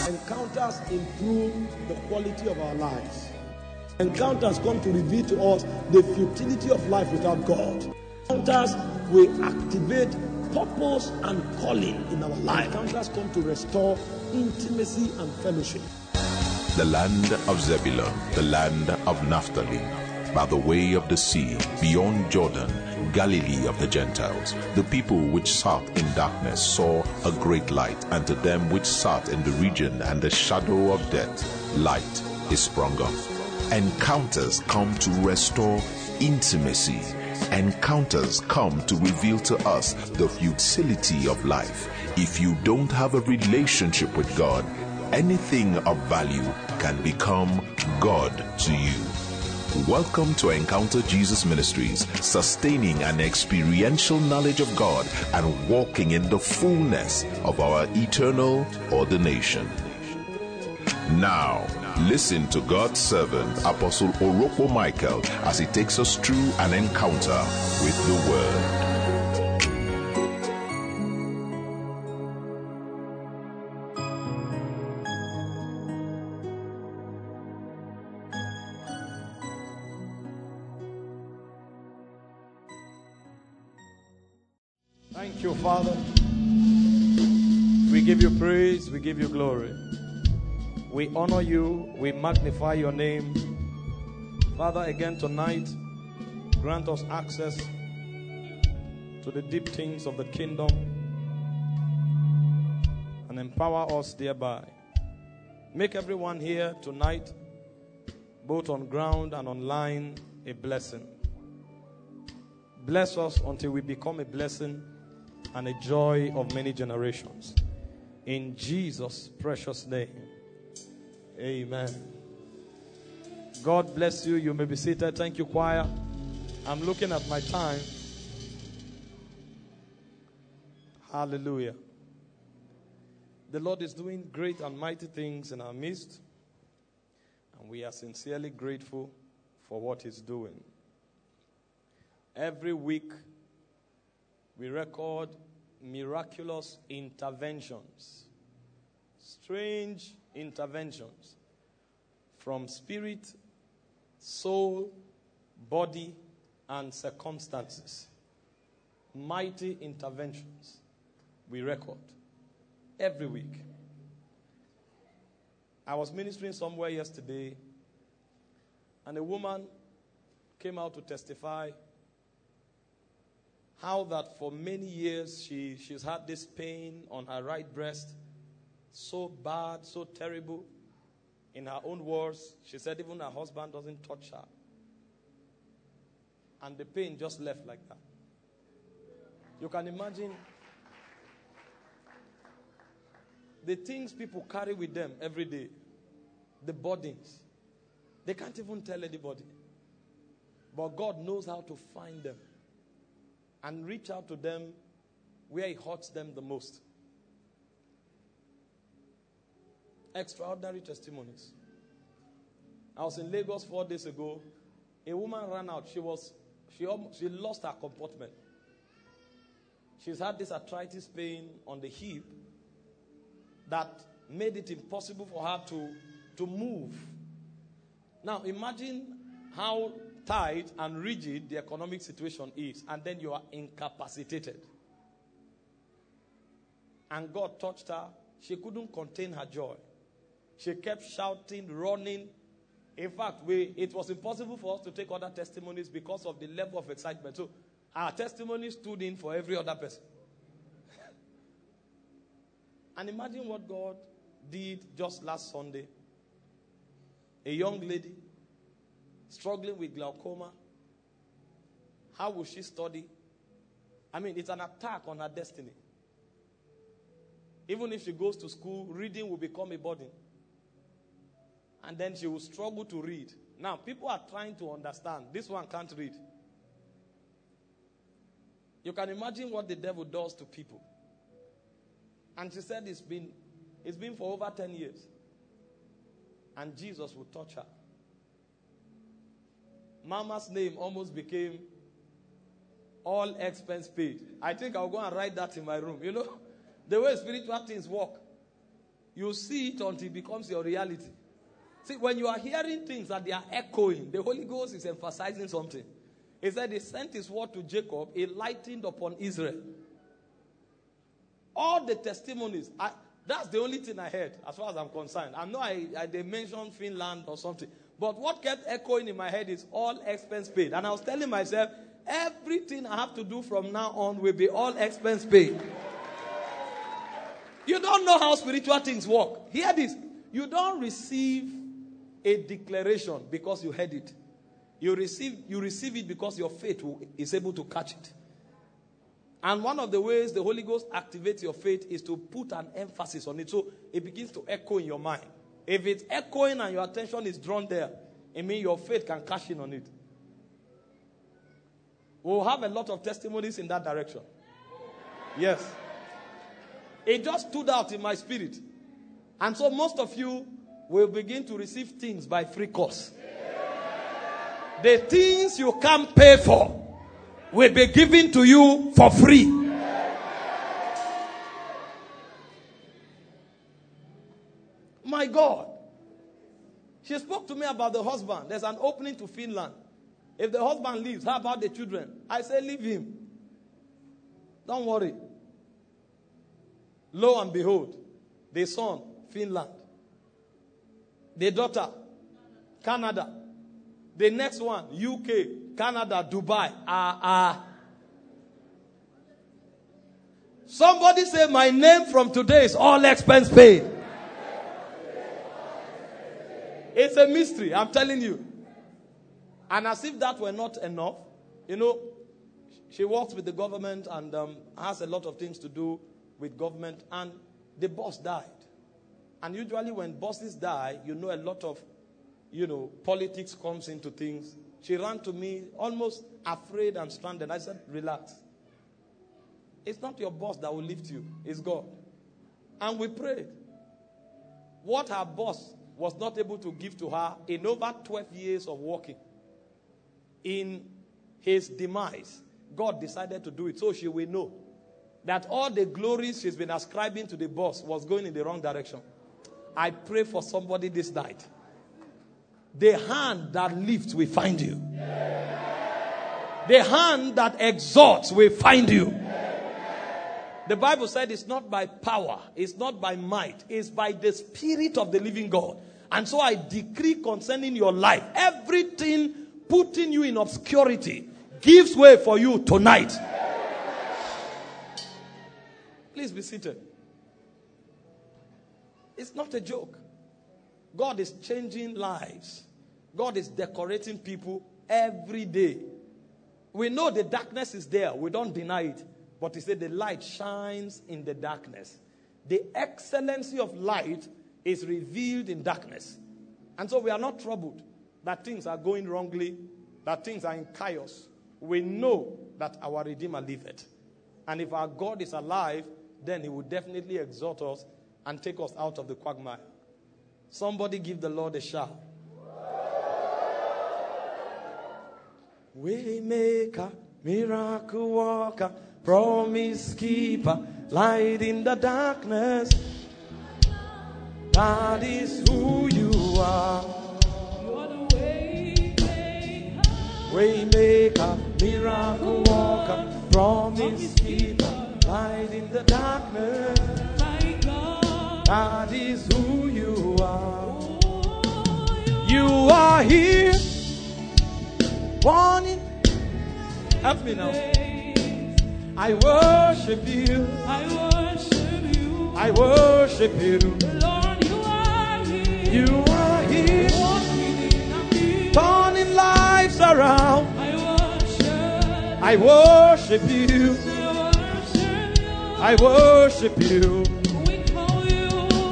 Encounters improve the quality of our lives. Encounters come to reveal to us the futility of life without God. Encounters will activate purpose and calling in our life. Encounters come to restore intimacy and fellowship. The land of Zebulun, the land of Naphtali, by the way of the sea, beyond Jordan, Galilee of the Gentiles. The people which sat in darkness saw a great light, and to them which sat in the region and the shadow of death, light is sprung up. Encounters come to restore intimacy. Encounters come to reveal to us the futility of life. If you don't have a relationship with God, anything of value can become God to you. Welcome to Encounter Jesus Ministries, sustaining an experiential knowledge of God and walking in the fullness of our eternal ordination. Now, listen to God's servant, Apostle Orokpo Michael, as he takes us through an encounter with the Word. Thank you, Father. We give you praise, we give you glory. We honor you, we magnify your name. Father, again tonight, grant us access to the deep things of the kingdom and empower us thereby. Make everyone here tonight, both on ground and online, a blessing. Bless us until we become a blessing and a joy of many generations. In Jesus' precious name. Amen. God bless you. You may be seated. Thank you, choir. I'm looking at my time. Hallelujah. The Lord is doing great and mighty things in our midst, and we are sincerely grateful for what He's doing. Every week, we record miraculous interventions, strange interventions from spirit, soul, body, and circumstances. Mighty interventions we record every week. I was ministering somewhere yesterday, and a woman came out to testify how that for many years she's had this pain on her right breast, so bad, so terrible. In her own words, she said even her husband doesn't touch her. And the pain just left like that. You can imagine the things people carry with them every day, the burdens. They can't even tell anybody. But God knows how to find them and reach out to them where it hurts them the most. Extraordinary testimonies. I was in Lagos 4 days ago. A woman ran out. She lost her comportment. She's had this arthritis pain on the hip that made it impossible for her to move. Now imagine how tight and rigid the economic situation is, and then you are incapacitated. And God touched her. She couldn't contain her joy. She kept shouting, running. In fact, it was impossible for us to take other testimonies because of the level of excitement. So our testimony stood in for every other person. And imagine what God did just last Sunday. A young lady struggling with glaucoma. How will she study? I mean, it's an attack on her destiny. Even if she goes to school, reading will become a burden. And then she will struggle to read. Now, people are trying to understand. This one can't read. You can imagine what the devil does to people. And she said it's been for over 10 years. And Jesus will touch her. Mama's name almost became all expense paid. I think I'll go and write that in my room. You know, the way spiritual things work. You see it until it becomes your reality. See, when you are hearing things that they are echoing, the Holy Ghost is emphasizing something. He said he sent his word to Jacob, he lightened upon Israel. All the testimonies, that's the only thing I heard as far as I'm concerned. I know they mentioned Finland or something. But what kept echoing in my head is all expense paid. And I was telling myself, everything I have to do from now on will be all expense paid. You don't know how spiritual things work. Hear this. You don't receive a declaration because you heard it. You receive it because your faith is able to catch it. And one of the ways the Holy Ghost activates your faith is to put an emphasis on it. So it begins to echo in your mind. If it's echoing and your attention is drawn there, it means your faith can cash in on it. We'll have a lot of testimonies in that direction. Yes. It just stood out in my spirit. And so most of you will begin to receive things by free course. The things you can't pay for will be given to you for free. My God. She spoke to me about the husband. There's an opening to Finland. If the husband leaves, how about the children? I say, leave him. Don't worry. Lo and behold, the son, Finland. The daughter, Canada. The next one, UK, Canada, Dubai. Somebody say, my name from today is all expense paid. It's a mystery, I'm telling you. And as if that were not enough, you know, she works with the government and has a lot of things to do with government. And the boss died. And usually when bosses die, you know, a lot of, politics comes into things. She ran to me almost afraid and stranded. I said, relax. It's not your boss that will lift you. It's God. And we prayed. What her boss was not able to give to her in over 12 years of working, in his demise, God decided to do it so she will know that all the glories she's been ascribing to the boss was going in the wrong direction. I pray for somebody this night. The hand that lifts will find you. The hand that exalts will find you. The Bible said it's not by power, it's not by might, it's by the Spirit of the living God. And so I decree concerning your life, everything putting you in obscurity gives way for you tonight. Please be seated. It's not a joke. God is changing lives. God is decorating people every day. We know the darkness is there. We don't deny it. But he said the light shines in the darkness. The excellency of light is revealed in darkness. And so we are not troubled that things are going wrongly, that things are in chaos. We know that our Redeemer liveth. And if our God is alive, then he will definitely exhort us and take us out of the quagmire. Somebody give the Lord a shout. Waymaker, miracle worker, promise keeper, light in the darkness. That is who you are. You're the waymaker, miracle worker, promise keeper, light in the darkness. My God, that is who you are. You are here. Warning. Help me now. I worship you. I worship you. I worship you. Lord, you are here. You are here. Turning lives around. I worship you. I worship you. We call you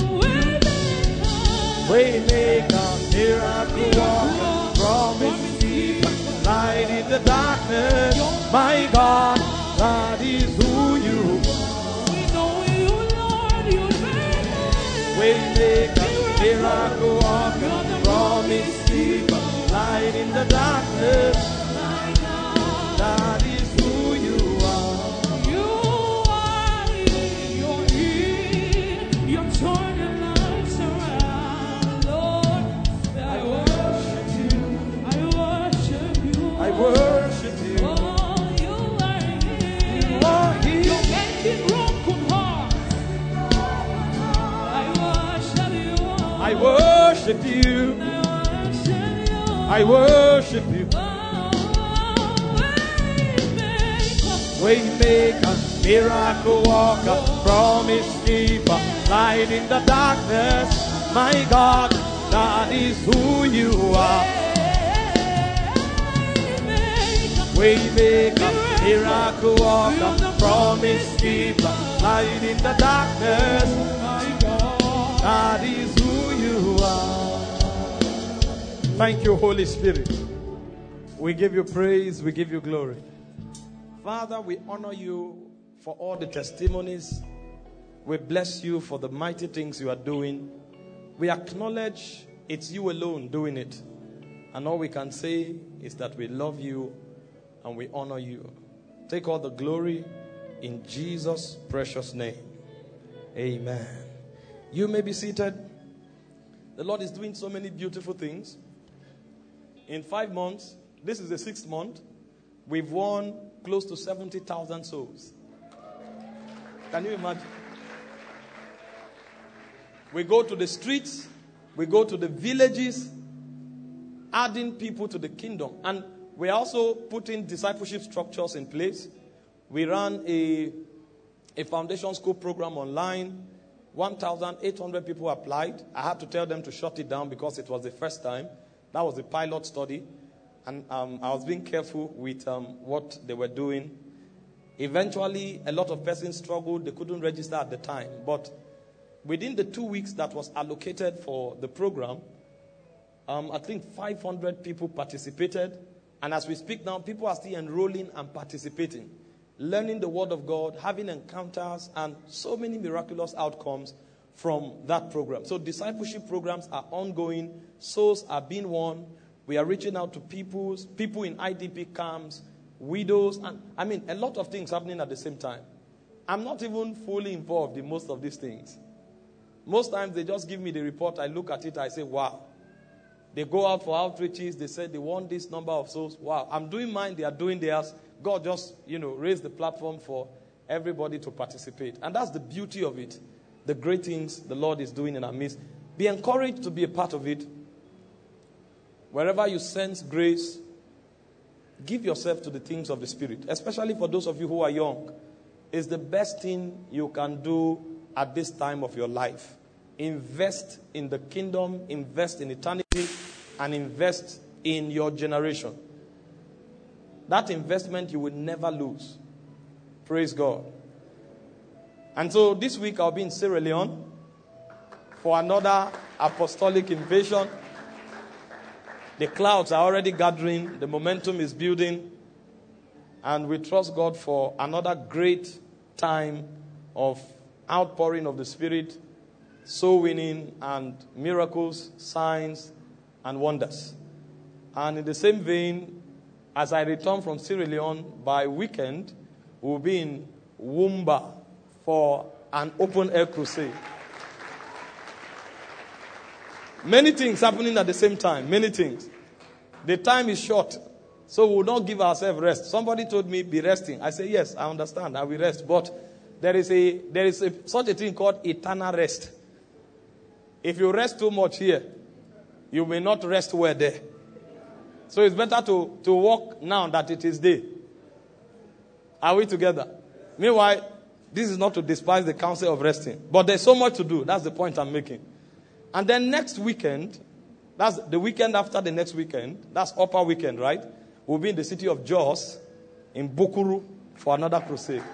Waymaker, miracle worker, promise keeper, light in the darkness. My God, that is who you are. We know you, Lord, you Waymaker, miracle worker, promise keeper, light in the darkness. My God, that is who you are. You are here, you're here, you're turning light. I worship you. I worship you. Waymaker, miracle worker, promise keeper, light in the darkness. My God, that is who you are. Waymaker, miracle worker, promise keeper, light in the darkness. My God, that is who you are. Thank you, Holy Spirit. We give you praise, we give you glory. Father, we honor you for all the testimonies. We bless you for the mighty things you are doing. We acknowledge it's you alone doing it. And all we can say is that we love you and we honor you. Take all the glory in Jesus' precious name. Amen. You may be seated. The Lord is doing so many beautiful things. In 5 months, this is the 6th month, we've won close to 70,000 souls. Can you imagine? We go to the streets, we go to the villages, adding people to the kingdom. And we're also putting discipleship structures in place. We ran a foundation school program online. 1,800 people applied. I had to tell them to shut it down because it was the first time. That was a pilot study. And I was being careful with what they were doing. Eventually, a lot of persons struggled. They couldn't register at the time. But within the 2 weeks that was allocated for the program, I think 500 people participated. And as we speak now, people are still enrolling and participating, learning the word of God, having encounters, and so many miraculous outcomes from that program. So discipleship programs are ongoing. Souls are being won. We are reaching out to people in IDP camps, widows, and a lot of things happening at the same time. I'm not even fully involved in most of these things. Most times they just give me the report, I look at it, I say, wow. They go out for outreaches, they say they want this number of souls. Wow, I'm doing mine, they are doing theirs. God just, raised the platform for everybody to participate. And that's the beauty of it. The great things the Lord is doing in our midst. Be encouraged to be a part of it. Wherever you sense grace, give yourself to the things of the Spirit. Especially for those of you who are young. It's the best thing you can do at this time of your life. Invest in the kingdom, invest in eternity, and invest in your generation. That investment you will never lose. Praise God. And so this week I'll be in Sierra Leone for another apostolic invasion. The clouds are already gathering. The momentum is building. And we trust God for another great time of outpouring of the Spirit, soul winning, and miracles, signs, and wonders. And in the same vein, as I return from Sierra Leone by weekend, we'll be in Woomba for an open-air crusade. Many things happening at the same time. Many things. The time is short, so we will not give ourselves rest. Somebody told me, be resting. I say, yes, I understand. I will rest. But there is such a thing called eternal rest. If you rest too much here, you may not rest well there. So it's better to walk now that it is day. Are we together? Meanwhile, this is not to despise the counsel of resting. But there's so much to do. That's the point I'm making. And then next weekend, that's the weekend after the next weekend, that's upper weekend, right? We'll be in the city of Jos, in Bukuru, for another crusade.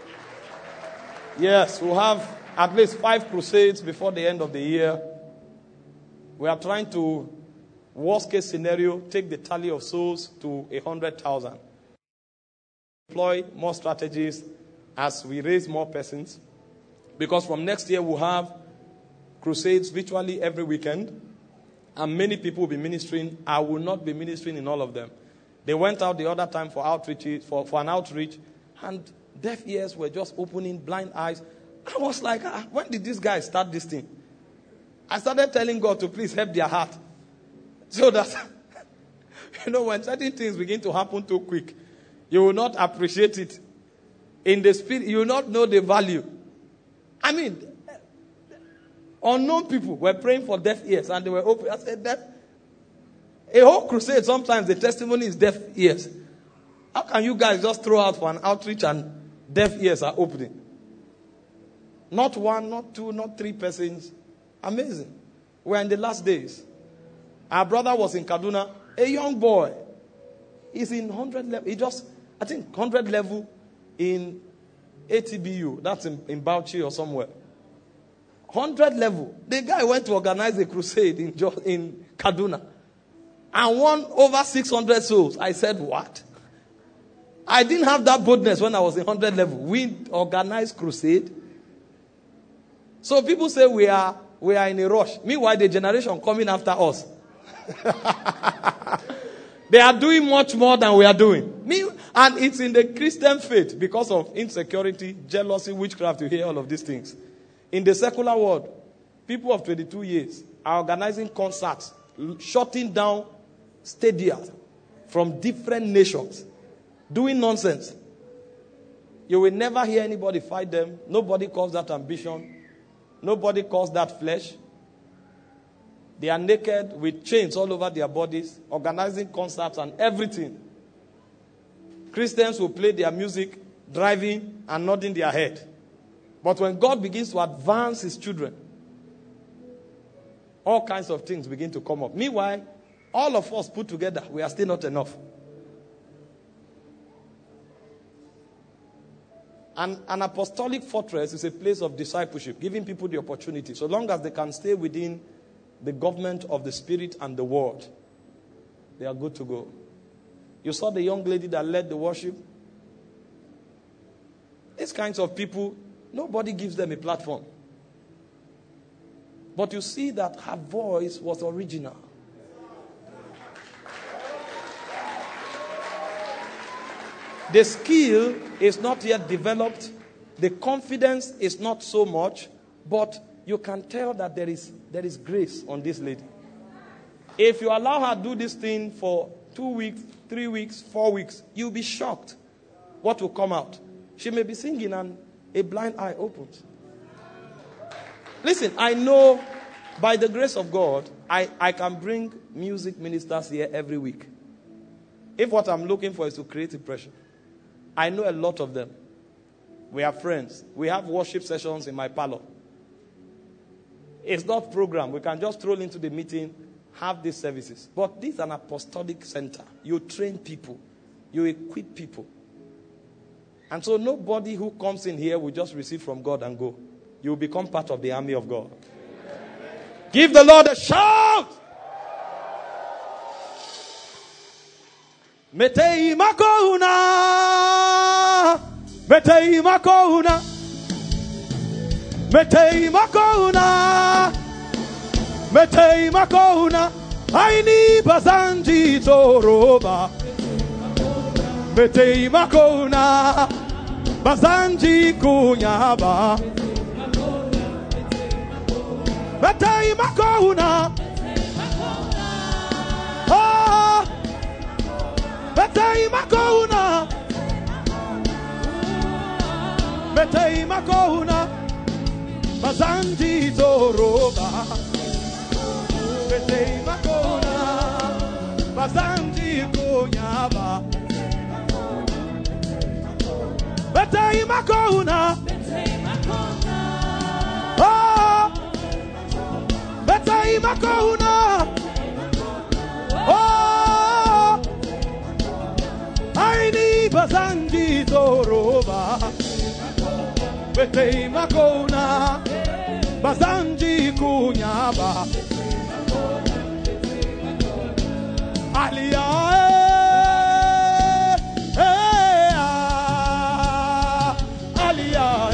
Yes, we'll have at least 5 crusades before the end of the year. We are trying to, worst case scenario, take the tally of souls to 100,000. Deploy more strategies as we raise more persons. Because from next year, we'll have crusades virtually every weekend. And many people will be ministering. I will not be ministering in all of them. They went out the other time for outreach, for an outreach. And deaf ears were just opening, blind eyes. I was like, when did this guy start this thing? I started telling God to please help their heart. So that, when certain things begin to happen too quick, you will not appreciate it. In the spirit, you will not know the value. Unknown people were praying for deaf ears and they were open. I said, that a whole crusade, sometimes the testimony is deaf ears. How can you guys just throw out for an outreach and deaf ears are opening? Not one, not two, not three persons. Amazing. We're in the last days. Our brother was in Kaduna, a young boy. He's in 100 level. He just, I think, 100 level in ATBU. That's in Bauchi or somewhere. 100 level. The guy went to organize a crusade in Kaduna and won over 600 souls. I said, what? I didn't have that boldness when I was in 100 level. We organized crusade. So people say we are in a rush. Meanwhile, the generation coming after us, they are doing much more than we are doing. And it's in the Christian faith because of insecurity, jealousy, witchcraft. You hear all of these things. In the secular world, people of 22 years are organizing concerts, shutting down stadiums from different nations, doing nonsense. You will never hear anybody fight them. Nobody calls that ambition. Nobody calls that flesh. They are naked with chains all over their bodies, organizing concerts and everything. Christians will play their music, driving and nodding their head. But when God begins to advance his children, all kinds of things begin to come up. Meanwhile, all of us put together, we are still not enough. An apostolic fortress is a place of discipleship, giving people the opportunity. So long as they can stay within the government of the Spirit and the Word, they are good to go. You saw the young lady that led the worship. These kinds of people, nobody gives them a platform. But you see that her voice was original. The skill is not yet developed. The confidence is not so much. But you can tell that there is grace on this lady. If you allow her to do this thing for 2 weeks, 3 weeks, 4 weeks, you'll be shocked what will come out. She may be singing and a blind eye opens. Listen, I know by the grace of God, I can bring music ministers here every week. If what I'm looking for is to create impression. I know a lot of them. We are friends. We have worship sessions in my parlor. It's not program. We can just stroll into the meeting, have these services. But this is an apostolic center. You train people. You equip people. And so nobody who comes in here will just receive from God and go. You will become part of the army of God. Give the Lord a shout! Metei makouna, metei makouna, metei makouna, metei makouna. Aini bazanji toroba, metei makouna, bazanji kunyaba, metei makouna. Metei makouna, metei makouna, bazanji toroba. Metei makouna, bazanji kunyaba. Metei makouna, oh, metei makouna, oh. Aini bazanji toroba, metei makouna, bazanji kunyaba. Alia, alia,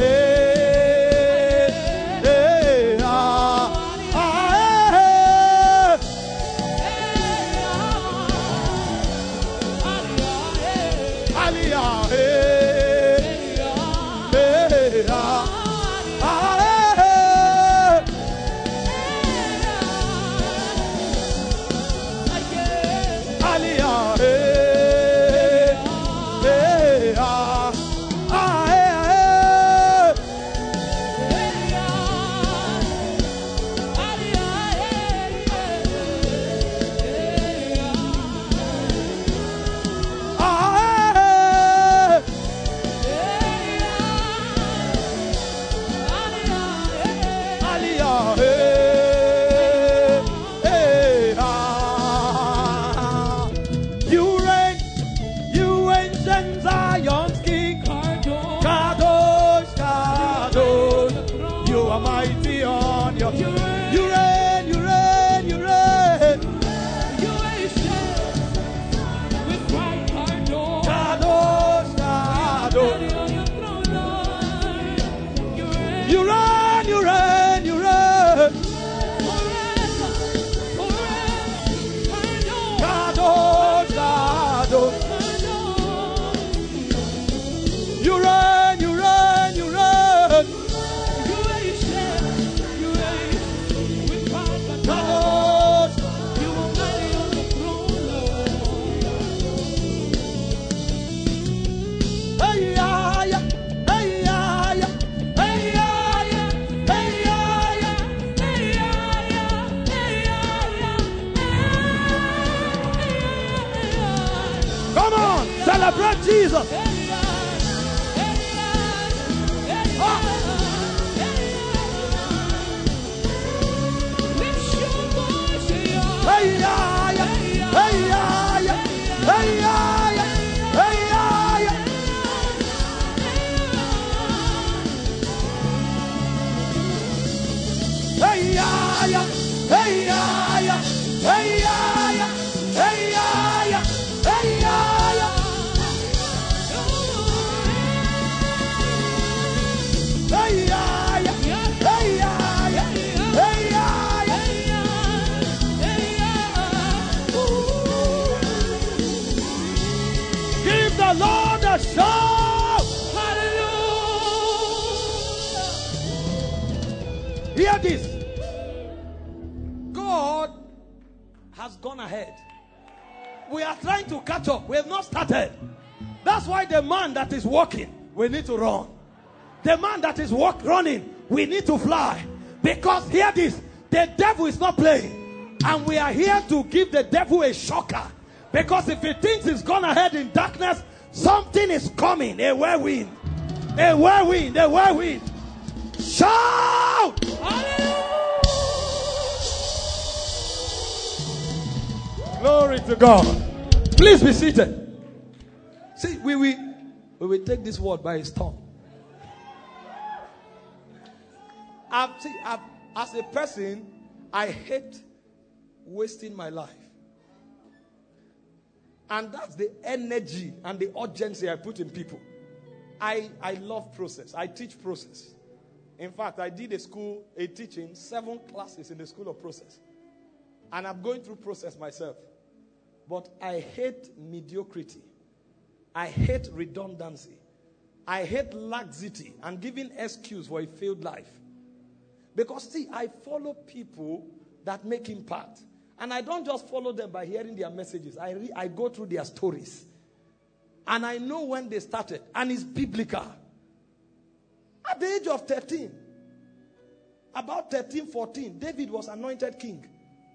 Jesus. Give the Lord a shout. Hallelujah. Hear this. God has gone ahead. We are trying to catch up. We have not started. That's why the man that is walking, we need to run. The man that is running, we need to fly. Because hear this, the devil is not playing. And we are here to give the devil a shocker. Because if he thinks he's gone ahead in darkness, something is coming. A whirlwind. A whirlwind. A whirlwind. Shout! Hallelujah! Glory to God. Please be seated. See, we will take this word by his tongue. As a person, I hate wasting my life. And that's the energy and the urgency I put in people. I love process. I teach process. In fact, I did a teaching, 7 classes in the school of process. And I'm going through process myself. But I hate mediocrity. I hate redundancy. I hate laxity and giving excuse for a failed life. Because see, I follow people that make impact. And I don't just follow them by hearing their messages. I go through their stories. And I know when they started. And it's biblical. At the age of 13, about 13, 14, David was anointed king.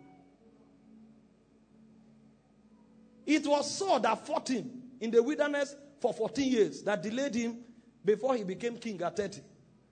It was Saul that fought him in the wilderness for 14 years that delayed him before he became king at 30.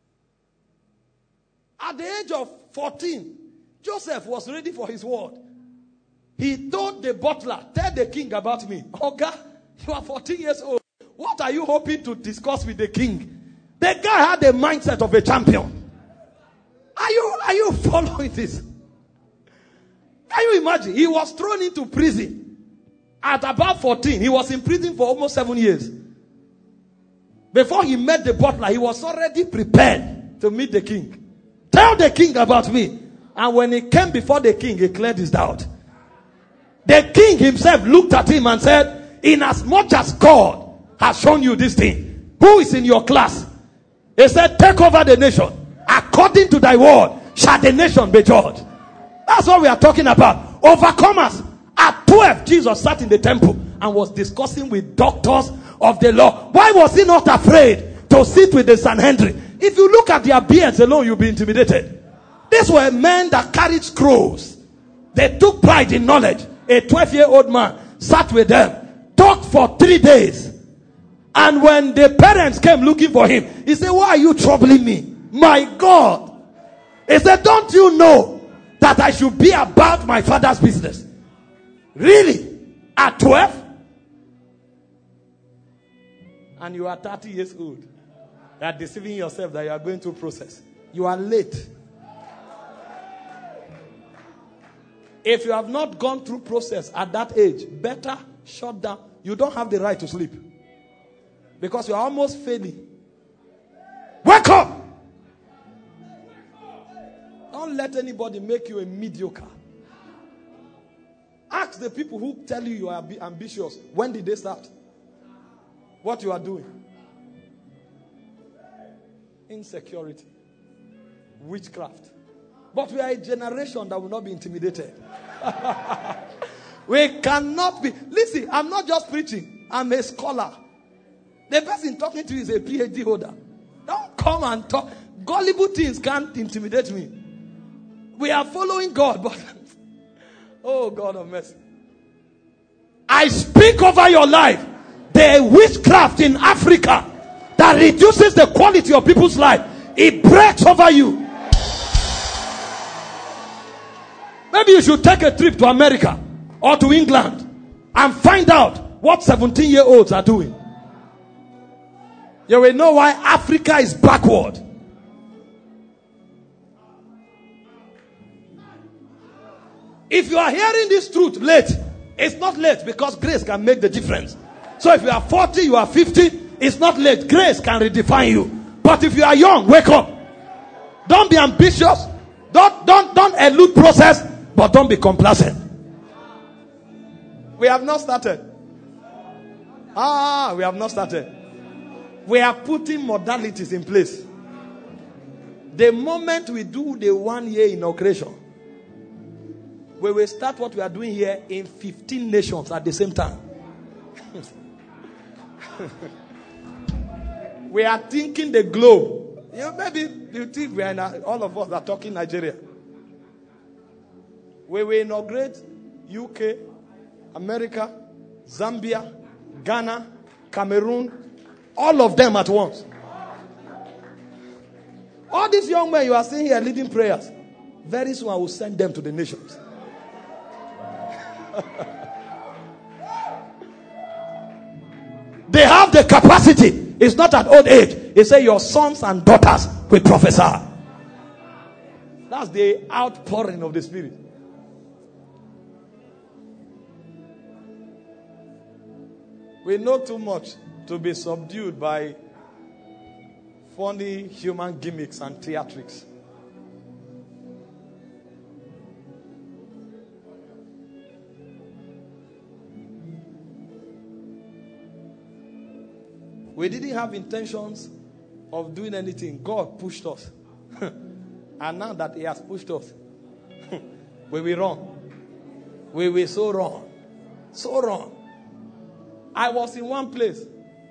At the age of 14, Joseph was ready for his word. He told the butler, tell the king about me. Oga, you are 14 years old. What are you hoping to discuss with the king? The guy had the mindset of a champion. Are you following this? Can you imagine? He was thrown into prison. At about 14, he was in prison for almost 7 years. Before he met the butler, he was already prepared to meet the king. Tell the king about me. And when he came before the king, he cleared his doubt. The king himself looked at him and said, inasmuch as God has shown you this thing, who is in your class? He said, take over the nation. According to thy word, shall the nation be judged. That's what we are talking about. Overcomers. At 12, Jesus sat in the temple and was discussing with doctors of the law. Why was he not afraid to sit with the Sanhedrin? If you look at their beards alone, you'll be intimidated. These were men that carried scrolls. They took pride in knowledge. A 12-year-old man sat with them, talked for 3 days. And when the parents came looking for him, he said, why are you troubling me? My God. He said, don't you know that I should be about my father's business? Really? At 12? And you are 30 years old. You are deceiving yourself that you are going through process. You are late. If you have not gone through process at that age, better shut down. You don't have the right to sleep. Because you are almost failing. Wake up! Don't let anybody make you a mediocre. Ask the people who tell you you are ambitious. When did they start? What you are doing? Insecurity. Witchcraft. But we are a generation that will not be intimidated. We cannot be. Listen, I'm not just preaching. I'm a scholar. The person talking to you is a PhD holder. Don't come and talk. Gullible things can't intimidate me. We are following God, but oh God of mercy. I speak over your life. the witchcraft in Africa that reduces the quality of people's life, it breaks over you. Maybe you should take a trip to America or to England and find out what 17-year-olds are doing. You will know why Africa is backward. If you are hearing this truth late, it's not late, because grace can make the difference. So if you are 40, you are 50, it's not late. Grace can redefine you. But if you are young, wake up. Don't be ambitious. Don't elude process, but don't be complacent. We have not started. We have not started. We are putting modalities in place. The moment we do the 1 year inauguration, we will start what we are doing here in 15 nations at the same time. We are thinking the globe. You know, maybe you think we are all of us are talking Nigeria. We will inaugurate UK, America, Zambia, Ghana, Cameroon, all of them at once. All these young men you are seeing here leading prayers, very soon I will send them to the nations. They have the capacity. It's not at old age. They say your sons and daughters will prophesy. That's the outpouring of the Spirit. We know too much to be subdued by funny human gimmicks and theatrics. We didn't have intentions of doing anything. God pushed us. And now that He has pushed us, we will run. We will so run. So run. I was in one place.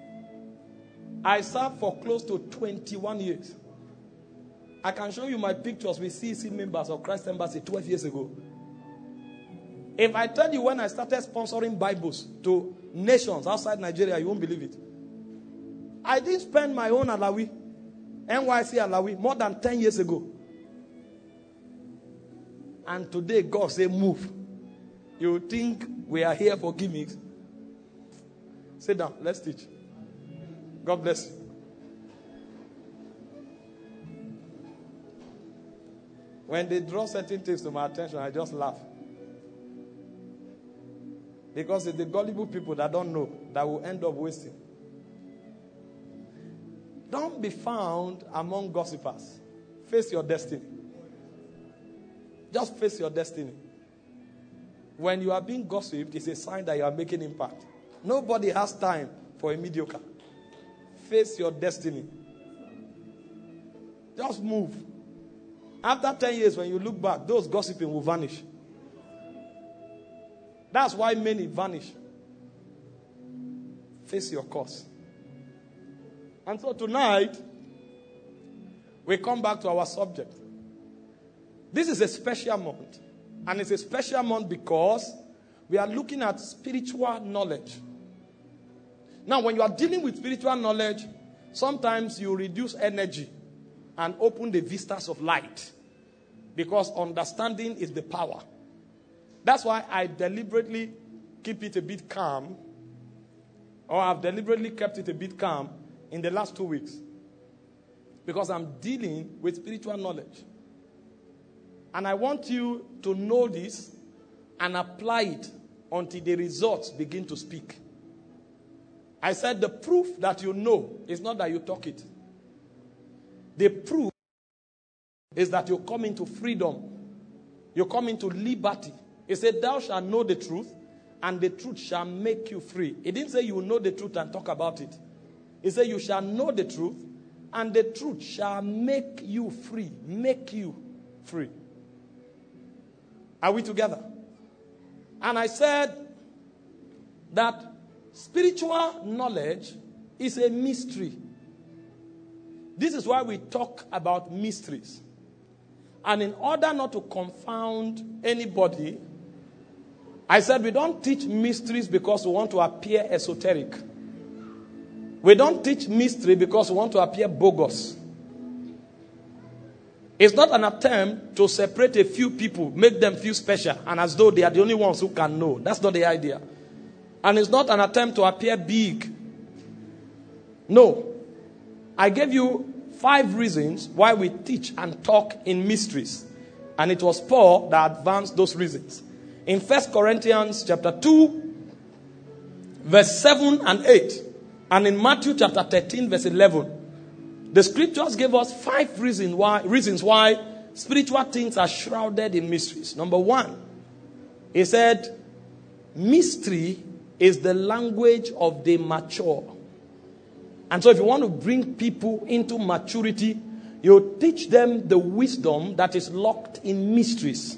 I served for close to 21 years. I can show you my pictures with CEC members of Christ Embassy 12 years ago. If I tell you when I started sponsoring Bibles to nations outside Nigeria, you won't believe it. I didn't spend my own Alawi, NYC Alawi, more than 10 years ago. And today God say move. You think we are here for gimmicks? Sit down, let's teach. God bless you. When they draw certain things to my attention, I just laugh. Because it's the gullible people that don't know that will end up wasting. Don't be found among gossipers. Face your destiny. Just face your destiny. When you are being gossiped, it's a sign that you are making impact. Nobody has time for a mediocre. Face your destiny. Just move. After 10 years, when you look back, those gossiping will vanish. That's why many vanish. Face your course. And so tonight, we come back to our subject. This is a special month. And it's a special month because we are looking at spiritual knowledge. Now, when you are dealing with spiritual knowledge, sometimes you reduce energy and open the vistas of light. Because understanding is the power. That's why I deliberately keep it a bit calm. Or I've deliberately kept it a bit calm in the last 2 weeks. Because I'm dealing with spiritual knowledge. And I want you to know this and apply it until the results begin to speak. I said the proof that you know is not that you talk it. The proof is that you come into freedom. You come into liberty. It said, thou shalt know the truth, and the truth shall make you free. It didn't say you will know the truth and talk about it. It said you shall know the truth, and the truth shall make you free. Make you free. Are we together? And I said that spiritual knowledge is a mystery. This is why we talk about mysteries. And in order not to confound anybody, I said we don't teach mysteries because we want to appear esoteric. We don't teach mystery because we want to appear bogus. It's not an attempt to separate a few people, make them feel special, and as though they are the only ones who can know. That's not the idea. And it's not an attempt to appear big. No. I gave you 5 reasons why we teach and talk in mysteries. And it was Paul that advanced those reasons. In 1 Corinthians chapter 2, verse 7 and 8. And in Matthew chapter 13, verse 11. The scriptures gave us 5 reasons why spiritual things are shrouded in mysteries. Number 1, he said, mystery is the language of the mature. And so if you want to bring people into maturity, you teach them the wisdom that is locked in mysteries.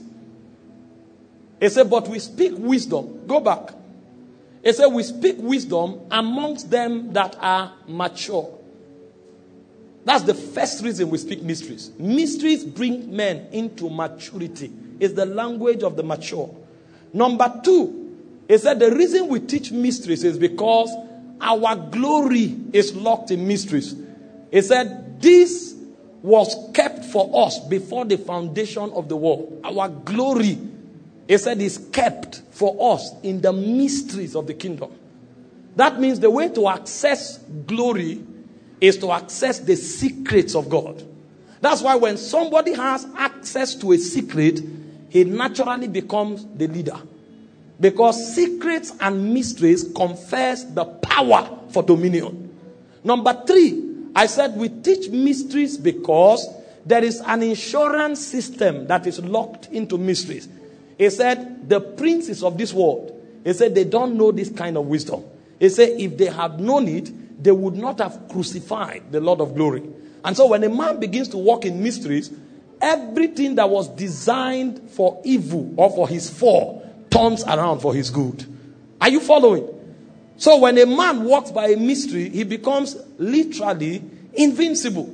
He said, but we speak wisdom. Go back. He said, we speak wisdom amongst them that are mature. That's the first reason we speak mysteries. Mysteries bring men into maturity. It's the language of the mature. Number 2, he said the reason we teach mysteries is because our glory is locked in mysteries. He said this was kept for us before the foundation of the world. Our glory, he said, is kept for us in the mysteries of the kingdom. That means the way to access glory is to access the secrets of God. That's why when somebody has access to a secret, he naturally becomes the leader. Because secrets and mysteries confers the power for dominion. Number 3, I said we teach mysteries because there is an insurance system that is locked into mysteries. He said the princes of this world, he said they don't know this kind of wisdom. He said if they had known it, they would not have crucified the Lord of glory. And so when a man begins to walk in mysteries, everything that was designed for evil or for his fall turns around for his good. Are you following? So when a man walks by a mystery, he becomes literally invincible.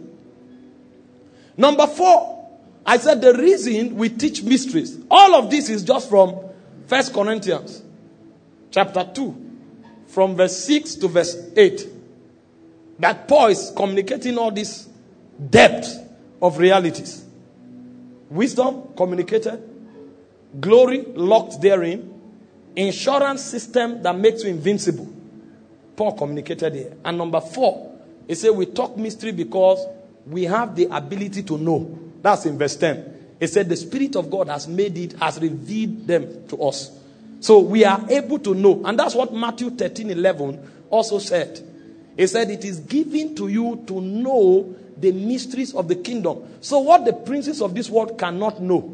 Number 4, I said the reason we teach mysteries. All of this is just from 1 Corinthians chapter 2, from verse 6 to verse 8. That Paul is communicating all this depth of realities. Wisdom communicated. Glory locked therein. Insurance system that makes you invincible. Paul communicated here. And number 4, he said we talk mystery because we have the ability to know. That's in verse 10. He said the Spirit of God has made it, has revealed them to us. So we are able to know. And that's what Matthew 13:11 also said. He said it is given to you to know the mysteries of the kingdom. So what the princes of this world cannot know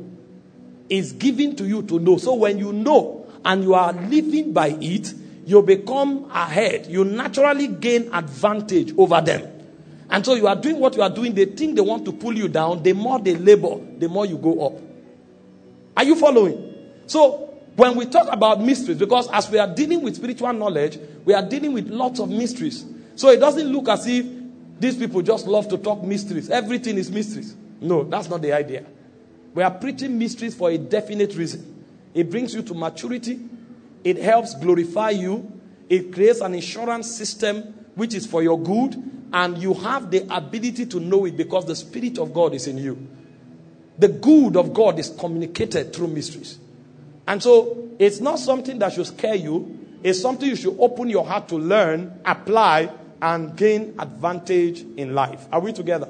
is given to you to know. So when you know and you are living by it, you become ahead. You naturally gain advantage over them. And so you are doing what you are doing. They think they want to pull you down. The more they labor, the more you go up. Are you following? So when we talk about mysteries, because as we are dealing with spiritual knowledge, we are dealing with lots of mysteries. So it doesn't look as if these people just love to talk mysteries. Everything is mysteries. No, that's not the idea. We are preaching mysteries for a definite reason. It brings you to maturity. It helps glorify you. It creates an insurance system which is for your good. And you have the ability to know it because the Spirit of God is in you. The good of God is communicated through mysteries. And so it's not something that should scare you. It's something you should open your heart to learn, apply, and gain advantage in life. Are we together?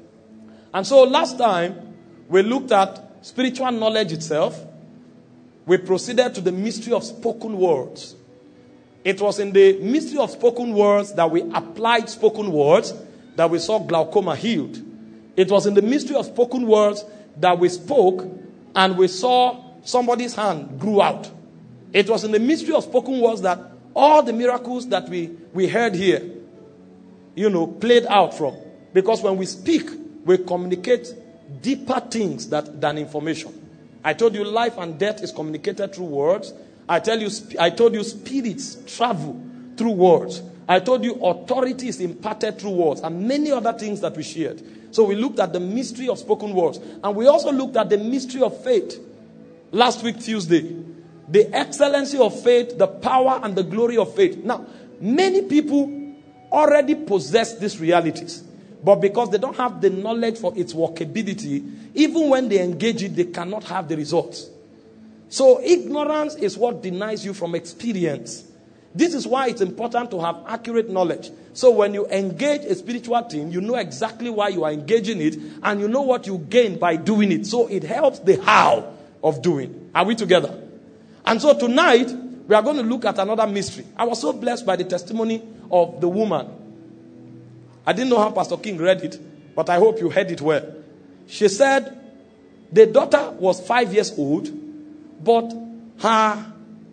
And so last time, we looked at spiritual knowledge itself. We proceeded to the mystery of spoken words. It was in the mystery of spoken words that we applied spoken words that we saw glaucoma healed. It was in the mystery of spoken words that we spoke and we saw somebody's hand grew out. It was in the mystery of spoken words that all the miracles that we heard here, played out from. Because when we speak, we communicate deeper things than information. I told you life and death is communicated through words. I told you spirits travel through words. I told you authority is imparted through words and many other things that we shared. So we looked at the mystery of spoken words. And we also looked at the mystery of faith last week, Tuesday. The excellency of faith, the power and the glory of faith. Now, many people already possess these realities. But because they don't have the knowledge for its workability, even when they engage it, they cannot have the results. So ignorance is what denies you from experience. This is why it's important to have accurate knowledge. So when you engage a spiritual team, you know exactly why you are engaging it, and you know what you gain by doing it. So it helps the how of doing. Are we together? And so tonight, we are going to look at another mystery. I was so blessed by the testimony of the woman. I didn't know how Pastor King read it, but I hope you heard it well. She said the daughter was 5 years old, but her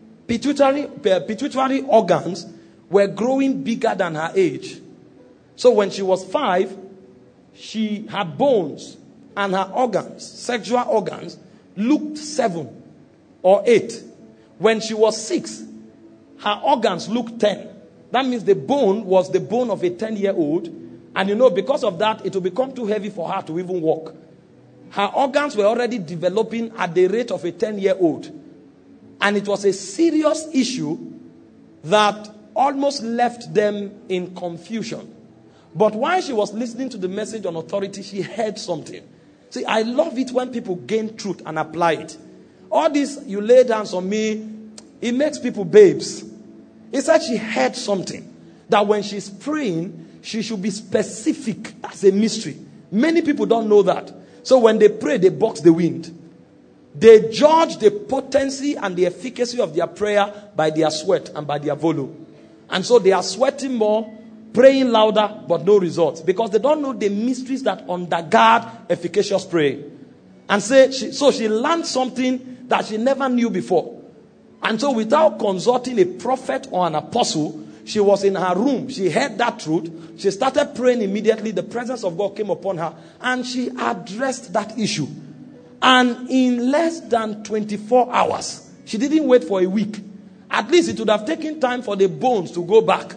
pituitary organs were growing bigger than her age. So when she was 5, her bones and her organs, sexual organs, looked 7 or 8. When she was 6, her organs looked 10. That means the bone was the bone of a 10-year-old. And because of that, it will become too heavy for her to even walk. Her organs were already developing at the rate of a 10-year-old. And it was a serious issue that almost left them in confusion. But while she was listening to the message on authority, she heard something. See, I love it when people gain truth and apply it. All this, you lay hands on me, it makes people babes. It's like she heard something. That when she's praying, she should be specific. That's a mystery. Many people don't know that. So when they pray, they box the wind. They judge the potency and the efficacy of their prayer by their sweat and by their volume. And so they are sweating more, praying louder, but no results. Because they don't know the mysteries that undergird efficacious praying. And so she learned something that she never knew before. And so without consulting a prophet or an apostle, she was in her room. She heard that truth. She started praying immediately. The presence of God came upon her. And she addressed that issue. And in less than 24 hours, she didn't wait for a week. At least it would have taken time for the bones to go back.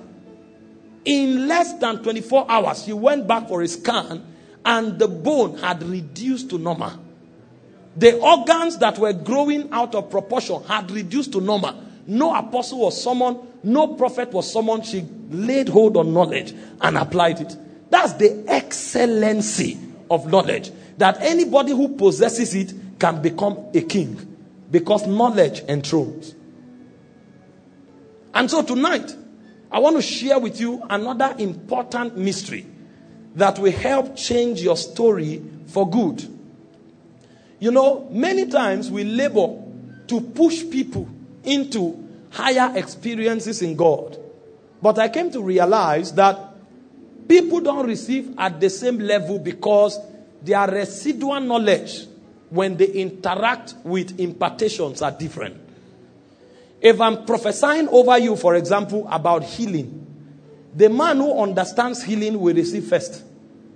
In less than 24 hours, she went back for a scan. And the bone had reduced to normal. The organs that were growing out of proportion had reduced to normal. No apostle was summoned. No prophet was summoned. She laid hold on knowledge and applied it. That's the excellency of knowledge. That anybody who possesses it can become a king. Because knowledge enthrones. And so tonight, I want to share with you another important mystery that will help change your story for good. Many times we labor to push people into higher experiences in God. But I came to realize that people don't receive at the same level because their residual knowledge when they interact with impartations are different. If I'm prophesying over you, for example, about healing, the man who understands healing will receive first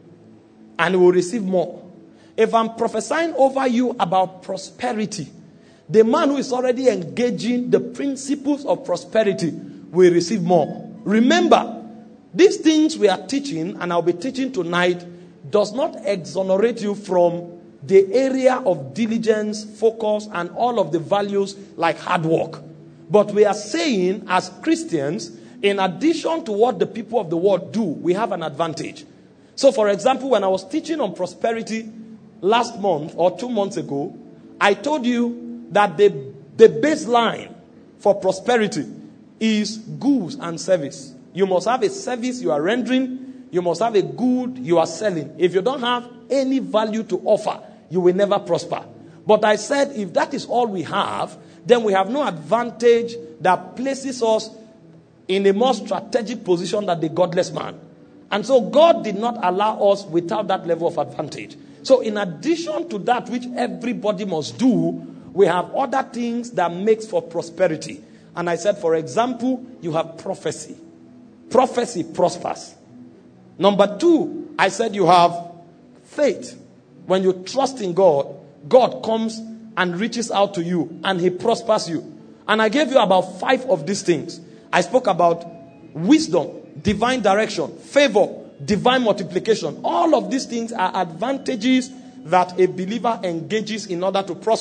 and will receive more. If I'm prophesying over you about prosperity, the man who is already engaging the principles of prosperity will receive more. Remember, these things we are teaching, and I'll be teaching tonight, does not exonerate you from the area of diligence, focus, and all of the values like hard work. But we are saying, as Christians, in addition to what the people of the world do, we have an advantage. So, for example, when I was teaching on prosperity last month or 2 months ago, I told you that the baseline for prosperity is goods and service. You must have a service you are rendering. You must have a good you are selling. If you don't have any value to offer, you will never prosper. But I said, if that is all we have, then we have no advantage that places us in a more strategic position than the godless man. And so God did not allow us without that level of advantage. So in addition to that which everybody must do, we have other things that makes for prosperity. And I said, for example, you have prophecy. Prophecy prospers. Number 2, I said you have faith. When you trust in God, God comes and reaches out to you and he prospers you. And I gave you about 5 of these things. I spoke about wisdom, divine direction, favor, divine multiplication. All of these things are advantages that a believer engages in order to prosper.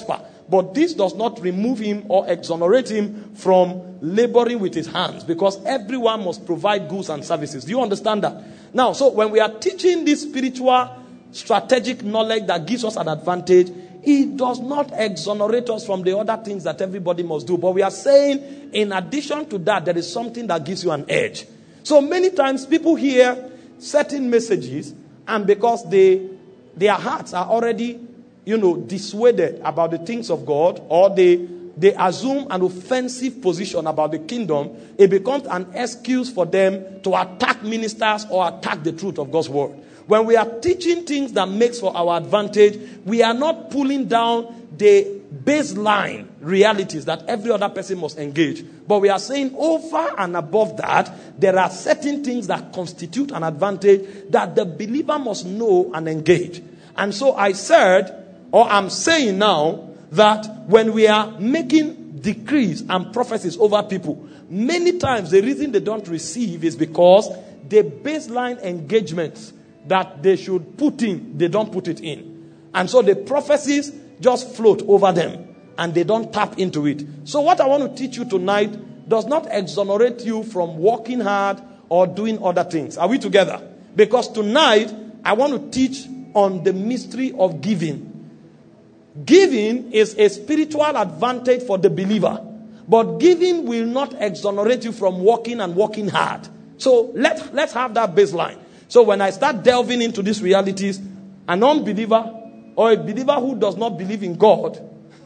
But this does not remove him or exonerate him from laboring with his hands, because everyone must provide goods and services. Do you understand that? Now, so when we are teaching this spiritual strategic knowledge that gives us an advantage, it does not exonerate us from the other things that everybody must do. But we are saying, in addition to that, there is something that gives you an edge. So many times people hear certain messages, and because their hearts are already, dissuaded about the things of God, or they assume an offensive position about the kingdom, it becomes an excuse for them to attack ministers or attack the truth of God's word. When we are teaching things that makes for our advantage, we are not pulling down the baseline realities that every other person must engage. But we are saying over and above that, there are certain things that constitute an advantage that the believer must know and engage. And so I said, or I'm saying now, that when we are making decrees and prophecies over people, many times the reason they don't receive is because the baseline engagements that they should put in, they don't put it in. And so the prophecies just float over them and they don't tap into it. So what I want to teach you tonight does not exonerate you from working hard or doing other things. Are we together? Because tonight I want to teach on the mystery of giving. Giving is a spiritual advantage for the believer, but giving will not exonerate you from working and working hard. So let's have that baseline. So when I start delving into these realities, an unbeliever or a believer who does not believe in God,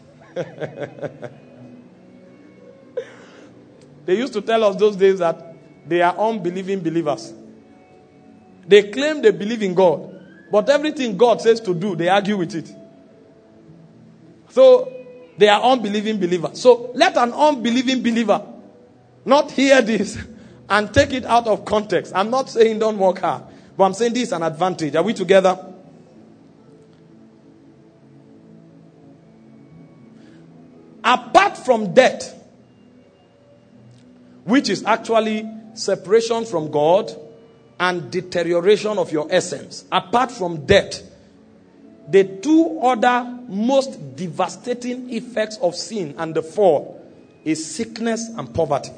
they used to tell us those days that they are unbelieving believers. They claim they believe in God, but everything God says to do, they argue with it. So they are unbelieving believers. So let an unbelieving believer not hear this and take it out of context. I'm not saying don't work hard, but I'm saying this is an advantage. Are we together? Apart from death, which is actually separation from God and deterioration of your essence, apart from death, the two other most devastating effects of sin and the fall is sickness and poverty.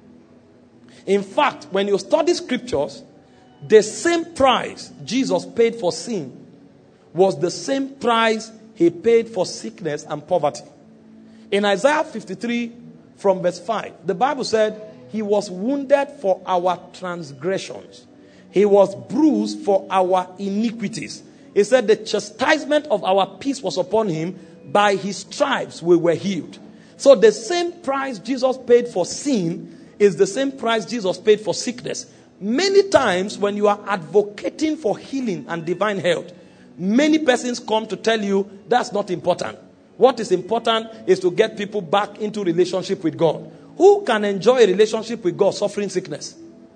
In fact, when you study scriptures, the same price Jesus paid for sin was the same price he paid for sickness and poverty. In Isaiah 53 from verse 5, the Bible said, he was wounded for our transgressions. He was bruised for our iniquities. He said the chastisement of our peace was upon him. By his stripes we were healed. So the same price Jesus paid for sin is the same price Jesus paid for sickness. Many times when you are advocating for healing and divine health, many persons come to tell you that's not important. What is important is to get people back into relationship with God. Who can enjoy a relationship with God suffering sickness?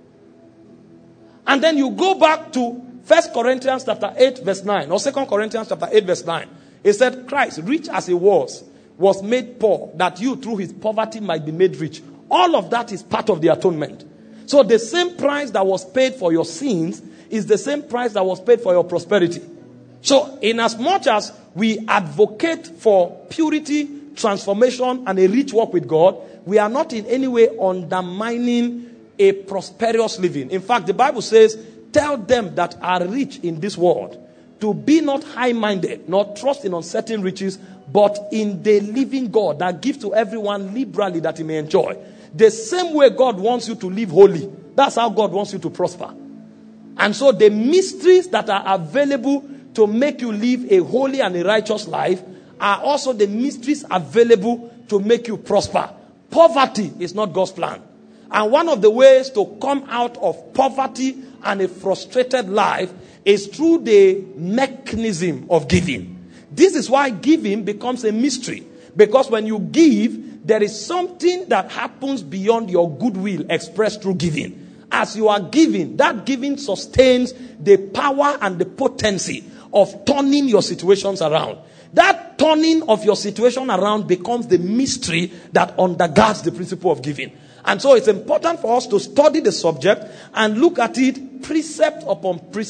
And then you go back to 1 Corinthians chapter 8 verse 9 or 2 Corinthians chapter 8 verse 9. It said Christ, rich as he was made poor that you through his poverty might be made rich. All of that is part of the atonement. So the same price that was paid for your sins is the same price that was paid for your prosperity. So in as much as we advocate for purity, transformation, and a rich walk with God, we are not in any way undermining a prosperous living. In fact, the Bible says, tell them that are rich in this world to be not high-minded, nor trust in uncertain riches, but in the living God that gives to everyone liberally that he may enjoy. The same way God wants you to live holy, that's how God wants you to prosper. And so the mysteries that are available to make you live a holy and a righteous life are also the mysteries available to make you prosper. Poverty is not God's plan. And one of the ways to come out of poverty and a frustrated life is through the mechanism of giving. This is why giving becomes a mystery. Because when you give, there is something that happens beyond your goodwill expressed through giving. As you are giving, that giving sustains the power and the potency of turning your situations around. That turning of your situation around becomes the mystery that undergirds the principle of giving. And so it's important for us to study the subject and look at it precept upon precept,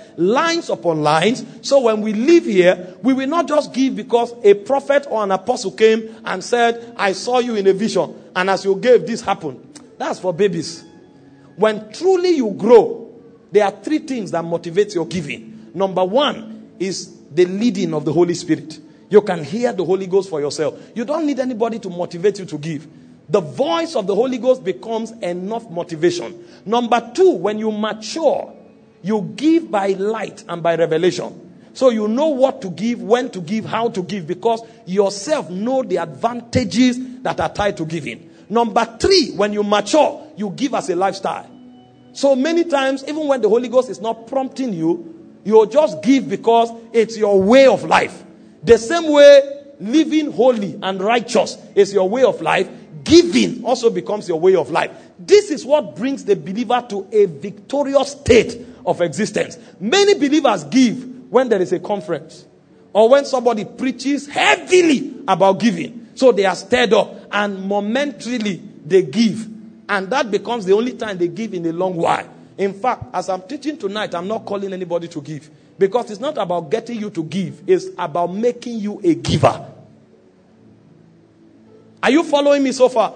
lines upon lines. So when we live here, we will not just give because a prophet or an apostle came and said, I saw you in a vision, and as you gave, this happened. That's for babies. When truly you grow, there are 3 things that motivate your giving. Number 1 is the leading of the Holy Spirit. You can hear the Holy Ghost for yourself. You don't need anybody to motivate you to give. The voice of the Holy Ghost becomes enough motivation. Number 2, when you mature, you give by light and by revelation. So you know what to give, when to give, how to give, because yourself know the advantages that are tied to giving. Number 3, when you mature, you give as a lifestyle. So many times, even when the Holy Ghost is not prompting you, you'll just give because it's your way of life. The same way living holy and righteous is your way of life, giving also becomes your way of life. This is what brings the believer to a victorious state of existence. Many believers give when there is a conference or when somebody preaches heavily about giving. So they are stirred up and momentarily they give. And that becomes the only time they give in a long while. In fact, as I'm teaching tonight, I'm not calling anybody to give. Because it's not about getting you to give. It's about making you a giver. Are you following me so far?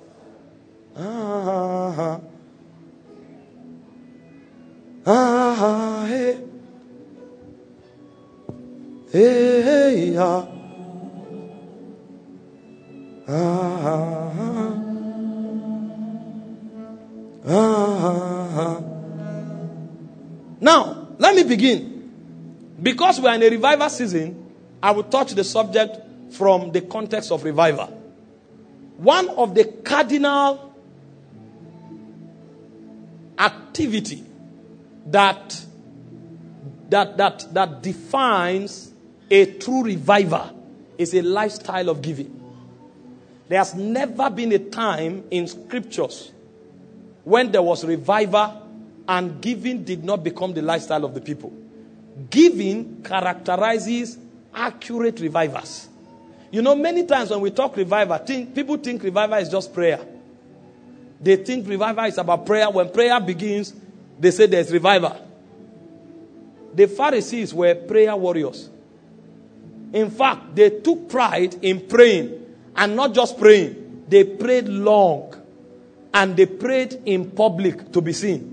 Hey. Hey, yeah. Now, let me begin. Because we are in a revival season, I will touch the subject from the context of revival. One of the cardinal activity that defines a true reviver is a lifestyle of giving. There has never been a time in scriptures when there was revival and giving did not become the lifestyle of the people. Giving characterizes accurate revivers. You know, many times when we talk revival, people think revival is just prayer. They think revival is about prayer. When prayer begins, they say there's revival. The Pharisees were prayer warriors. In fact, they took pride in praying. And not just praying. They prayed long. And they prayed in public to be seen.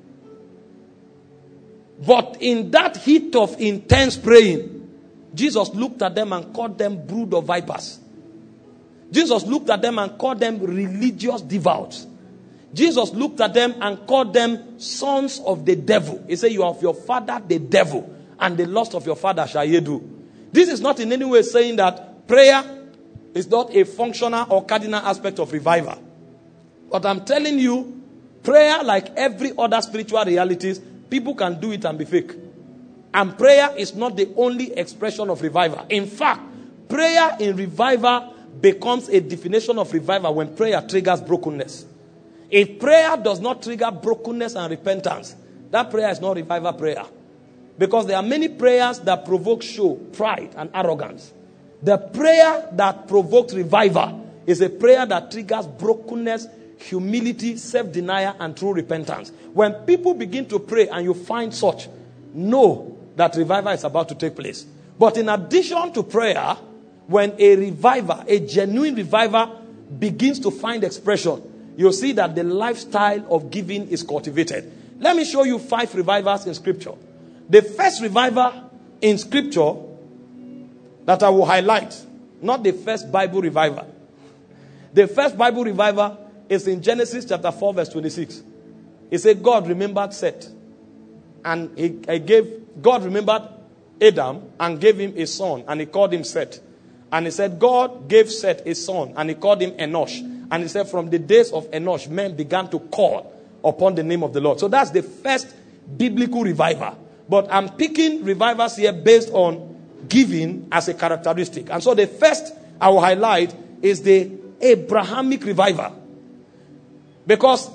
But in that heat of intense praying, Jesus looked at them and called them brood of vipers. Jesus looked at them and called them religious devout. Jesus looked at them and called them sons of the devil. He said, you are of your father the devil, and the lust of your father shall ye do. This is not in any way saying that prayer is not a functional or cardinal aspect of revival. But I'm telling you, prayer, like every other spiritual realities, people can do it and be fake. And prayer is not the only expression of revival. In fact, prayer in revival becomes a definition of revival when prayer triggers brokenness. If prayer does not trigger brokenness and repentance, that prayer is not revival prayer. Because there are many prayers that provoke show, pride, and arrogance. The prayer that provokes revival is a prayer that triggers brokenness, humility, self-denial, and true repentance. When people begin to pray and you find such, know that revival is about to take place. But in addition to prayer, when a reviver, a genuine reviver, begins to find expression, you'll see that the lifestyle of giving is cultivated. Let me show you 5 revivals in scripture. The first revival in scripture that I will highlight, not the first Bible revival. The first Bible revival is in Genesis chapter 4 verse 26. It said God remembered Seth. And God remembered Adam and gave him a son, and he called him Seth. And he said God gave Seth a son, and he called him Enosh. And he said from the days of Enosh, men began to call upon the name of the Lord. So that's the first biblical revival. But I'm picking revivals here based on giving as a characteristic. And so the first I will highlight is the Abrahamic revival. Because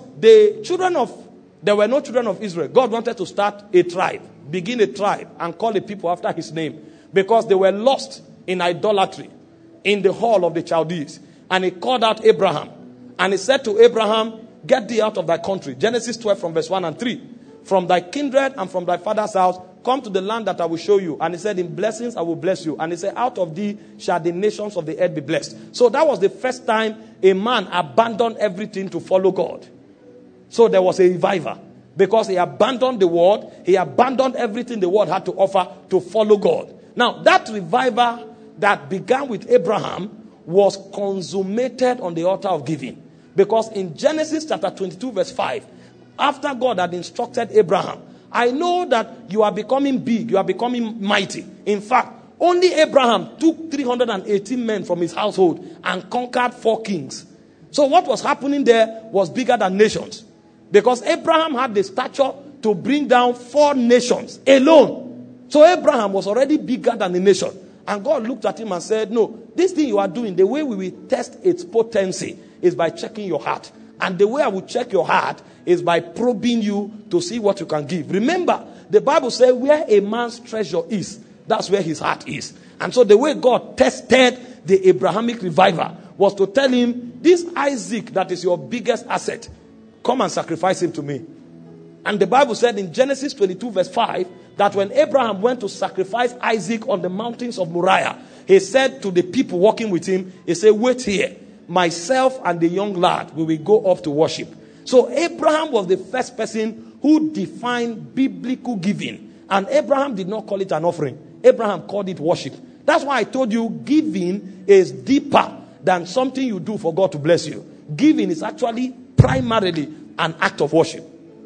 there were no children of Israel. God wanted to start a tribe, begin a tribe, and call the people after his name. Because they were lost in idolatry in the hall of the Chaldees. And he called out Abraham. And he said to Abraham, get thee out of thy country. Genesis 12 from verse 1 and 3. From thy kindred and from thy father's house come to the land that I will show you. And he said, in blessings I will bless you. And he said, out of thee shall the nations of the earth be blessed. So that was the first time a man abandoned everything to follow God. So there was a revival. Because he abandoned the world, he abandoned everything the world had to offer to follow God. Now, that revival that began with Abraham was consummated on the altar of giving. Because in Genesis chapter 22 verse 5, after God had instructed Abraham, I know that you are becoming big, you are becoming mighty. In fact, only Abraham took 318 men from his household and conquered 4 kings. So what was happening there was bigger than nations. Because Abraham had the stature to bring down 4 nations alone. So Abraham was already bigger than the nation. And God looked at him and said, no, this thing you are doing, the way we will test its potency is by checking your heart. And the way I will check your heart is by probing you to see what you can give. Remember, the Bible says where a man's treasure is, that's where his heart is. And so the way God tested the Abrahamic revival was to tell him, this Isaac that is your biggest asset, come and sacrifice him to me. And the Bible said in Genesis 22 verse 5 that when Abraham went to sacrifice Isaac on the mountains of Moriah, he said to the people walking with him, he said, wait here. Myself and the young lad, we will go up to worship. So Abraham was the first person who defined biblical giving. And Abraham did not call it an offering. Abraham called it worship. That's why I told you giving is deeper than something you do for God to bless you. Giving is actually primarily an act of worship.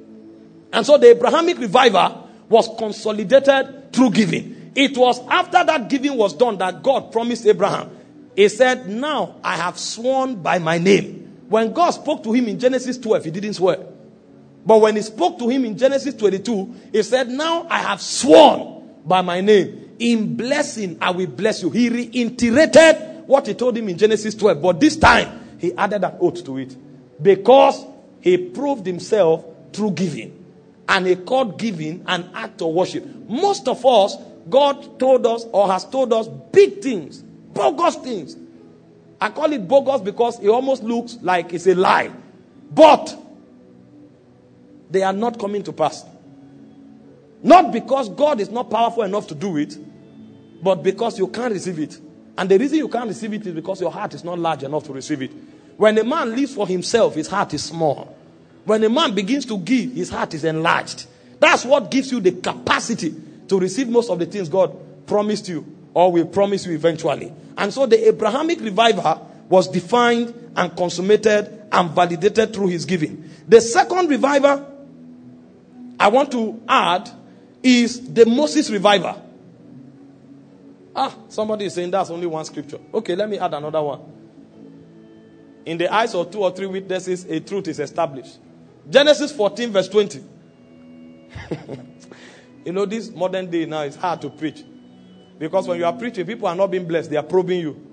And so the Abrahamic revival was consolidated through giving. It was after that giving was done that God promised Abraham. He said, now I have sworn by my name. When God spoke to him in Genesis 12, he didn't swear. But when he spoke to him in Genesis 22, he said, now I have sworn by my name. In blessing, I will bless you. He reiterated what he told him in Genesis 12. But this time, he added an oath to it. Because he proved himself through giving. And he called giving an act of worship. Most of us, God told us or has told us big things. Bogus things. I call it bogus because it almost looks like it's a lie. But they are not coming to pass. Not because God is not powerful enough to do it, but because you can't receive it. And the reason you can't receive it is because your heart is not large enough to receive it. When a man lives for himself, his heart is small. When a man begins to give, his heart is enlarged. That's what gives you the capacity to receive most of the things God promised you or will promise you eventually. And so the Abrahamic revival was defined and consummated and validated through his giving. The second revival I want to add is the Moses revival. Somebody is saying that's only one scripture. Okay, let me add another one. In the eyes of 2 or 3 witnesses, a truth is established. Genesis 14 verse 20. You know, this modern day now is hard to preach. Because when you are preaching, people are not being blessed. They are probing you.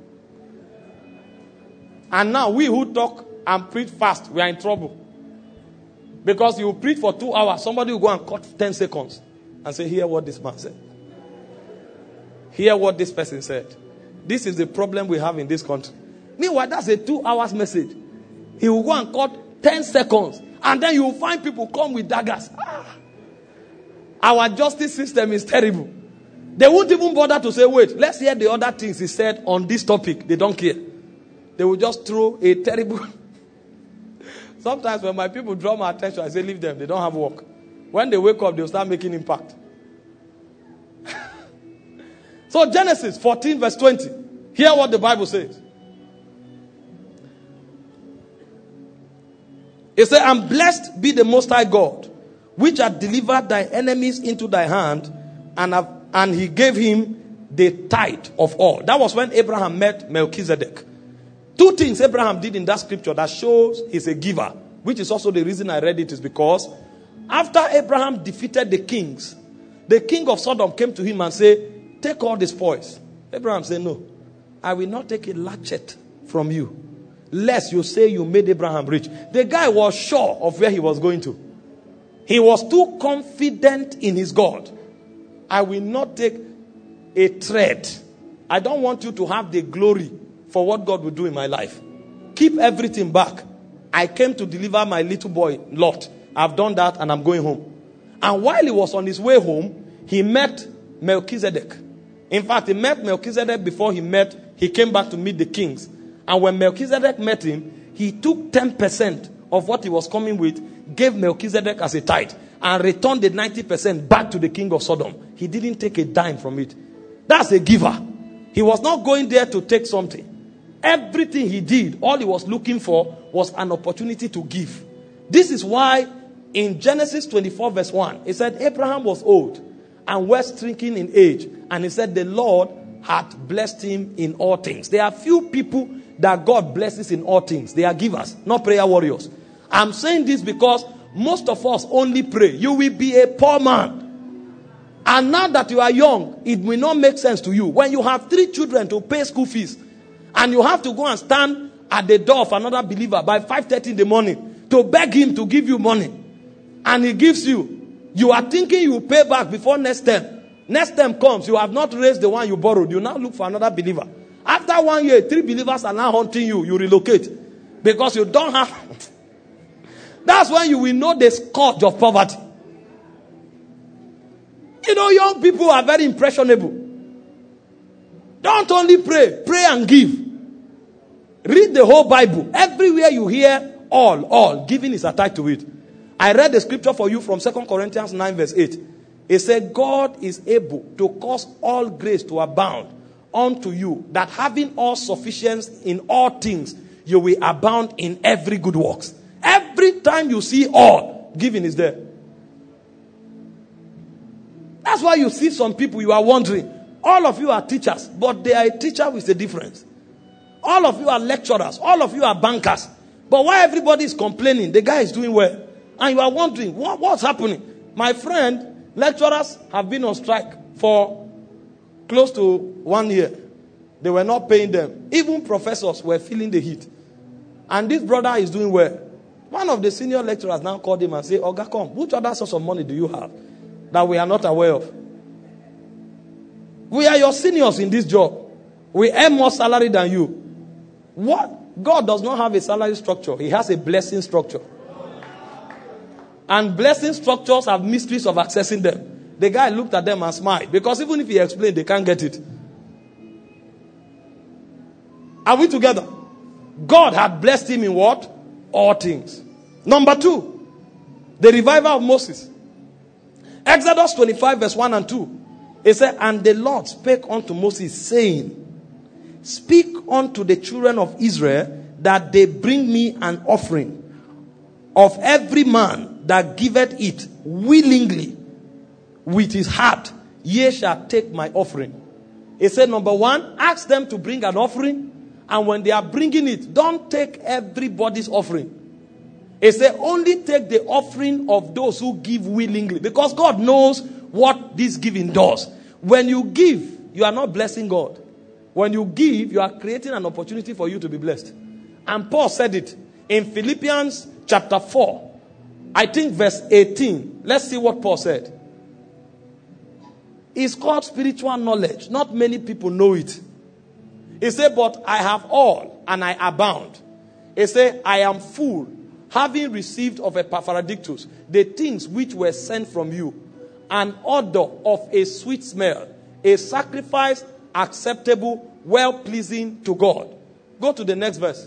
And now we who talk and preach fast, we are in trouble. Because you preach for 2 hours, somebody will go and cut 10 seconds and say, hear what this man said. Hear what this person said. This is the problem we have in this country. Meanwhile, that's a 2 hours message. He will go and cut 10 seconds. And then you will find people come with daggers. Our justice system is terrible. They won't even bother to say, wait, let's hear the other things he said on this topic. They don't care. They will just throw a terrible... Sometimes when my people draw my attention, I say, leave them. They don't have work. When they wake up, they'll start making impact. So Genesis 14 verse 20. Hear what the Bible says. It says, and blessed be the Most High God, which hath delivered thy enemies into thy hand, and he gave him the tithe of all. That was when Abraham met Melchizedek. 2 things Abraham did in that scripture that shows he's a giver, which is also the reason I read it, is because after Abraham defeated the kings, the king of Sodom came to him and said, take all the spoils. Abraham said, no, I will not take a latchet from you, lest you say you made Abraham rich. The guy was sure of where he was going to. He was too confident in his God. I will not take a thread. I don't want you to have the glory for what God will do in my life. Keep everything back. I came to deliver my little boy, Lot. I've done that and I'm going home. And while he was on his way home, he met Melchizedek. In fact, he met Melchizedek before he came back to meet the kings. And when Melchizedek met him, he took 10% of what he was coming with, gave Melchizedek as a tithe, and returned the 90% back to the king of Sodom. He didn't take a dime from it. That's a giver. He was not going there to take something. Everything he did, all he was looking for was an opportunity to give. This is why in Genesis 24 verse 1, it said Abraham was old and was shrinking in age. And he said the Lord had blessed him in all things. There are few people that God blesses in all things. They are givers, not prayer warriors. I'm saying this because most of us only pray. You will be a poor man. And now that you are young, it will not make sense to you. When you have 3 children to pay school fees, and you have to go and stand at the door of another believer by 5:30 in the morning to beg him to give you money, and he gives you are thinking you will pay back before next term. Next term comes, you have not raised the one you borrowed. You now look for another believer. After 1 year, 3 believers are now haunting you. You relocate because you don't have. That's when you will know the scourge of poverty. You know, young people are very impressionable. Don't only pray and give. Read the whole Bible. Everywhere you hear all, giving is attached to it. I read the scripture for you from 2 Corinthians 9 verse 8. It said, God is able to cause all grace to abound unto you, that having all sufficiency in all things, you will abound in every good works. Every time you see all, giving is there. That's why you see some people, you are wondering, all of you are teachers, but they are a teacher with a difference. All of you are lecturers. All of you are bankers. But why everybody is complaining? The guy is doing well. And you are wondering, what's happening? My friend, lecturers have been on strike for close to 1 year. They were not paying them. Even professors were feeling the heat. And this brother is doing well. One of the senior lecturers now called him and said, Oga, come, which other source of money do you have that we are not aware of? We are your seniors in this job. We earn more salary than you. What? God does not have a salary structure. He has a blessing structure. And blessing structures have mysteries of accessing them. The guy looked at them and smiled. Because even if he explained, they can't get it. Are we together? God had blessed him in what? All things. Number 2, the revival of Moses. Exodus 25 verse 1 and 2. It said, and the Lord spake unto Moses, saying, speak unto the children of Israel that they bring me an offering of every man that giveth it willingly with his heart, ye shall take my offering. It said, number 1, ask them to bring an offering. And when they are bringing it, don't take everybody's offering. It said, only take the offering of those who give willingly. Because God knows what this giving does. When you give, you are not blessing God. When you give, you are creating an opportunity for you to be blessed. And Paul said it in Philippians chapter 4. I think verse 18. Let's see what Paul said. It's called spiritual knowledge. Not many people know it. He said, but I have all and I abound. He said, I am full, having received of Epaphroditus the things which were sent from you, an odor of a sweet smell, a sacrifice acceptable, well-pleasing to God. Go to the next verse.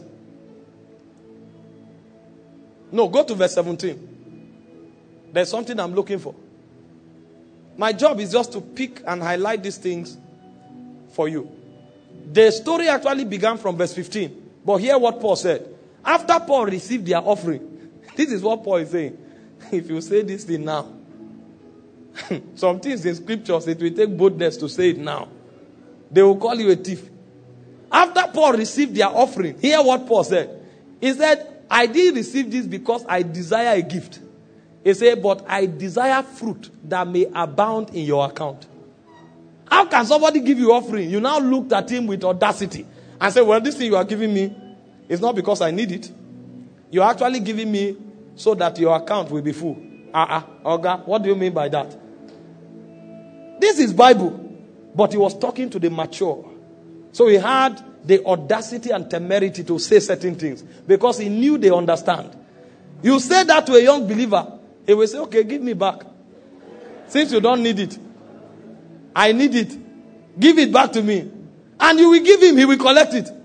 No, go to verse 17. There's something I'm looking for. My job is just to pick and highlight these things for you. The story actually began from verse 15. But hear what Paul said. After Paul received their offering, this is what Paul is saying. If you say this thing now, some things in scriptures, it will take boldness to say it now. They will call you a thief. After Paul received their offering, hear what Paul said. He said, I did receive this because I desire a gift. He said, but I desire fruit that may abound in your account. How can somebody give you offering? You now looked at him with audacity and said, well, this thing you are giving me is not because I need it. You're actually giving me so that your account will be full. Oga, what do you mean by that? This is Bible. But he was talking to the mature. So he had the audacity and temerity to say certain things. Because he knew they understand. You say that to a young believer, he will say, okay, give me back. Since you don't need it. I need it. Give it back to me. And you will give him, he will collect it.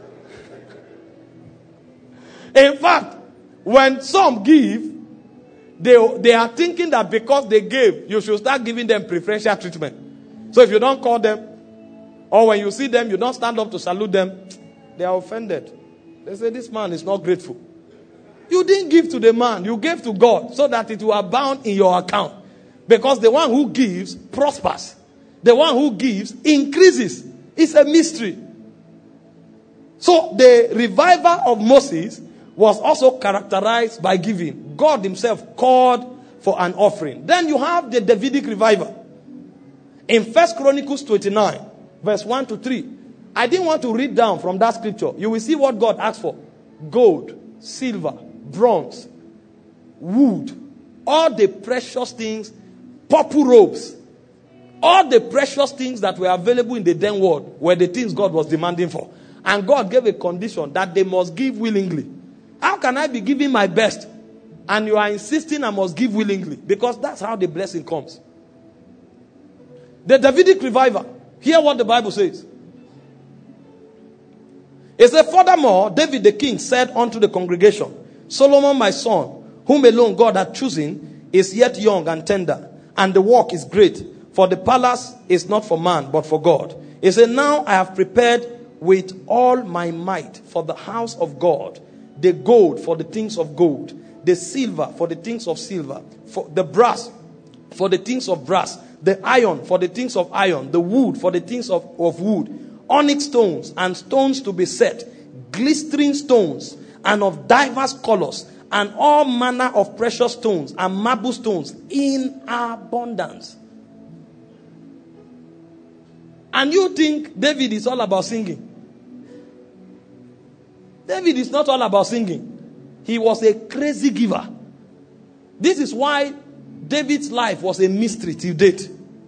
In fact, when some give, they are thinking that because they gave, you should start giving them preferential treatment. So if you don't call them, or when you see them, you don't stand up to salute them, they are offended. They say, this man is not grateful. You didn't give to the man, you gave to God so that it will abound in your account. Because the one who gives prospers. The one who gives increases. It's a mystery. So the revival of Moses was also characterized by giving. God himself called for an offering. Then you have the Davidic revival. In 1 Chronicles 29, verse 1 to 3. I didn't want to read down from that scripture. You will see what God asked for. Gold, silver, bronze, wood, all the precious things, purple robes, all the precious things that were available in the then world were the things God was demanding for. And God gave a condition that they must give willingly. How can I be giving my best and you are insisting I must give willingly? Because that's how the blessing comes. The Davidic revival. Hear what the Bible says. It says, furthermore, David the king said unto the congregation, Solomon my son, whom alone God hath chosen, is yet young and tender, and the work is great. For the palace is not for man, but for God. He said, now I have prepared with all my might for the house of God, the gold for the things of gold, the silver for the things of silver, for the brass for the things of brass, the iron for the things of iron, the wood for the things of wood, onyx stones and stones to be set, glistering stones and of diverse colors, and all manner of precious stones and marble stones in abundance. And you think David is all about singing. David is not all about singing. He was a crazy giver. This is why David's life was a mystery till date.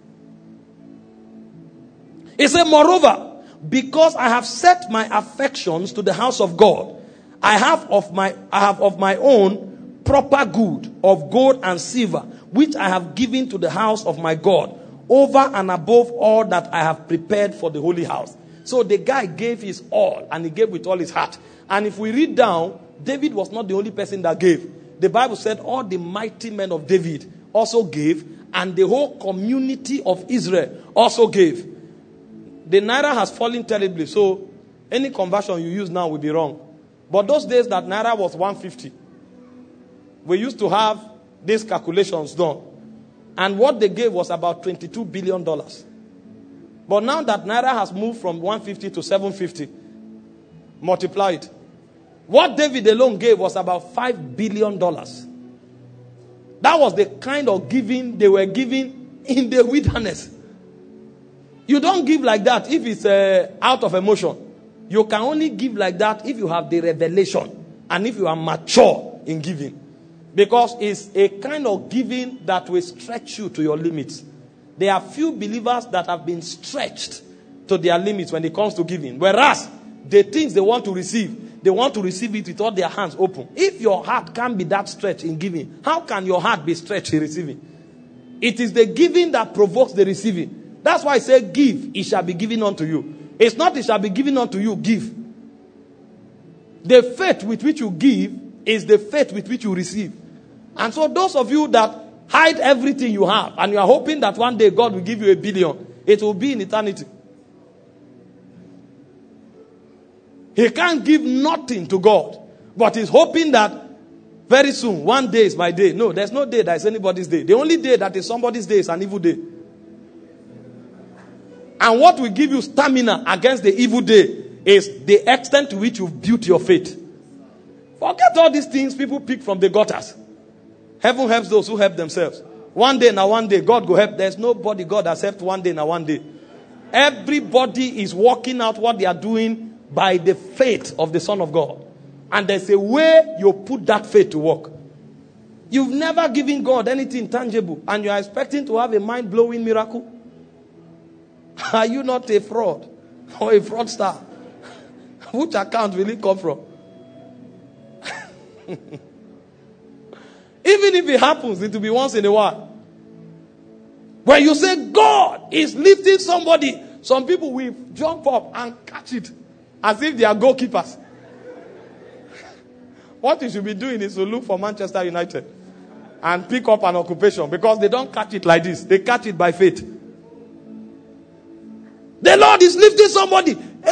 He said, moreover, because I have set my affections to the house of God, I have of my own proper good of gold and silver, which I have given to the house of my God, over and above all that I have prepared for the holy house. So the guy gave his all, and he gave with all his heart. And if we read down, David was not the only person that gave. The Bible said all the mighty men of David also gave, and the whole community of Israel also gave. The naira has fallen terribly, so any conversion you use now will be wrong. But those days that naira was 150, we used to have these calculations done. And what they gave was about $22 billion. But now that naira has moved from 150 to 750, multiply it. What David alone gave was about $5 billion. That was the kind of giving they were giving in the wilderness. You don't give like that if it's out of emotion. You can only give like that if you have the revelation and if you are mature in giving. Because it's a kind of giving that will stretch you to your limits. There are few believers that have been stretched to their limits when it comes to giving. Whereas the things they want to receive, they want to receive it with all their hands open. If your heart can't be that stretched in giving, how can your heart be stretched in receiving? It is the giving that provokes the receiving. That's why I say give, it shall be given unto you. It's not it shall be given unto you, give. The faith with which you give is the faith with which you receive. And so those of you that hide everything you have and you are hoping that one day God will give you $1 billion, it will be in eternity. He can't give nothing to God, but he's hoping that very soon, one day is my day. No, there's no day that is anybody's day. The only day that is somebody's day is an evil day. And what will give you stamina against the evil day is the extent to which you've built your faith. Forget all these things people pick from the gutters. Heaven helps those who help themselves. One day, now one day, God will help. There's nobody God has helped one day, now one day. Everybody is working out what they are doing by the faith of the Son of God. And there's a way you put that faith to work. You've never given God anything tangible, and you are expecting to have a mind-blowing miracle? Are you not a fraud or a fraudster? Which account will it come from? Even if it happens, it will be once in a while. When you say God is lifting somebody, some people will jump up and catch it as if they are goalkeepers. What you should be doing is to look for Manchester United and pick up an occupation, because they don't catch it like this. They catch it by faith. The Lord is lifting somebody.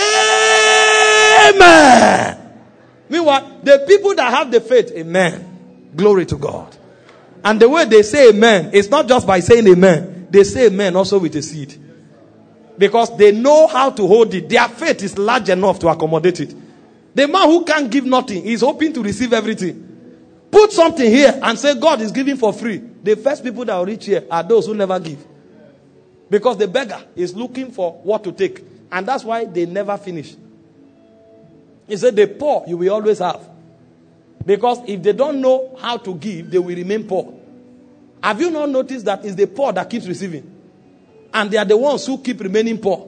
Amen. Meanwhile, the people that have the faith, amen. Glory to God. And the way they say amen, it's not just by saying amen. They say amen also with a seed. Because they know how to hold it. Their faith is large enough to accommodate it. The man who can't give nothing is hoping to receive everything. Put something here and say God is giving for free. The first people that will reach here are those who never give. Because the beggar is looking for what to take. And that's why they never finish. He said the poor you will always have. Because if they don't know how to give, they will remain poor. Have you not noticed that it's the poor that keeps receiving? And they are the ones who keep remaining poor.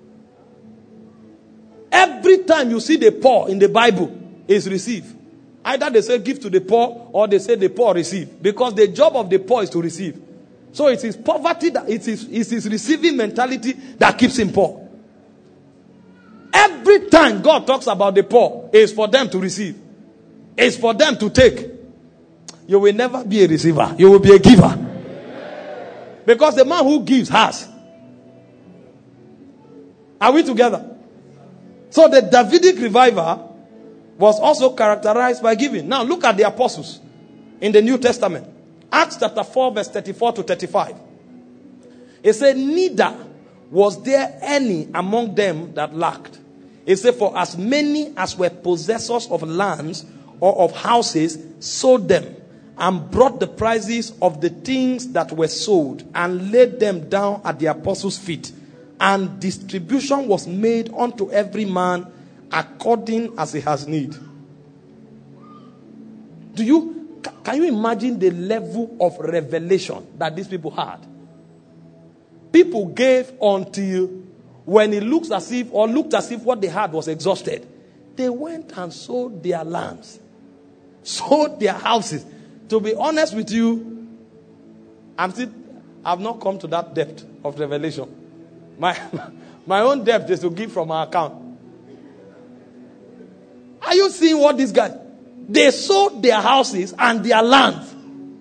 Every time you see the poor in the Bible is receive. Either they say give to the poor, or they say the poor receive. Because the job of the poor is to receive. So it is poverty, it is receiving mentality that keeps him poor. Every time God talks about the poor, it is for them to receive. It's for them to take. You will never be a receiver. You will be a giver. Because the man who gives has. Are we together? So the Davidic revival was also characterized by giving. Now look at the apostles in the New Testament. Acts chapter 4 verse 34 to 35. It said, neither was there any among them that lacked. It said, for as many as were possessors of lands or of houses sold them, and brought the prices of the things that were sold, and laid them down at the apostles' feet. And distribution was made unto every man according as he has need. Can you imagine the level of revelation that these people had? People gave until when it looked as if what they had was exhausted. They went and sold their lands, sold their houses. To be honest with you, I've not come to that depth of revelation. My own depth is to give from my account. Are you seeing what these guys? They sold their houses and their lands.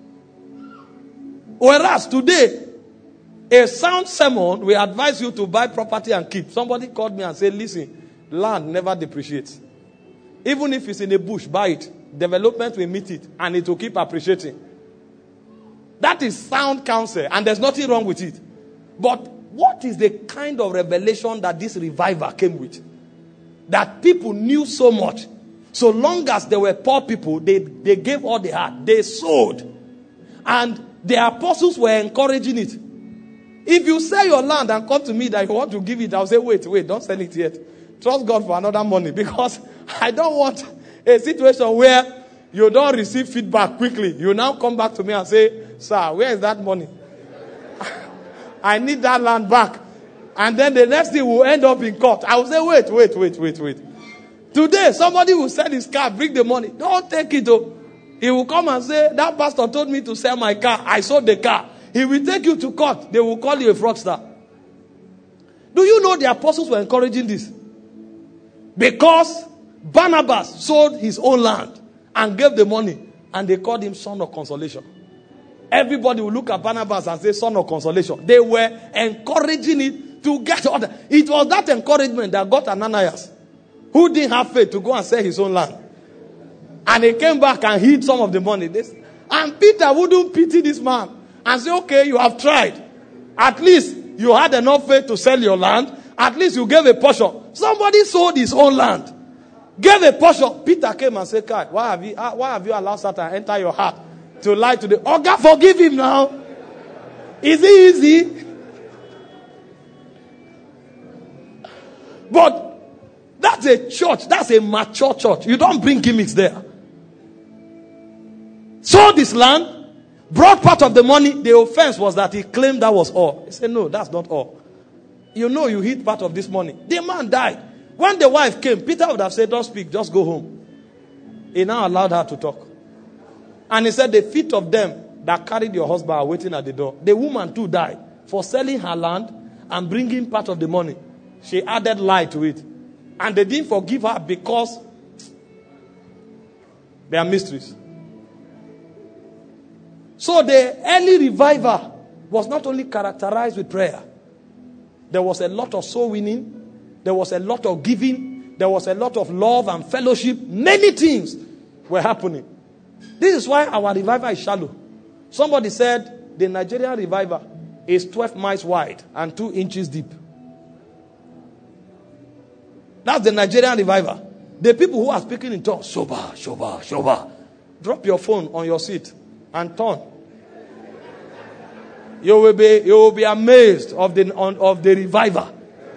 Whereas today, a sound sermon will advise you to buy property and keep. Somebody called me and said, listen, land never depreciates. Even if it's in a bush, buy it. Development will meet it and it will keep appreciating. That is sound counsel, and there's nothing wrong with it. But what is the kind of revelation that this revival came with? That people knew so much. So long as they were poor people, they gave all they had. They sold. And the apostles were encouraging it. If you sell your land and come to me that you want to give it, I'll say, wait, don't sell it yet. Trust God for another money, because I don't want a situation where you don't receive feedback quickly. You now come back to me and say, sir, where is that money? I need that land back. And then the next thing will end up in court. I will say, wait. Today, somebody will sell his car, bring the money. Don't take it. He will come and say, that pastor told me to sell my car. I sold the car. He will take you to court. They will call you a fraudster. Do you know the apostles were encouraging this? Because Barnabas sold his own land and gave the money, and they called him son of consolation. Everybody will look at Barnabas and say son of consolation. They were encouraging it to get order. It was that encouragement that got Ananias, who didn't have faith, to go and sell his own land. And he came back and hid some of the money. And Peter wouldn't pity this man and say, okay, you have tried. At least you had enough faith to sell your land. At least you gave a portion. Somebody sold his own land, gave a portion. Peter came and said, God, why have you allowed Satan enter your heart to lie to the... Oh, God, forgive him now. Is it easy? But that's a church. That's a mature church. You don't bring gimmicks there. Sold this land, brought part of the money. The offense was that he claimed that was all. He said, no, that's not all. You know you hid part of this money. The man died. When the wife came, Peter would have said, don't speak, just go home. He now allowed her to talk. And he said, the feet of them that carried your husband are waiting at the door. The woman too died. for selling her land and bringing part of the money. She added lie to it. And they didn't forgive her because they are mysteries. So the early revival was not only characterized with prayer. There was a lot of soul winning. There was a lot of giving. There was a lot of love and fellowship. Many things were happening. This is why our revival is shallow. Somebody said the Nigerian revival is 12 miles wide and 2 inches deep. That's the Nigerian revival. The people who are speaking in tongues, shoba, shoba, shoba. Drop your phone on your seat and turn. You will be amazed of the revival.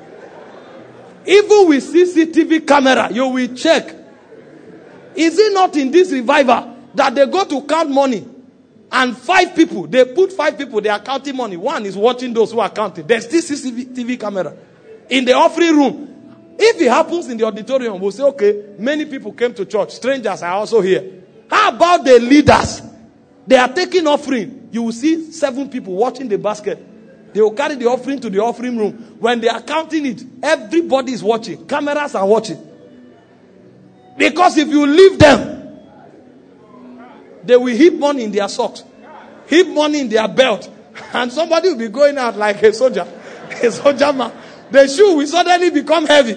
Even with CCTV camera, you will check. Is it not in this revival that they go to count money and 5 people, they put 5 people, they are counting money. One is watching those who are counting. There's this CCTV camera in the offering room. If it happens in the auditorium, we'll say, okay, many people came to church. Strangers are also here. How about the leaders? They are taking offering. You will see 7 people watching the basket. They will carry the offering to the offering room. When they are counting it, everybody is watching. Cameras are watching. Because if you leave them, they will heap money in their socks, heap money in their belt, and somebody will be going out like a soldier man. The shoe will suddenly become heavy.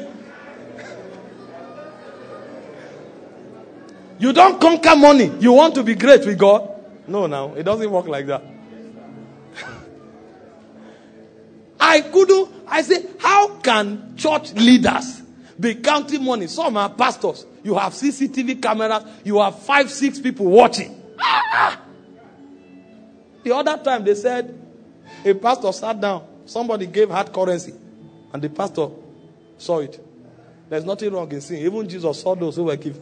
You don't conquer money. You want to be great with God? No, it doesn't work like that. I say, how can church leaders be counting money? Some are pastors. You have CCTV cameras. You have 5, 6 people watching. The other time they said, a pastor sat down. Somebody gave hard currency. And the pastor saw it. There's nothing wrong in seeing. Even Jesus saw those who were giving.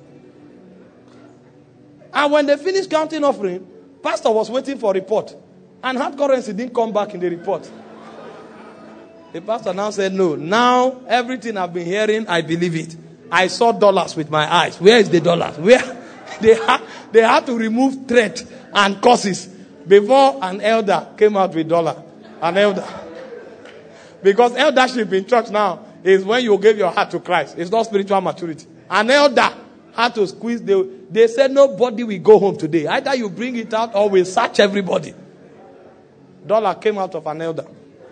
And when they finished counting offering, pastor was waiting for a report. And hard currency didn't come back in the report. The pastor now said, no, now everything I've been hearing, I believe it. I saw dollars with my eyes. Where is the dollars? Where? They had to remove threat and curses before an elder came out with dollar. An elder. Because eldership in church now is when you give your heart to Christ. It's not spiritual maturity. An elder had to squeeze. They said nobody will go home today. Either you bring it out or we'll search everybody. Dollar came out of an elder.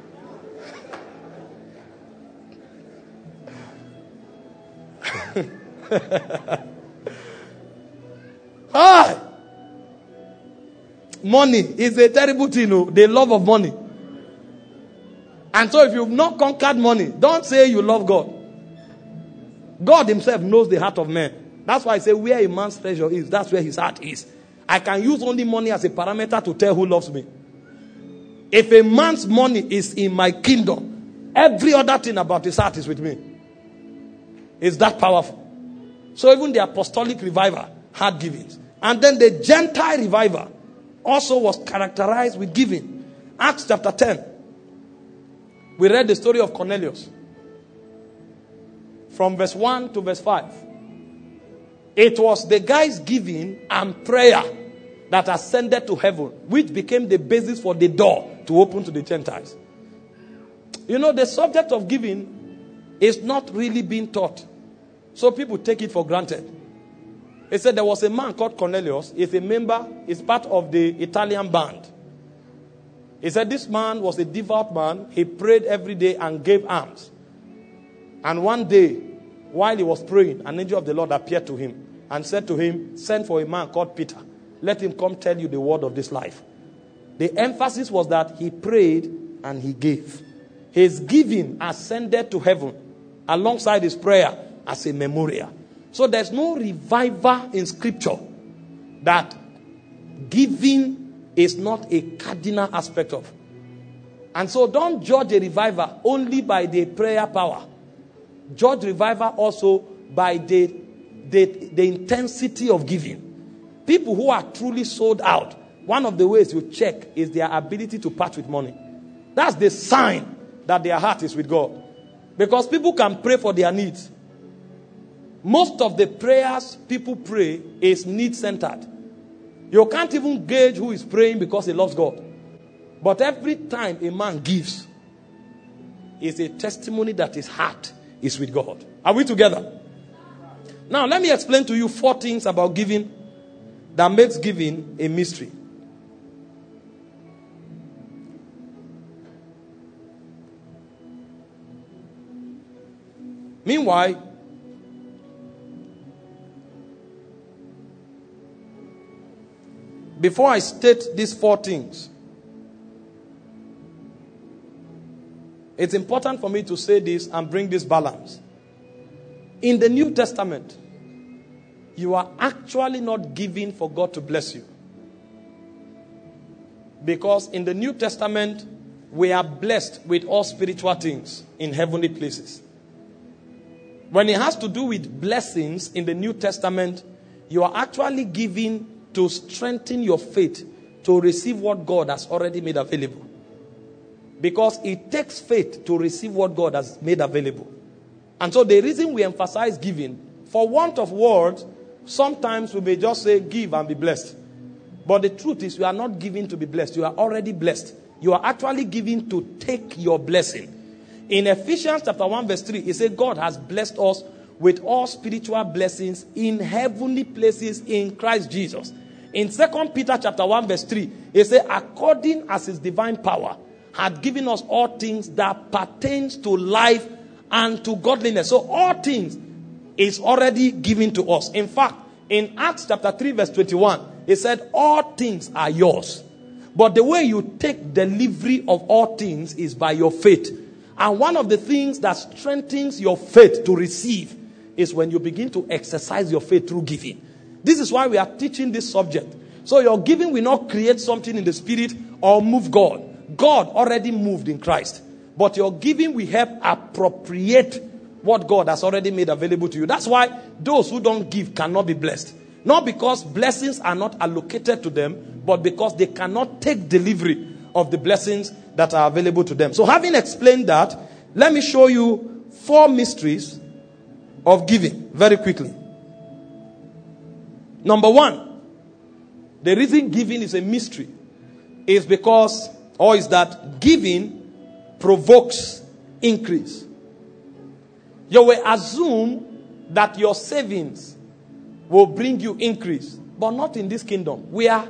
Money is a terrible thing. The love of money. And so if you've not conquered money, don't say you love God. God himself knows the heart of man. That's why I say where a man's treasure is, that's where his heart is. I can use only money as a parameter to tell who loves me. If a man's money is in my kingdom, every other thing about his heart is with me. It's that powerful. So even the apostolic revival had givings. And then the Gentile revival also was characterized with giving. Acts chapter 10. We read the story of Cornelius. From verse 1 to verse 5. It was the guy's giving and prayer that ascended to heaven, which became the basis for the door to open to the Gentiles. You know, the subject of giving is not really being taught. So people take it for granted. He said there was a man called Cornelius. He's a member, he's part of the Italian band. He said this man was a devout man. He prayed every day and gave alms. And one day, while he was praying, an angel of the Lord appeared to him and said to him, send for a man called Peter. Let him come tell you the word of this life. The emphasis was that he prayed and he gave. His giving ascended to heaven alongside his prayer as a memorial. So there's no revival in scripture that giving is not a cardinal aspect of. And so don't judge a revival only by the prayer power. Judge revival also by the intensity of giving. People who are truly sold out, one of the ways you check is their ability to part with money. That's the sign that their heart is with God. Because people can pray for their needs. Most of the prayers people pray is need-centered. You can't even gauge who is praying because he loves God. But every time a man gives, is a testimony that his heart is with God. Are we together? Now, let me explain to you 4 things about giving that makes giving a mystery. Meanwhile, before I state these 4 things, it's important for me to say this and bring this balance. In the New Testament, you are actually not giving for God to bless you. Because in the New Testament, we are blessed with all spiritual things in heavenly places. When it has to do with blessings in the New Testament, you are actually giving to strengthen your faith to receive what God has already made available. Because it takes faith to receive what God has made available. And so the reason we emphasize giving, for want of words, sometimes we may just say give and be blessed. But the truth is, you are not giving to be blessed. You are already blessed. You are actually giving to take your blessing. In Ephesians chapter 1 verse 3, it says God has blessed us with all spiritual blessings in heavenly places in Christ Jesus. In 2 Peter chapter 1 verse 3, it says according as his divine power had given us all things that pertains to life and to godliness. So all things is already given to us. In fact, in Acts chapter 3 verse 21, it said all things are yours. But the way you take delivery of all things is by your faith. And one of the things that strengthens your faith to receive is when you begin to exercise your faith through giving. This is why we are teaching this subject. So your giving will not create something in the spirit or move God. God already moved in Christ. But your giving will help appropriate what God has already made available to you. That's why those who don't give cannot be blessed. Not because blessings are not allocated to them, but because they cannot take delivery of the blessings that are available to them. So having explained that, let me show you 4 mysteries of giving very quickly. Number 1, the reason giving is a mystery is because, or is that giving provokes increase. You will assume that your savings will bring you increase, but not in this kingdom.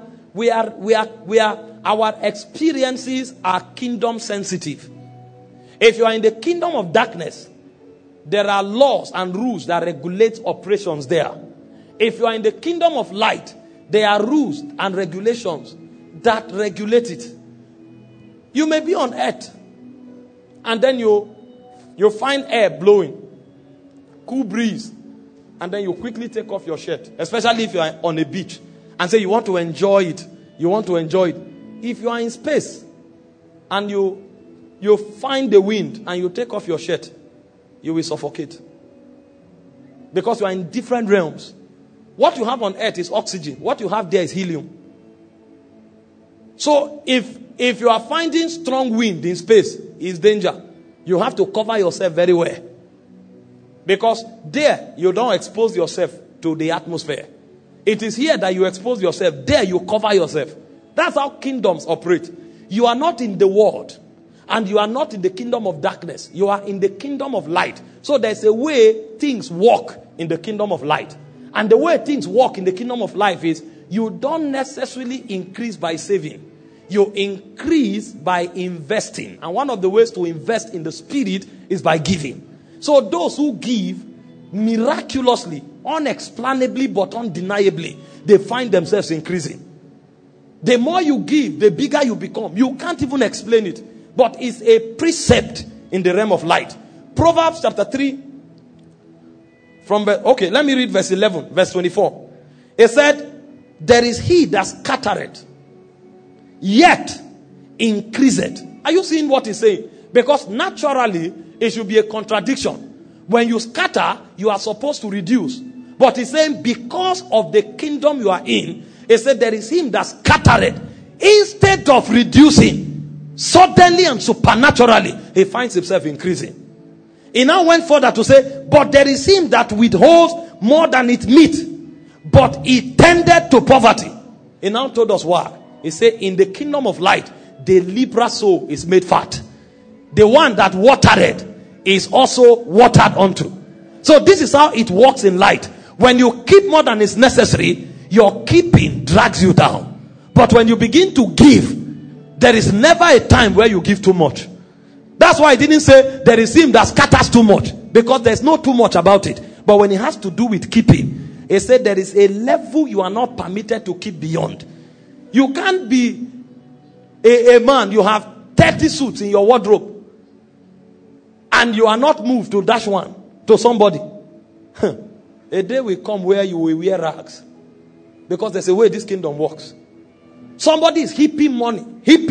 Our experiences are kingdom sensitive. If you are in the kingdom of darkness, there are laws and rules that regulate operations there. If you are in the kingdom of light, there are rules and regulations that regulate it. You may be on earth, and then you find air blowing, cool breeze, and then you quickly take off your shirt, especially if you are on a beach, and say you want to enjoy it. You want to enjoy it. If you are in space and you find the wind and you take off your shirt, you will suffocate. Because you are in different realms. What you have on earth is oxygen. What you have there is helium. So if you are finding strong wind in space, it's danger. You have to cover yourself very well. Because there you don't expose yourself to the atmosphere. It is here that you expose yourself. There you cover yourself. That's how kingdoms operate. You are not in the world. And you are not in the kingdom of darkness. You are in the kingdom of light. So there's a way things work in the kingdom of light. And the way things work in the kingdom of life is you don't necessarily increase by saving. You increase by investing. And one of the ways to invest in the spirit is by giving. So those who give miraculously, unexplainably but undeniably, they find themselves increasing. The more you give, the bigger you become. You can't even explain it. But it's a precept in the realm of light. Proverbs chapter 3. Let me read verse 11, verse 24. It said, there is he that scattereth, yet increaseth. Are you seeing what he's saying? Because naturally, it should be a contradiction. When you scatter, you are supposed to reduce. But he's saying, because of the kingdom you are in, he said, there is him that scattereth. Instead of reducing, suddenly and supernaturally, he finds himself increasing. He now went further to say, but there is him that withholds more than it meet, but he tended to poverty. He now told us why. He said, in the kingdom of light, the liberal soul is made fat. The one that watered is also watered onto. So this is how it works in light. When you keep more than is necessary, your keeping drags you down. But when you begin to give, there is never a time where you give too much. That's why I didn't say there is him that scatters too much, because there's no too much about it. But when it has to do with keeping, it said there is a level you are not permitted to keep beyond. You can't be a man, you have 30 suits in your wardrobe, and you are not moved to dash one to somebody. A day will come where you will wear rags, because there's a way this kingdom works. Somebody is heaping money,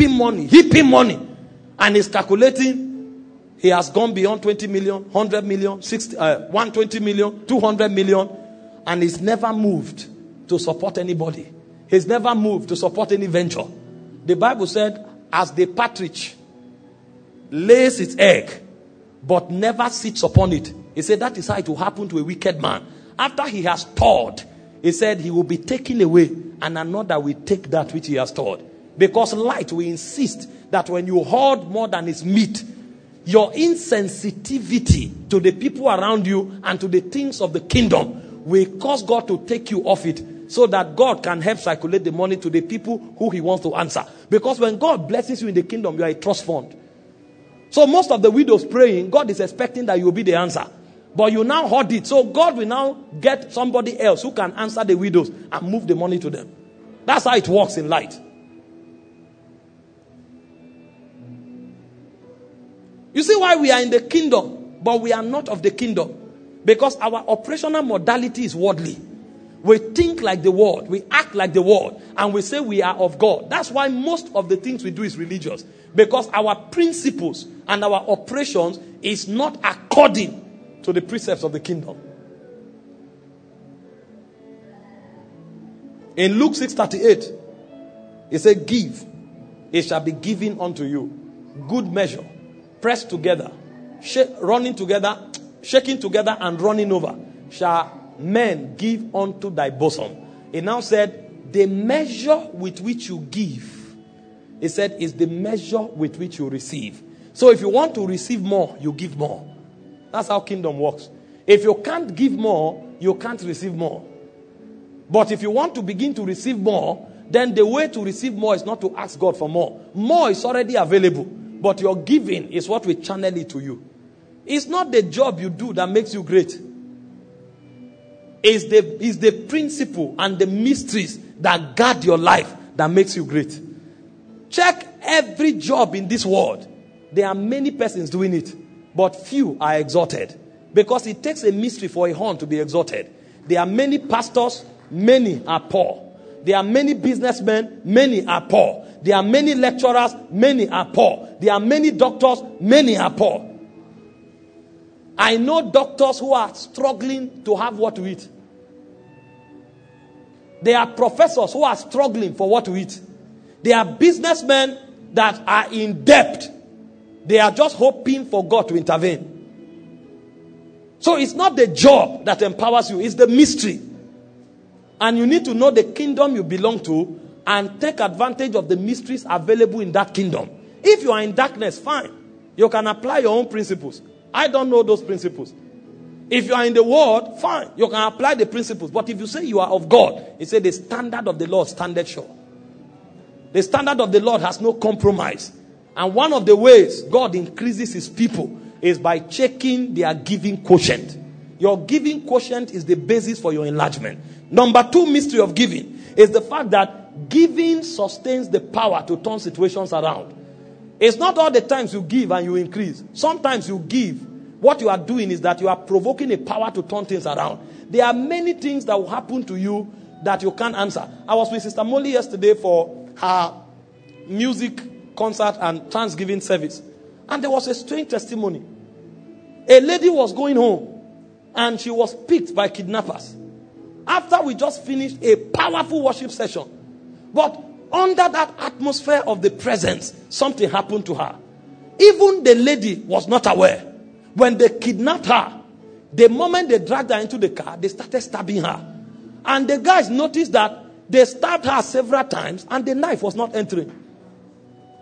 and is calculating he has gone beyond 20 million, 100 million, 60, 120 million, 200 million, and he's never moved to support anybody. He's never moved to support any venture. The Bible said, as the partridge lays its egg, but never sits upon it. He said that is how it will happen to a wicked man. After he has stored, he said he will be taken away, and another will take that which he has stored. Because light will insist that when you hoard more than is meat, your insensitivity to the people around you and to the things of the kingdom will cause God to take you off it, so that God can help circulate the money to the people who he wants to answer. Because when God blesses you in the kingdom, you are a trust fund. So most of the widows praying, God is expecting that you will be the answer. But you now hoard it. So God will now get somebody else who can answer the widows and move the money to them. That's how it works in light. You see why we are in the kingdom, but we are not of the kingdom? Because our operational modality is worldly. We think like the world, we act like the world, and we say we are of God. That's why most of the things we do is religious. Because our principles and our operations is not according to the precepts of the kingdom. In Luke 6:38, it said, give, it shall be given unto you. Good measure, pressed together, running together, shaking together and running over, shall men give unto thy bosom. It now said, the measure with which you give, it said, is the measure with which you receive. So if you want to receive more, you give more. That's how kingdom works. If you can't give more, you can't receive more. But if you want to begin to receive more, then the way to receive more is not to ask God for more. More is already available, but your giving is what will channel it to you. It's not the job you do that makes you great. It's the principle and the mysteries that guard your life that makes you great. Check every job in this world. There are many persons doing it, but few are exalted. Because it takes a mystery for a horn to be exalted. There are many pastors, many are poor. There are many businessmen, many are poor. There are many lecturers, many are poor. There are many doctors, many are poor. I know doctors who are struggling to have what to eat. There are professors who are struggling for what to eat. There are businessmen that are in debt. They are just hoping for God to intervene. So it's not the job that empowers you, it's the mystery. And you need to know the kingdom you belong to and take advantage of the mysteries available in that kingdom. If you are in darkness, fine. You can apply your own principles. I don't know those principles. If you are in the world, fine. You can apply the principles. But if you say you are of God, he said the standard of the Lord standeth sure. The standard of the Lord has no compromise. And one of the ways God increases his people is by checking their giving quotient. Your giving quotient is the basis for your enlargement. Number 2 mystery of giving is the fact that giving sustains the power to turn situations around. It's not all the times you give and you increase. Sometimes you give. What you are doing is that you are provoking a power to turn things around. There are many things that will happen to you that you can't answer. I was with Sister Molly yesterday for her music concert and Thanksgiving service. And there was a strange testimony. A lady was going home and she was picked by kidnappers. After we just finished a powerful worship session. But under that atmosphere of the presence, something happened to her. Even the lady was not aware. When they kidnapped her, the moment they dragged her into the car, they started stabbing her. And the guys noticed that they stabbed her several times and the knife was not entering.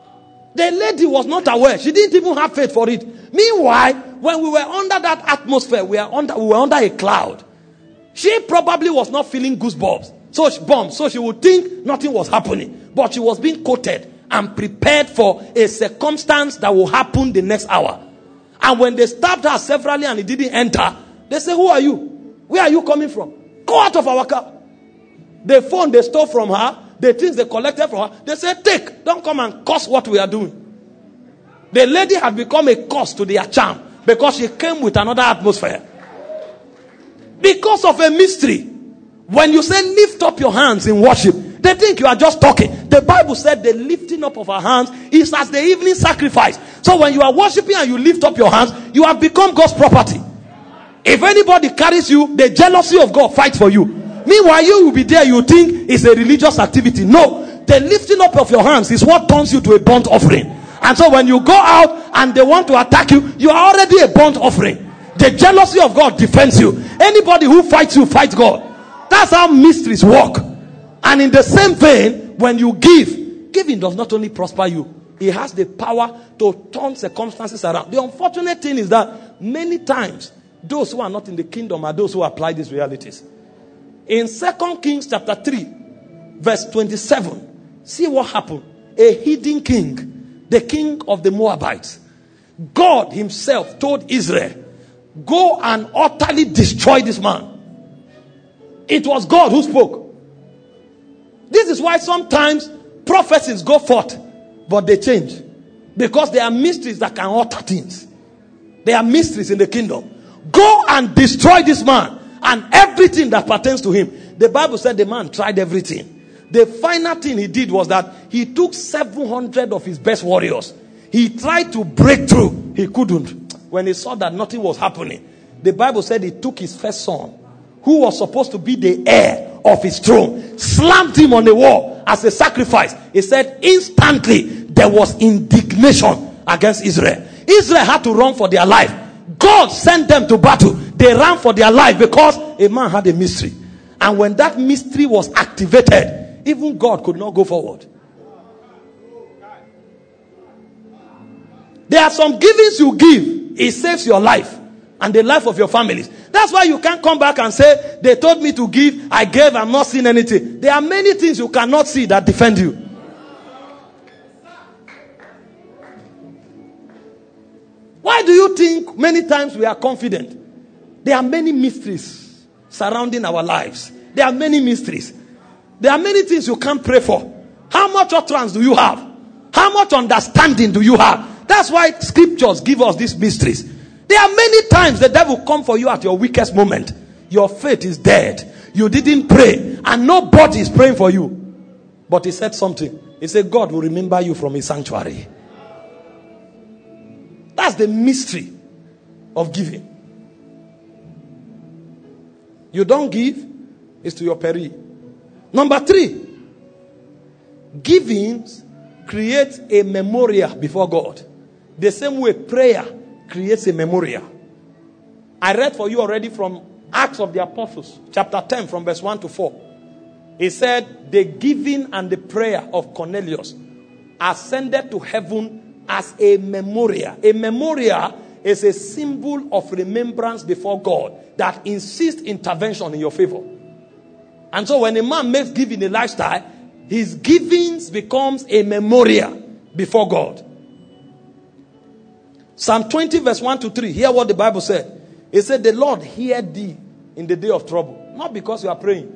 The lady was not aware. She didn't even have faith for it. Meanwhile, when we were under that atmosphere, we were under a cloud. She probably was not feeling goosebumps. So she would think nothing was happening. But she was being coated and prepared for a circumstance that will happen the next hour. And when they stabbed her severally and it didn't enter, they say, who are you? Where are you coming from? Go out of our car. The phone they stole from her, the things they collected from her, they said, take. Don't come and curse what we are doing. The lady had become a curse to their charm because she came with another atmosphere. Because of a mystery. When you say lift up your hands in worship, they think you are just talking. The Bible said the lifting up of our hands is as the evening sacrifice. So when you are worshiping and you lift up your hands, you have become God's property. If anybody carries you, the jealousy of God fights for you. Meanwhile, you will be there, you think it's a religious activity. No, the lifting up of your hands is what turns you to a burnt offering. And so when you go out and they want to attack you, you are already a burnt offering. The jealousy of God defends you. Anybody who fights you, fights God. That's how mysteries work. And in the same vein, when you give, giving does not only prosper you, it has the power to turn circumstances around. The unfortunate thing is that many times, those who are not in the kingdom are those who apply these realities. In 2 Kings chapter 3, verse 27, see what happened. A hidden king, the king of the Moabites, God himself told Israel, go and utterly destroy this man. It was God who spoke. This is why sometimes prophecies go forth, but they change. Because there are mysteries that can alter things. There are mysteries in the kingdom. Go and destroy this man and everything that pertains to him. The Bible said the man tried everything. The final thing he did was that he took 700 of his best warriors. He tried to break through. He couldn't. When he saw that nothing was happening, the Bible said he took his first son, who was supposed to be the heir of his throne, slammed him on the wall as a sacrifice. He said instantly there was indignation against Israel. Israel had to run for their life. God sent them to battle. They ran for their life because a man had a mystery. And when that mystery was activated, even God could not go forward. There are some givings you give, it saves your life and the life of your families. That's why you can't come back and say, they told me to give, I gave, I'm not seeing anything. There are many things you cannot see that defend you. Why do you think many times we are confident? There are many mysteries surrounding our lives. There are many mysteries. There are many things you can't pray for. How much utterance do you have? How much understanding do you have? That's why scriptures give us these mysteries. There are many times the devil come for you at your weakest moment. Your faith is dead. You didn't pray and nobody is praying for you. But he said something. He said God will remember you from his sanctuary. That's the mystery of giving. You don't give, it's to your peril. Number 3, giving creates a memorial before God. The same way prayer creates a memorial. I read for you already from Acts of the Apostles, chapter 10, from verse 1 to 4. He said, the giving and the prayer of Cornelius ascended to heaven as a memorial. A memorial is a symbol of remembrance before God that insists intervention in your favor. And so when a man makes giving a lifestyle, his givings becomes a memorial before God. Psalm 20 verse 1 to 3. Hear what the Bible said. It said, the Lord heard thee in the day of trouble. Not because you are praying.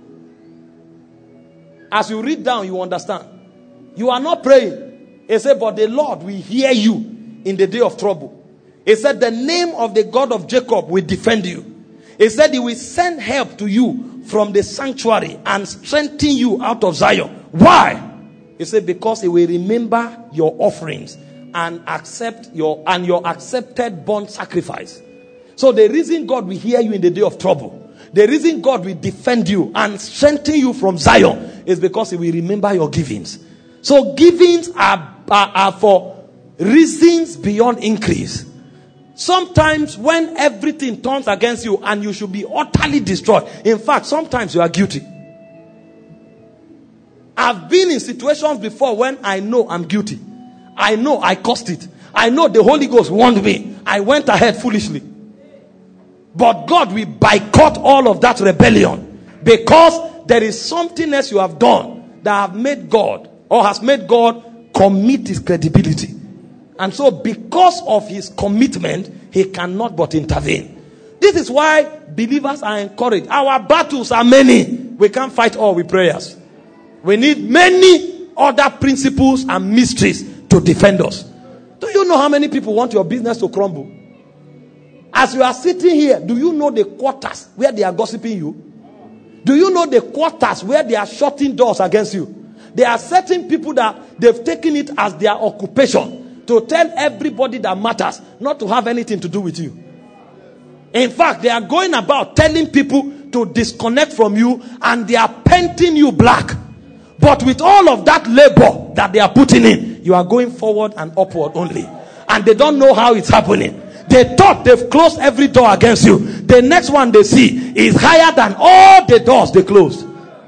As you read down, you understand. You are not praying. It said, but the Lord will hear you in the day of trouble. It said, the name of the God of Jacob will defend you. It said, he will send help to you from the sanctuary and strengthen you out of Zion. Why? It said, because he will remember your offerings and accept your accepted burnt sacrifice. So the reason God will hear you in the day of trouble, the reason God will defend you and strengthen you from Zion is because he will remember your givings. So givings are for reasons beyond increase. Sometimes when everything turns against you and you should be utterly destroyed. In fact, sometimes you are guilty. I've been in situations before when I know I'm guilty. I know I caused it. I know the Holy Ghost warned me. I went ahead foolishly. But God will boycott all of that rebellion, because there is something else you have done that have made God, or has made God commit his credibility. And so because of his commitment, he cannot but intervene. This is why believers are encouraged. Our battles are many. We can't fight all with prayers. We need many other principles and mysteries to defend us. Do you know how many people want your business to crumble? As you are sitting here, do you know the quarters where they are gossiping you? Do you know the quarters where they are shutting doors against you? There are certain people that they've taken it as their occupation to tell everybody that matters not to have anything to do with you. In fact, they are going about telling people to disconnect from you, and they are painting you black. But with all of that labor that they are putting in, you are going forward and upward only. And they don't know how it's happening. They thought they've closed every door against you. The next one they see is higher than all the doors they closed.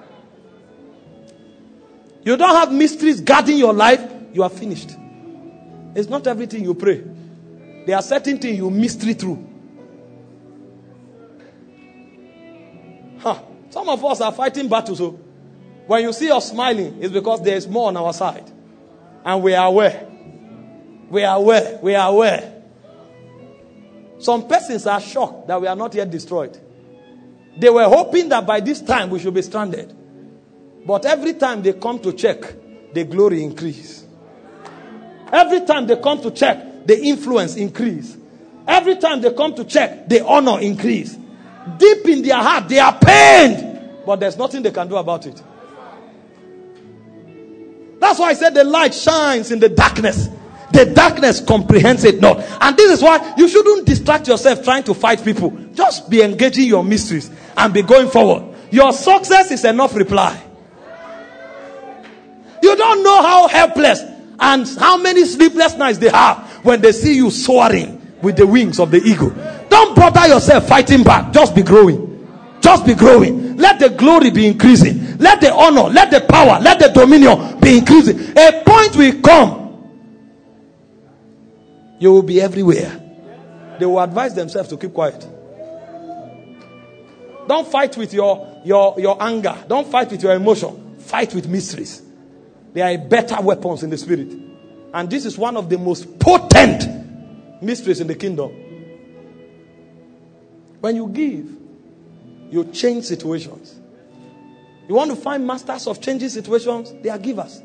You don't have mysteries guarding your life, you are finished. It's not everything you pray. There are certain things you mystery through. Some of us are fighting battles. So when you see us smiling, it's because there is more on our side. And we are aware. We are aware. We are aware. Some persons are shocked that we are not yet destroyed. They were hoping that by this time we should be stranded. But every time they come to check, the glory increase. Every time they come to check, the influence increase. Every time they come to check, the honor increase. Deep in their heart, they are pained. But there's nothing they can do about it. That's why I said the light shines in the darkness. The darkness comprehends it not. And this is why you shouldn't distract yourself trying to fight people. Just be engaging your mysteries and be going forward. Your success is enough reply. You don't know how helpless and how many sleepless nights they have when they see you soaring with the wings of the eagle. Don't bother yourself fighting back. Just be growing. Just be growing. Let the glory be increasing. Let the honor, let the power, let the dominion be increasing. A point will come. You will be everywhere. They will advise themselves to keep quiet. Don't fight with your anger. Don't fight with your emotion. Fight with mysteries. They are better weapons in the spirit. And this is one of the most potent mysteries in the kingdom. When you give, you change situations. You want to find masters of changing situations? They are givers.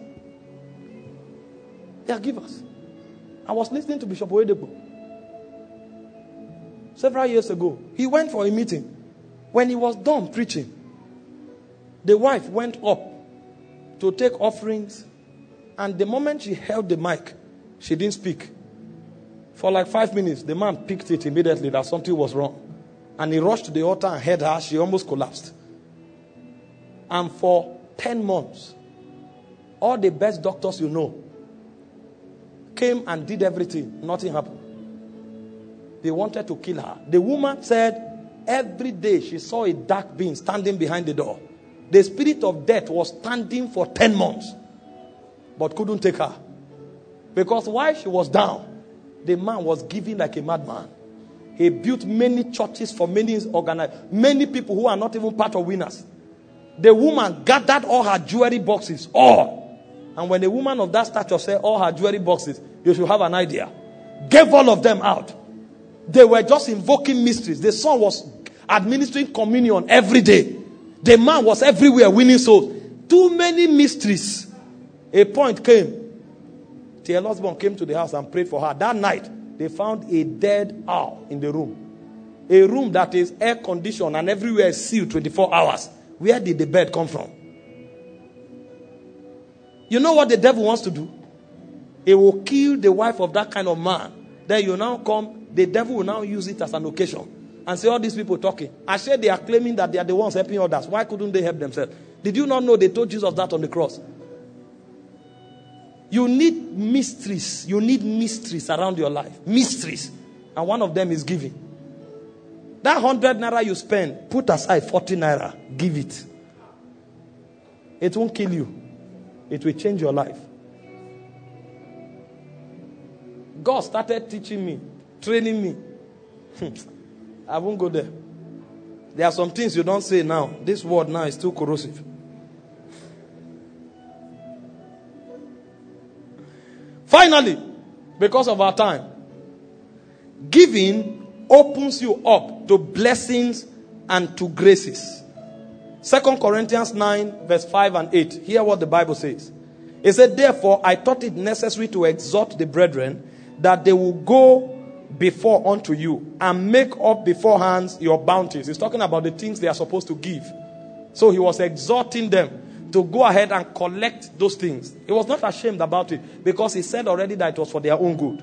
They are givers. I was listening to Bishop Oyedepo several years ago. He went for a meeting. When he was done preaching, the wife went up to take offerings, and the moment she held the mic, she didn't speak. For like 5 minutes, the man picked it immediately that something was wrong. And he rushed to the altar and heard her. She almost collapsed. And for 10 months, all the best doctors you know came and did everything. Nothing happened. They wanted to kill her. The woman said every day she saw a dark being standing behind the door. The spirit of death was standing for 10 months, but couldn't take her. Because while she was down, the man was giving like a madman. He built many churches for many people who are not even part of winners. The woman gathered all her jewelry boxes, all. And when a woman of that stature said all her jewelry boxes, you should have an idea. Gave all of them out. They were just invoking mysteries. The son was administering communion every day. The man was everywhere winning souls. Too many mysteries. A point came. T.L. Osborne came to the house and prayed for her. That night, they found a dead owl in the room. A room that is air conditioned and everywhere is sealed 24 hours. Where did the bed come from? You know what the devil wants to do? He will kill the wife of that kind of man. Then you now come, the devil will now use it as an occasion and say all these people talking. I said they are claiming that they are the ones helping others. Why couldn't they help themselves? Did you not know they told Jesus that on the cross? You need mysteries. You need mysteries around your life. Mysteries. And one of them is giving. That 100 naira you spend, put aside 40 naira. Give it. It won't kill you. It will change your life. God started teaching me, training me. I won't go there. There are some things you don't say now. This word now is too corrosive. Finally, because of our time, giving opens you up to blessings and to graces. 2 Corinthians 9 verse 5 and 8. Hear what the Bible says. It said, therefore, I thought it necessary to exhort the brethren that they will go before unto you and make up beforehand your bounties. He's talking about the things they are supposed to give. So he was exhorting them to go ahead and collect those things. He was not ashamed about it because he said already that it was for their own good.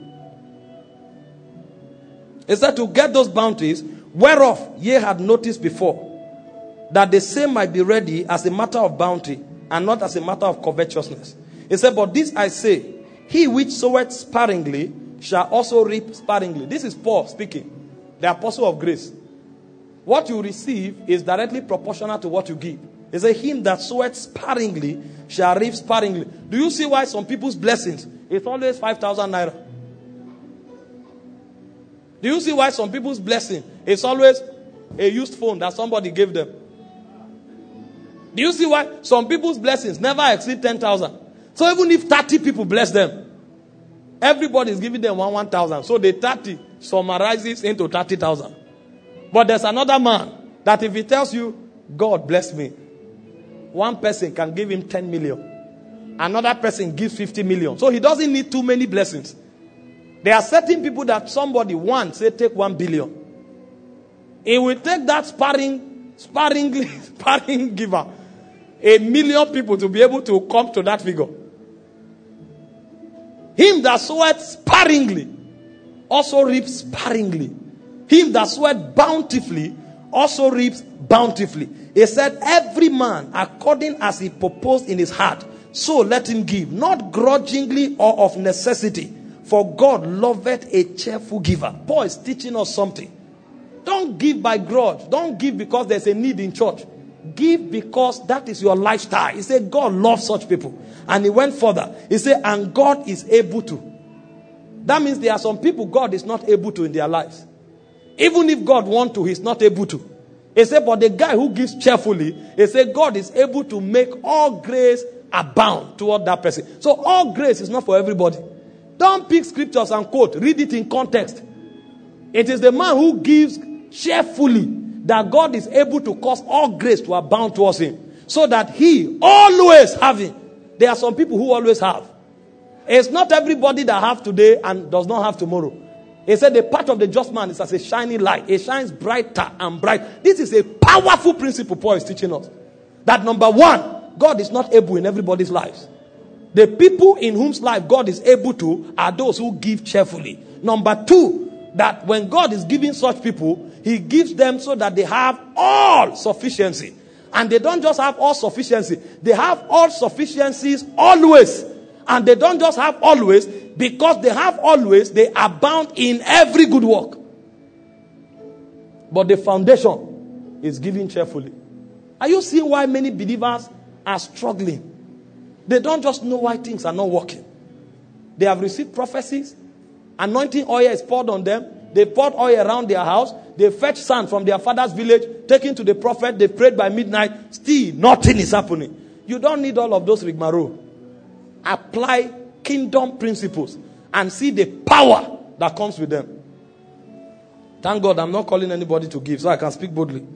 He said to get those bounties, whereof ye had noticed before, that the same might be ready as a matter of bounty and not as a matter of covetousness. He said, but this I say, he which soweth sparingly shall also reap sparingly. This is Paul speaking, the apostle of grace. What you receive is directly proportional to what you give. He said, him that soweth sparingly shall reap sparingly. Do you see why some people's blessings is always 5,000 naira? Do you see why some people's blessing is always a used phone that somebody gave them? Do you see why some people's blessings never exceed 10,000? So even if 30 people bless them, everybody is giving them 1,000. So the 30 summarizes into 30,000. But there's another man that if he tells you, God bless me, one person can give him 10 million. Another person gives 50 million. So he doesn't need too many blessings. There are certain people that somebody wants, say take 1 billion. He will take that sparring giver, 1 million people to be able to come to that figure. Him that soweth sparingly also reaps sparingly. Him that soweth bountifully also reaps bountifully. He said, every man according as he proposed in his heart, so let him give, not grudgingly or of necessity, for God loveth a cheerful giver. Paul is teaching us something. Don't give by grudge. Don't give because there's a need in church. Give because that is your lifestyle. He said God loves such people. And he went further. He said, and God is able to. That means there are some people God is not able to in their lives. Even if God wants to, he's not able to. He said, but the guy who gives cheerfully, he said God is able to make all grace abound toward that person. So all grace is not for everybody. Don't pick scriptures and quote. Read it in context. It is the man who gives cheerfully that God is able to cause all grace to abound towards him. So that he always having. There are some people who always have. It's not everybody that have today and does not have tomorrow. He said the path of the just man is as a shining light. It shines brighter and bright. This is a powerful principle Paul is teaching us. That number one, God is not able in everybody's lives. The people in whose life God is able to are those who give cheerfully. Number two, that when God is giving such people, he gives them so that they have all sufficiency. And they don't just have all sufficiency. They have all sufficiencies always. And they don't just have always. Because they have always, they abound in every good work. But the foundation is giving cheerfully. Are you seeing why many believers are struggling? They don't just know why things are not working. They have received prophecies. Anointing oil is poured on them. They poured oil around their house. They fetch sand from their father's village, taken to the prophet. They prayed by midnight. Still, nothing is happening. You don't need all of those rigmarole. Apply kingdom principles and see the power that comes with them. Thank God I'm not calling anybody to give, so I can speak boldly.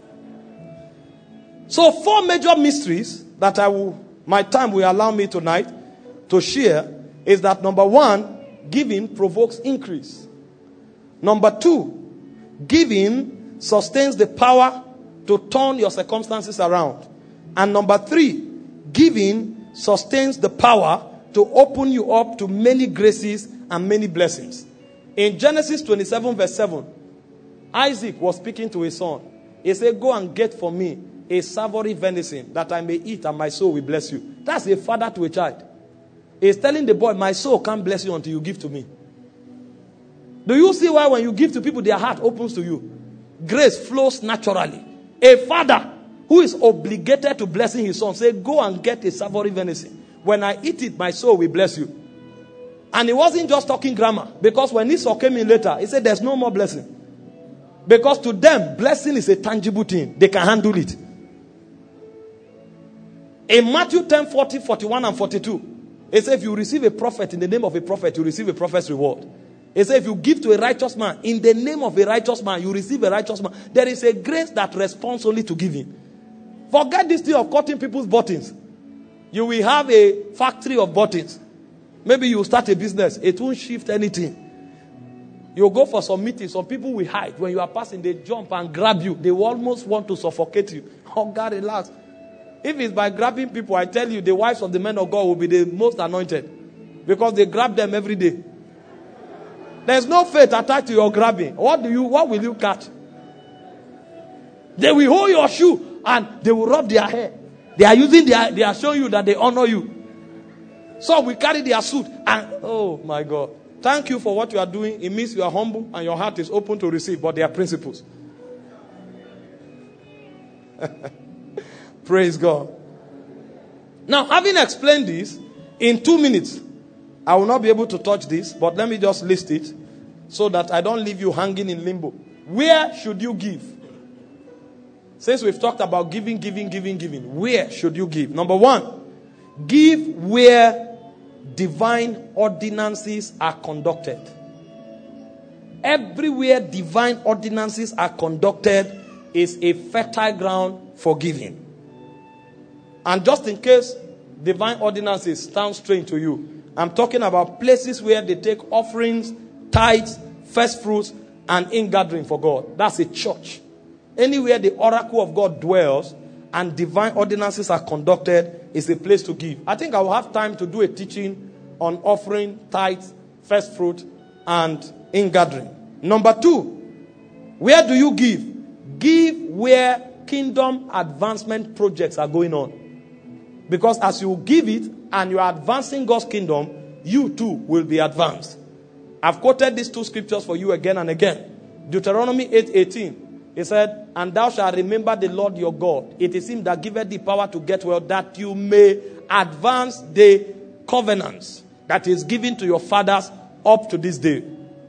So 4 major mysteries that my time will allow me tonight to share is that number 1, giving provokes increase. Number 2, giving sustains the power to turn your circumstances around. And number 3, giving sustains the power to open you up to many graces and many blessings. In Genesis 27 verse 7, Isaac was speaking to his son. He said, go and get for me a savory venison that I may eat and my soul will bless you. That's a father to a child. He's telling the boy, my soul can't bless you until you give to me. Do you see why when you give to people, their heart opens to you? Grace flows naturally. A father who is obligated to blessing his son, say, go and get a savory venison. When I eat it, my soul will bless you. And he wasn't just talking grammar. Because when Esau came in later, he said there's no more blessing. Because to them, blessing is a tangible thing. They can handle it. In Matthew 10, 40, 41 and 42, it says if you receive a prophet in the name of a prophet, you receive a prophet's reward. It says if you give to a righteous man in the name of a righteous man, you receive a righteous man. There is a grace that responds only to giving. Forget this thing of cutting people's buttons. You will have a factory of buttons. Maybe you start a business. It won't shift anything. You'll go for some meetings. Some people will hide. When you are passing, they jump and grab you. They will almost want to suffocate you. Oh, God, relax. If it's by grabbing people, I tell you, the wives of the men of God will be the most anointed. Because they grab them every day. There's no faith attached to your grabbing. What will you catch? They will hold your shoe and they will rub their hair. They are showing you that they honor you. So we carry their suit and, oh my God. Thank you for what you are doing. It means you are humble and your heart is open to receive, but they are principles. Praise God. Now, having explained this, in 2 minutes, I will not be able to touch this, but let me just list it so that I don't leave you hanging in limbo. Where should you give? Since we've talked about giving, where should you give? Number 1, give where divine ordinances are conducted. Everywhere divine ordinances are conducted is a fertile ground for giving. And just in case divine ordinances sound strange to you, I'm talking about places where they take offerings, tithes, first fruits, and ingathering for God. That's a church. Anywhere the oracle of God dwells and divine ordinances are conducted is a place to give. I think I will have time to do a teaching on offering, tithes, first fruit, and ingathering. Number 2, where do you give? Give where kingdom advancement projects are going on. Because as you give it and you are advancing God's kingdom, you too will be advanced. I've quoted these 2 scriptures for you again and again. Deuteronomy 8:18. He said, and thou shalt remember the Lord your God. It is him that giveth thee power to get well, that you may advance the covenants that is given to your fathers up to this day.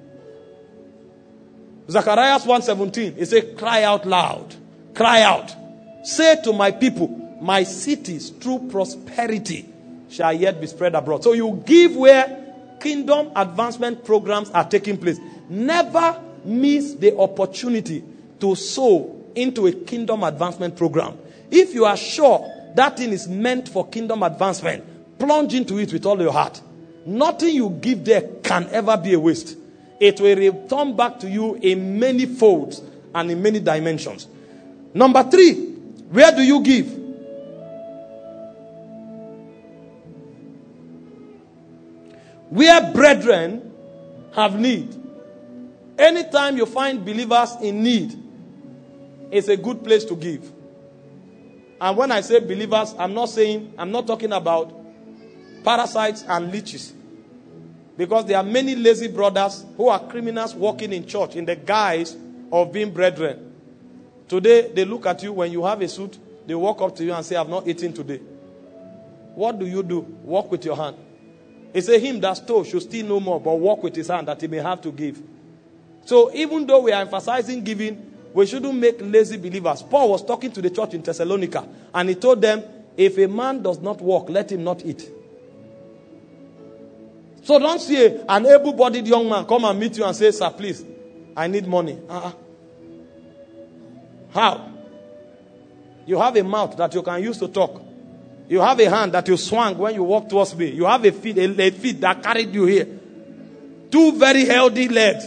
Zechariah 1:17. He said, cry out loud. Cry out. Say to my people, my cities through prosperity shall yet be spread abroad. So you give where kingdom advancement programs are taking place. Never miss the opportunity to sow into a kingdom advancement program. If you are sure that thing is meant for kingdom advancement, plunge into it with all your heart. Nothing you give there can ever be a waste. It will return back to you in many folds and in many dimensions. Number 3, where do you give? Where brethren have need. Anytime you find believers in need, it's a good place to give. And when I say believers, I'm not talking about parasites and leeches. Because there are many lazy brothers who are criminals walking in church in the guise of being brethren. Today, they look at you when you have a suit, they walk up to you and say, I've not eaten today. What do? Walk with your hand. It says, him that stole should steal no more, but walk with his hand that he may have to give. So even though we are emphasizing giving, we shouldn't make lazy believers. Paul was talking to the church in Thessalonica, and he told them, if a man does not work, let him not eat. So don't see an able-bodied young man come and meet you and say, sir, please, I need money. How? You have a mouth that you can use to talk. You have a hand that you swung when you walk towards me. You have a feet that carried you here. 2 very healthy legs.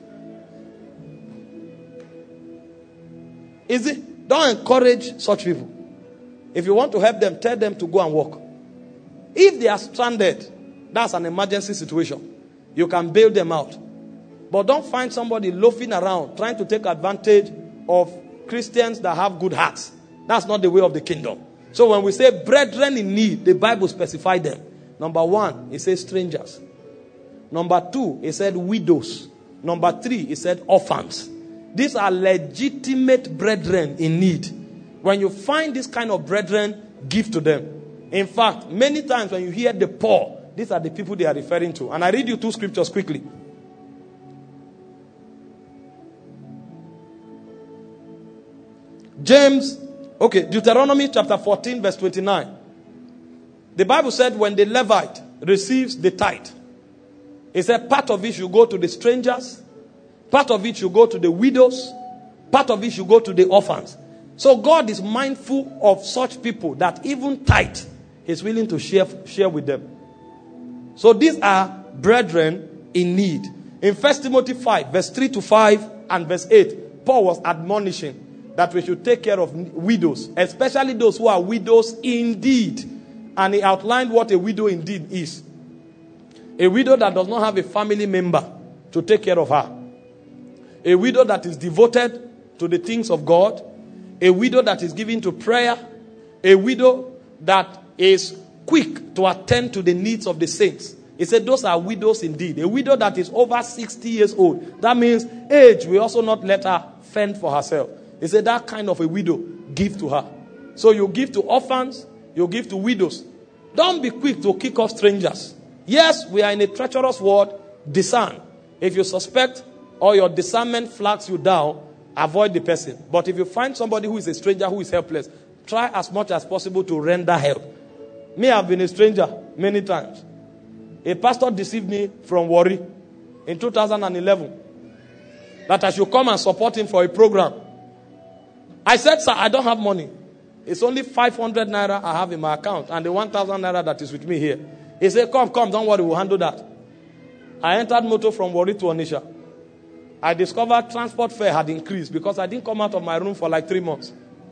Is it? Don't encourage such people. If you want to help them, tell them to go and walk. If they are stranded, that's an emergency situation. You can bail them out. But don't find somebody loafing around trying to take advantage of Christians that have good hearts. That's not the way of the kingdom. So when we say brethren in need, the Bible specifies them. Number 1, it says strangers. Number 2, it said widows. Number 3, it said orphans. These are legitimate brethren in need. When you find this kind of brethren, give to them. In fact, many times when you hear the poor, These are the people they are referring to. And I read you two scriptures quickly. Deuteronomy chapter 14 verse 29. The Bible said when the Levite receives the tithe, it said part of it should go to the strangers, part of it should go to the widows, part of it should go to the orphans. So God is mindful of such people that even tithe He's willing to share with them. So these are brethren in need. In 1 Timothy 5 verse 3 to 5 and verse 8, Paul was admonishing that we should take care of widows, especially those who are widows indeed. And he outlined what a widow indeed is. A widow that does not have a family member to take care of her. A widow that is devoted to the things of God. A widow that is given to prayer. A widow that is quick to attend to the needs of the saints. He said those are widows indeed. A widow that is over 60 years old. That means age will also not let her fend for herself. He said that kind of a widow, give to her. So you give to orphans, you give to widows. Don't be quick to kick off strangers. Yes, we are in a treacherous world. Discern. If you suspect or your discernment flags you down, avoid the person. But if you find somebody who is a stranger, who is helpless, try as much as possible to render help. Me, I've been a stranger many times. A pastor deceived me from Warri in 2011 that I should come and support him for a program. I said, sir, I don't have money. It's only 500 naira I have in my account and the 1,000 naira that is with me here. He said, come, don't worry, we'll handle that. I entered motor from Warri to Onitsha. I discovered transport fare had increased because I didn't come out of my room for like 3 months.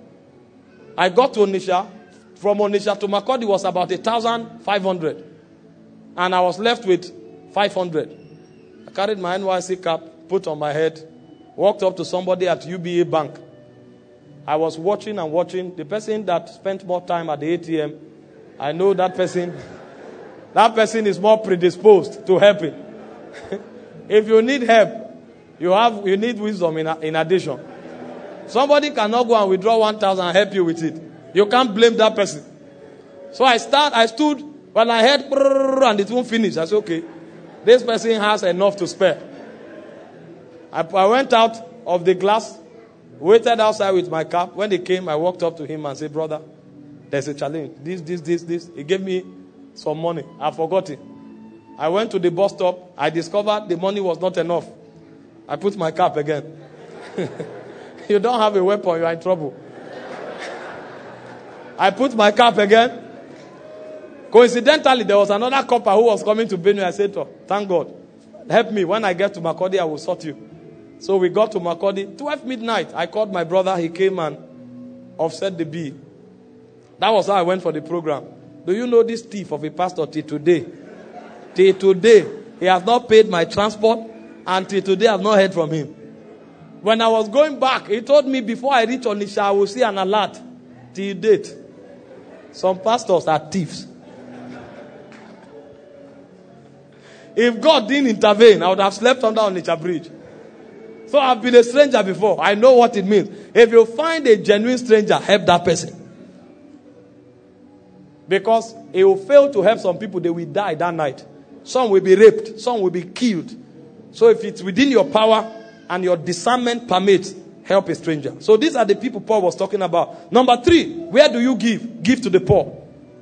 I got to Onitsha. From Onitsha to Makurdi was about 1,500. And I was left with 500. I carried my NYC cap, put on my head, walked up to somebody at UBA Bank. I was watching and watching. The person that spent more time at the ATM, I know that person is more predisposed to helping. If you need help, you need wisdom in addition. Somebody cannot go and withdraw 1,000 and help you with it. You can't blame that person. So I stood, when I heard and it won't finish. I said, okay, this person has enough to spare. I went out of the glass, waited outside with my cap. When they came, I walked up to him and said, brother, there's a challenge. This. He gave me some money. I forgot it. I went to the bus stop. I discovered the money was not enough. I put my cap again. You don't have a weapon, you are in trouble. I put my cap again. Coincidentally, there was another copper who was coming to Benue. I said, oh, thank God. Help me. When I get to Makurdi, I will sort you. So we got to Makurdi. 12 midnight, I called my brother. He came and offset the bill. That was how I went for the program. Do you know this thief of a pastor till today? Till today, he has not paid my transport. And till today, I have not heard from him. When I was going back, he told me before I reach Onitsha, I will see an alert. Till date. Some pastors are thieves. If God didn't intervene, I would have slept under Onitsha Bridge. So I've been a stranger before. I know what it means. If you find a genuine stranger, help that person. Because he will fail to help some people, they will die that night. Some will be raped. Some will be killed. So if it's within your power and your discernment permits, help a stranger. So these are the people Paul was talking about. Number 3, where do you give? Give to the poor.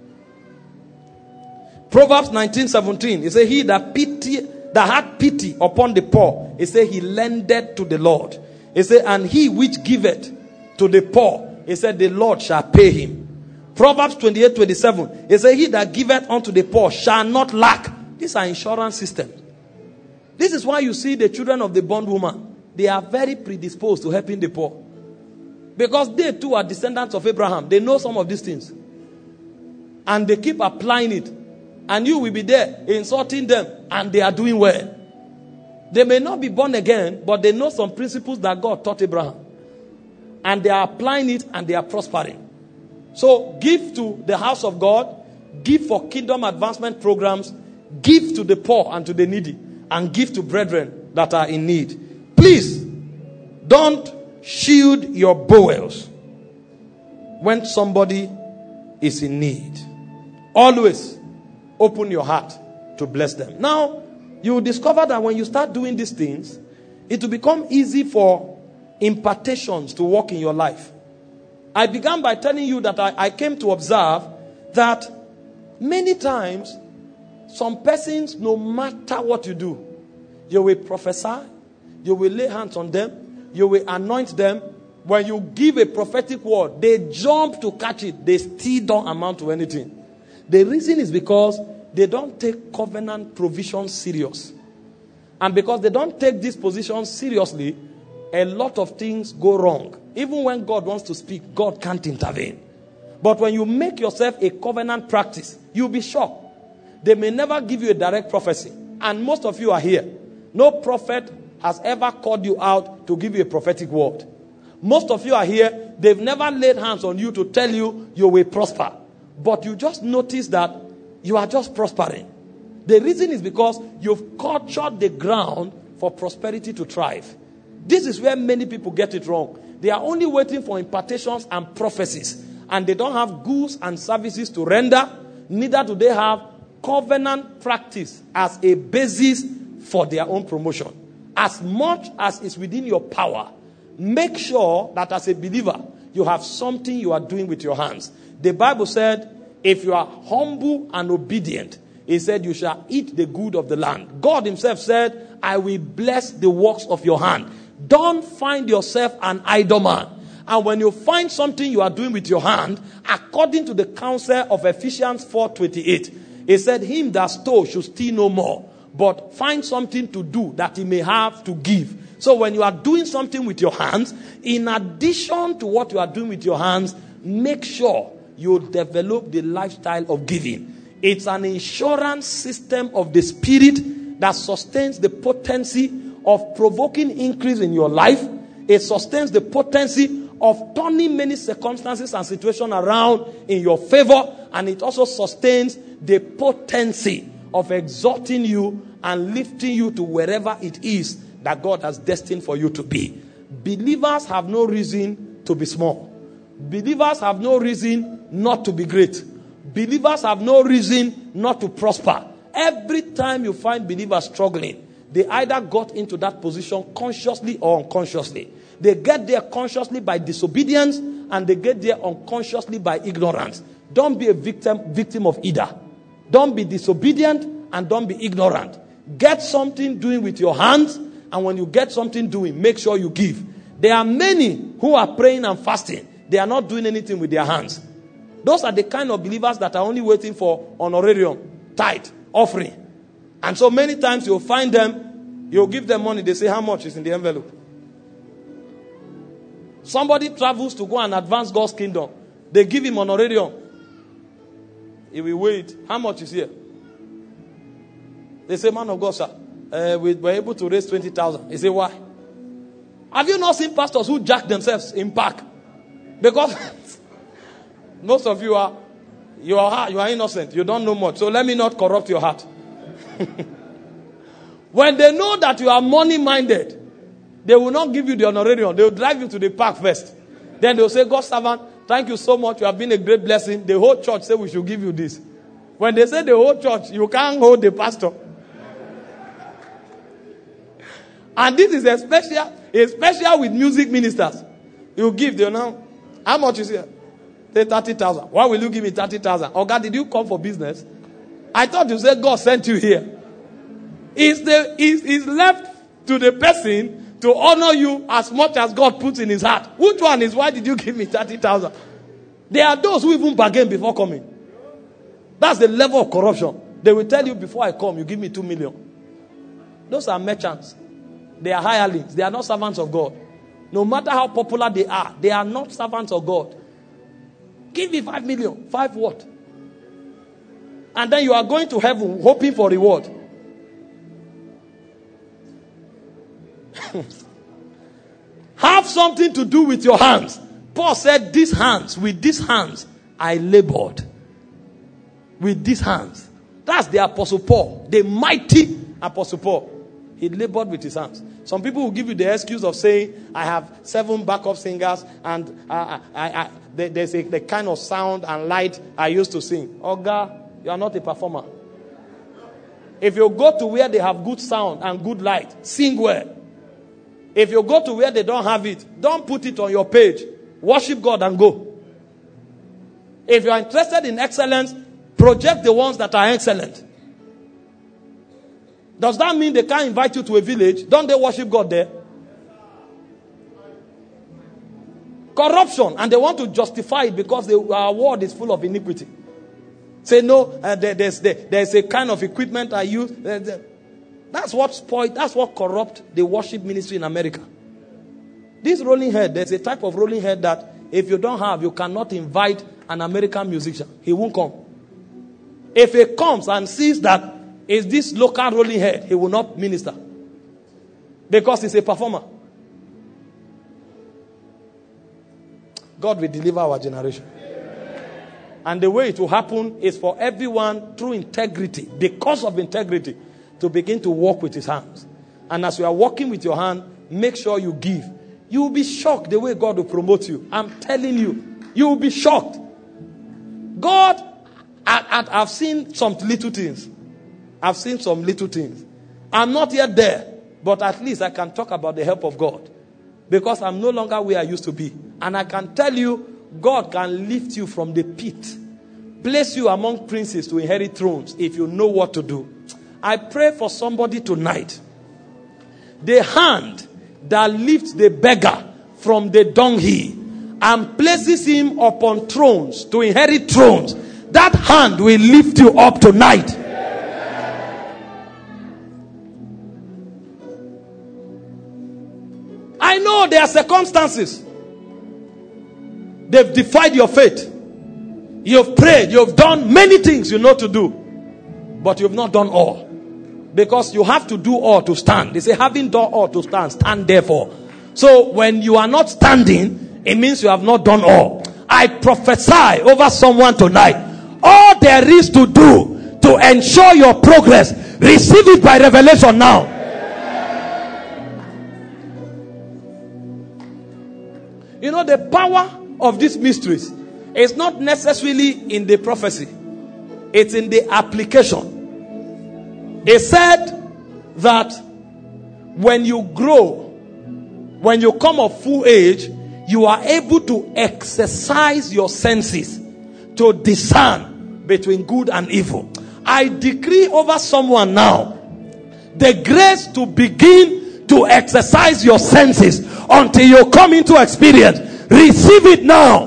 Proverbs 19:17. It says, he that had pity upon the poor, it says he lendeth to the Lord. It says, and he which giveth to the poor, it said the Lord shall pay him. Proverbs 28:27. It says, he that giveth unto the poor shall not lack. These are insurance systems. This is why you see the children of the bondwoman. They are very predisposed to helping the poor. Because they too are descendants of Abraham. They know some of these things. And they keep applying it. And you will be there insulting them. And they are doing well. They may not be born again, but they know some principles that God taught Abraham. And they are applying it and they are prospering. So give to the house of God. Give for kingdom advancement programs. Give to the poor and to the needy. And give to brethren that are in need. Please, don't shield your bowels when somebody is in need. Always open your heart to bless them. Now, you will discover that when you start doing these things, it will become easy for impartations to work in your life. I began by telling you that I came to observe that many times, some persons, no matter what you do, you will prophesy, you will lay hands on them, you will anoint them. When you give a prophetic word, they jump to catch it. They still don't amount to anything. The reason is because they don't take covenant provision serious. And because they don't take this position seriously, a lot of things go wrong. Even when God wants to speak, God can't intervene. But when you make yourself a covenant practice, you'll be shocked. They may never give you a direct prophecy. And most of you are here. No prophet has ever called you out to give you a prophetic word. Most of you are here. They've never laid hands on you to tell you you will prosper. But you just notice that you are just prospering. The reason is because you've cultured the ground for prosperity to thrive. This is where many people get it wrong. They are only waiting for impartations and prophecies. And they don't have goods and services to render. Neither do they have covenant practice as a basis for their own promotion. As much as is within your power, make sure that as a believer, you have something you are doing with your hands. The Bible said, if you are humble and obedient, he said, you shall eat the good of the land. God himself said, I will bless the works of your hand. Don't find yourself an idle man. And when you find something you are doing with your hand, according to the counsel of Ephesians 4:28, he said, him that stole should steal no more, but find something to do that he may have to give. So when you are doing something with your hands, in addition to what you are doing with your hands, make sure you develop the lifestyle of giving. It's an insurance system of the spirit that sustains the potency of provoking increase in your life. It sustains the potency of turning many circumstances and situations around in your favor. And it also sustains the potency of exalting you and lifting you to wherever it is that God has destined for you to be. Believers have no reason to be small. Believers have no reason not to be great. Believers have no reason not to prosper. Every time you find believers struggling, they either got into that position consciously or unconsciously. They get there consciously by disobedience, and they get there unconsciously by ignorance. Don't be a victim of either. Don't be disobedient and don't be ignorant. Get something doing with your hands, and when you get something doing, make sure you give. There are many who are praying and fasting. They are not doing anything with their hands. Those are the kind of believers that are only waiting for honorarium, tithe, offering. And so many times you'll find them, you'll give them money, they say how much is in the envelope. Somebody travels to go and advance God's kingdom. They give him honorarium. He will wait. How much is here? They say, man of God, sir, we were able to raise 20,000. He say, why? Have you not seen pastors who jack themselves in park? Because most of you are innocent. You don't know much. So let me not corrupt your heart. When they know that you are money-minded, they will not give you the honorarium. They will drive you to the park first. Then they will say, God's servant, thank you so much. You have been a great blessing. The whole church say we should give you this. When they say the whole church, you can't hold the pastor. And this is especially with music ministers. You give, you know, how much is here? Say 30,000. Why will you give me 30,000? Oh God, did you come for business? I thought you said God sent you here. It's left to the person to honor you as much as God puts in his heart. Which one is, why did you give me 30,000? There are those who even bargain before coming. That's the level of corruption. They will tell you, before I come, you give me 2 million. Those are merchants. They are hirelings. They are not servants of God. No matter how popular they are not servants of God. Give me 5 million. 5 what? And then you are going to heaven hoping for reward. Have something to do with your hands. Paul said, with these hands, I labored. With these hands. That's the Apostle Paul. The mighty Apostle Paul. He labored with his hands. Some people will give you the excuse of saying, I have 7 backup singers and there's the kind of sound and light I used to sing. Oh God, you are not a performer. If you go to where they have good sound and good light, sing well. If you go to where they don't have it, don't put it on your page. Worship God and go. If you are interested in excellence, project the ones that are excellent. Does that mean they can't invite you to a village? Don't they worship God there? Corruption, and they want to justify it because our world is full of iniquity. Say no, there's a kind of equipment I use. That's what spoiled. That's what corrupt the worship ministry in America. This rolling head, there's a type of rolling head that if you don't have, you cannot invite an American musician. He won't come. If he comes and sees that it's this local rolling head, he will not minister because he's a performer. God will deliver our generation. And the way it will happen is for everyone through integrity, because of integrity, to begin to walk with his hands. And as you are walking with your hand, make sure you give. You will be shocked the way God will promote you. I'm telling you, you will be shocked. God, I've seen some little things. I've seen some little things. I'm not yet there, but at least I can talk about the help of God. Because I'm no longer where I used to be. And I can tell you, God can lift you from the pit. Place you among princes to inherit thrones if you know what to do. I pray for somebody tonight. The hand that lifts the beggar from the dunghill and places him upon thrones to inherit thrones, that hand will lift you up tonight. I know there are circumstances. They've defied your faith. You've prayed. You've done many things you know to do. But you've not done all. Because you have to do all to stand. They say, having done all to stand, stand therefore. So when you are not standing, it means you have not done all. I prophesy over someone tonight. All there is to do to ensure your progress, receive it by revelation now. You know, the power of these mysteries is not necessarily in the prophecy. It's in the application. It said that when you grow, when you come of full age, you are able to exercise your senses to discern between good and evil. I decree over someone now the grace to begin to exercise your senses until you come into experience. Receive it now.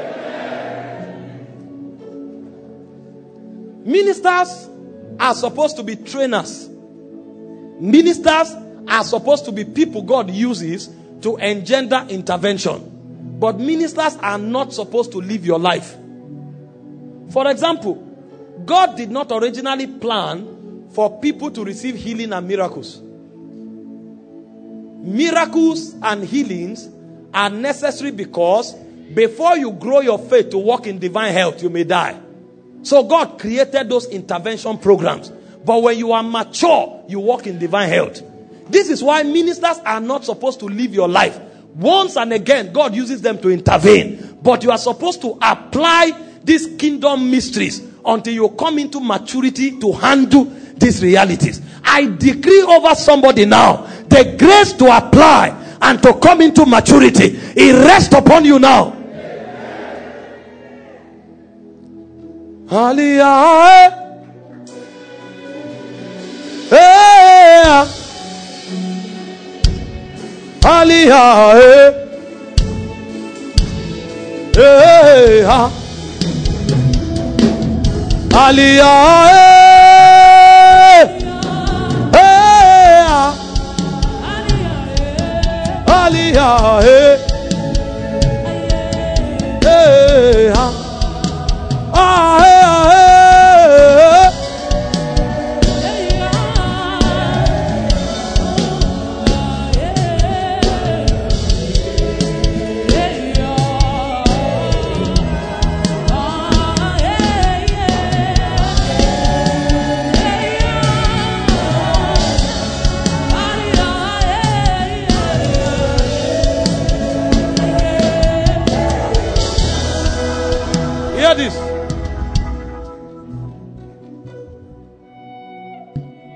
Ministers are supposed to be trainers. Ministers are supposed to be people God uses to engender intervention. But ministers are not supposed to live your life. For example, God did not originally plan for people to receive healing and miracles. Miracles and healings are necessary because before you grow your faith to walk in divine health, you may die. So God created those intervention programs. But when you are mature, you walk in divine health. This is why ministers are not supposed to live your life. Once and again, God uses them to intervene. But you are supposed to apply these kingdom mysteries until you come into maturity to handle these realities. I decree over somebody now, the grace to apply and to come into maturity, it rests upon you now. Hallelujah. Hey, hallelujah. Hey, hallelujah. Hallelujah.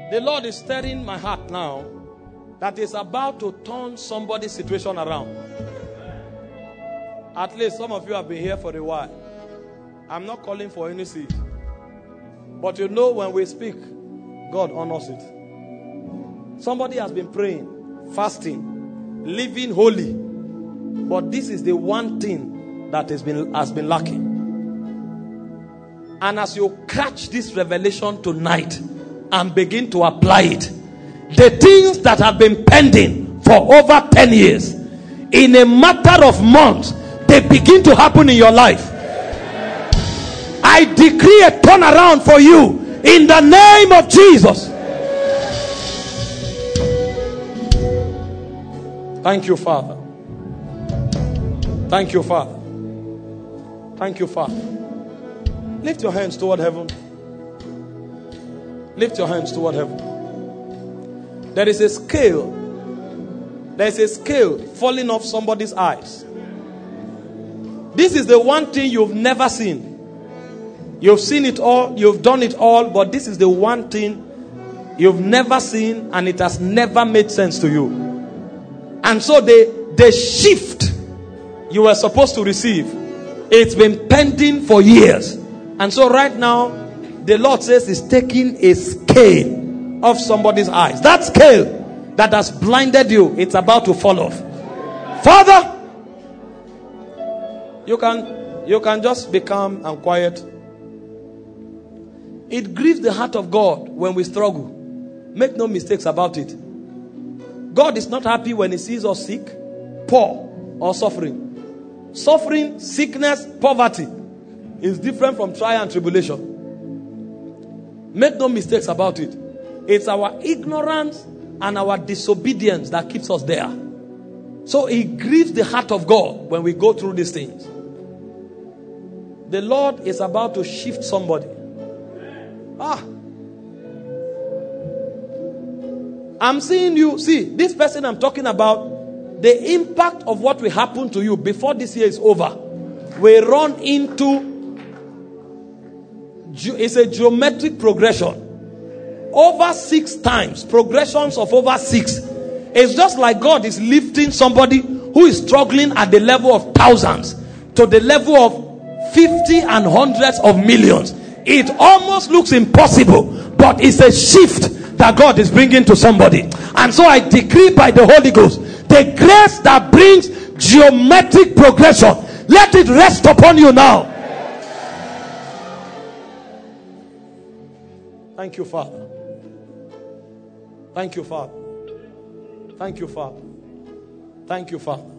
The Lord is stirring my heart now that is about to turn somebody's situation around. At least some of you have been here for a while. I'm not calling for any seed. But you know, when we speak, God honors it. Somebody has been praying, fasting, living holy. But this is the one thing that has been lacking. And as you catch this revelation tonight and begin to apply it, the things that have been pending for over 10 years, in a matter of months, they begin to happen in your life. I decree a turnaround for you in the name of Jesus. Thank you, Father. Thank you, Father. Thank you, Father. Lift your hands toward heaven. Lift your hands toward heaven. There is a scale. There is a scale falling off somebody's eyes. This is the one thing you've never seen. You've seen it all, you've done it all, but this is the one thing you've never seen, and it has never made sense to you. And so the shift you were supposed to receive, it's been pending for years. And so right now, the Lord says He's taking a scale off somebody's eyes. That scale that has blinded you, it's about to fall off. Father, you can just be calm and quiet. It grieves the heart of God when we struggle. Make no mistakes about it. God is not happy when He sees us sick, poor, or suffering. Suffering, sickness, poverty is different from trial and tribulation. Make no mistakes about it. It's our ignorance and our disobedience that keeps us there. So it grieves the heart of God when we go through these things. The Lord is about to shift somebody. I'm seeing you. See, this person I'm talking about, the impact of what will happen to you before this year is over will run into, it's a geometric progression. Over 6 times, progressions of over 6. It's just like God is lifting somebody who is struggling at the level of thousands to the level of 50 and hundreds of millions. It almost looks impossible, but it's a shift that God is bringing to somebody. And so I decree by the Holy Ghost, the grace that brings geometric progression, let it rest upon you now. Thank you, Father. Thank you, Father. Thank you, Father. Thank you, Father.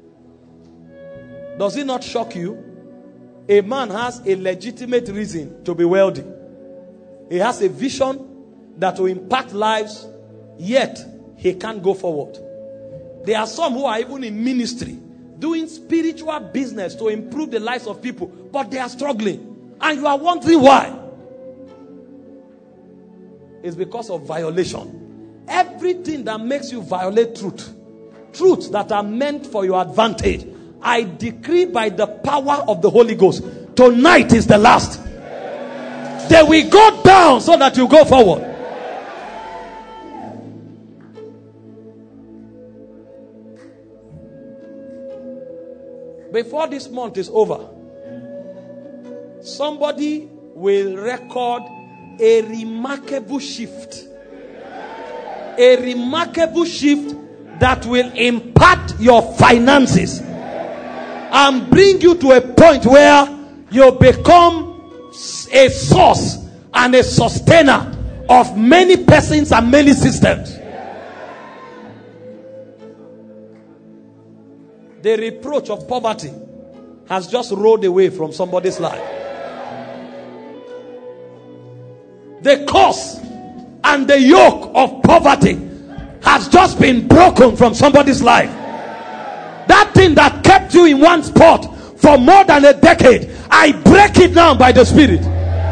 Does it not shock you? A man has a legitimate reason to be wealthy. He has a vision that will impact lives, yet he can't go forward. There are some who are even in ministry, doing spiritual business to improve the lives of people, but they are struggling. And you are wondering why. It's because of violation. Everything that makes you violate truths that are meant for your advantage, I decree by the power of the Holy Ghost, tonight is the last. They will go down so that you go forward. Before this month is over, somebody will record a remarkable shift. A remarkable shift that will impact your finances and bring you to a point where you become a source and a sustainer of many persons and many systems. The reproach of poverty has just rolled away from somebody's life. The curse and the yoke of poverty has just been broken from somebody's life. That thing that kept you in one spot for more than a decade, I break it now by the Spirit.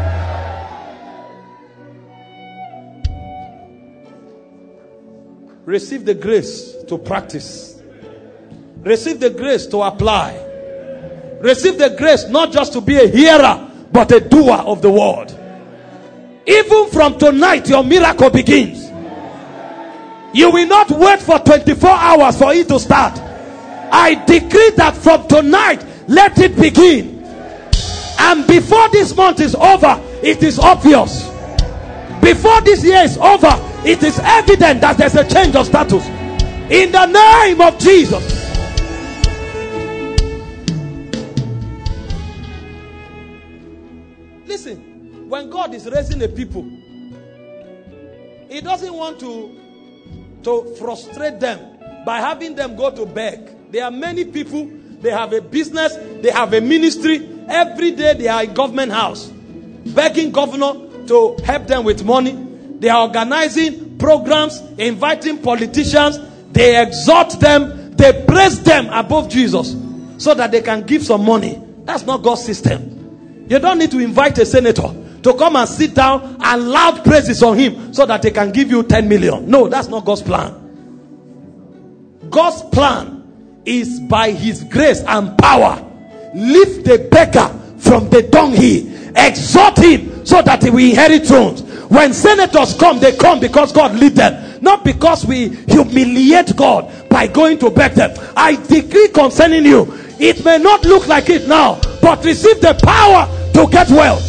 Receive the grace to practice. Receive the grace to apply. Receive the grace not just to be a hearer, but a doer of the word. Even from tonight, your miracle begins. You will not wait for 24 hours for it to start. I decree that from tonight, let it begin. And before this month is over, it is obvious. Before this year is over, it is evident that there's a change of status. In the name of Jesus. Listen, when God is raising a people, He doesn't want to frustrate them by having them go to beg. There are many people, they have a business, they have a ministry. Every day they are in government house, begging governor to help them with money. They are organizing programs, inviting politicians. They exhort them, they praise them above Jesus so that they can give some money. That's not God's system. You don't need to invite a senator to come and sit down and loud praises on him so that they can give you 10 million. No, that's not God's plan. God's plan is by His grace and power. Lift the beggar from the dunghill. Exhort him so that he will inherit thrones. When senators come, they come because God lead them, not because we humiliate God by going to beg them. I decree concerning you, it may not look like it now, but receive the power to get wealth.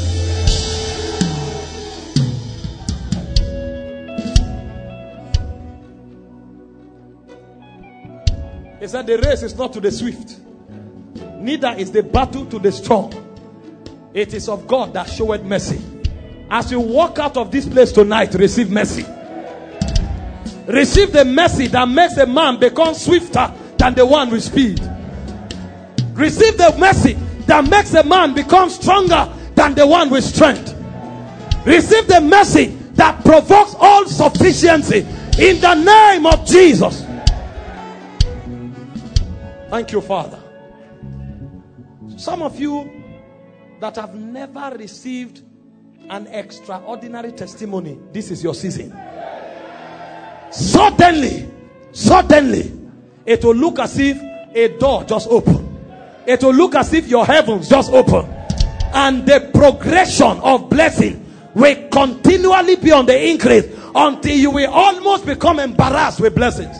He said the race is not to the swift, neither is the battle to the strong. It is of God that showeth mercy. As you walk out of this place tonight, receive mercy. Receive the mercy that makes a man become swifter than the one with speed. Receive the mercy that makes a man become stronger than the one with strength. Receive the mercy that provokes all sufficiency in the name of Jesus. Thank you, Father. Some of you that have never received an extraordinary testimony, this is your season. Suddenly, it will look as if a door just opened. It will look as if your heavens just opened. And the progression of blessing will continually be on the increase until you will almost become embarrassed with blessings.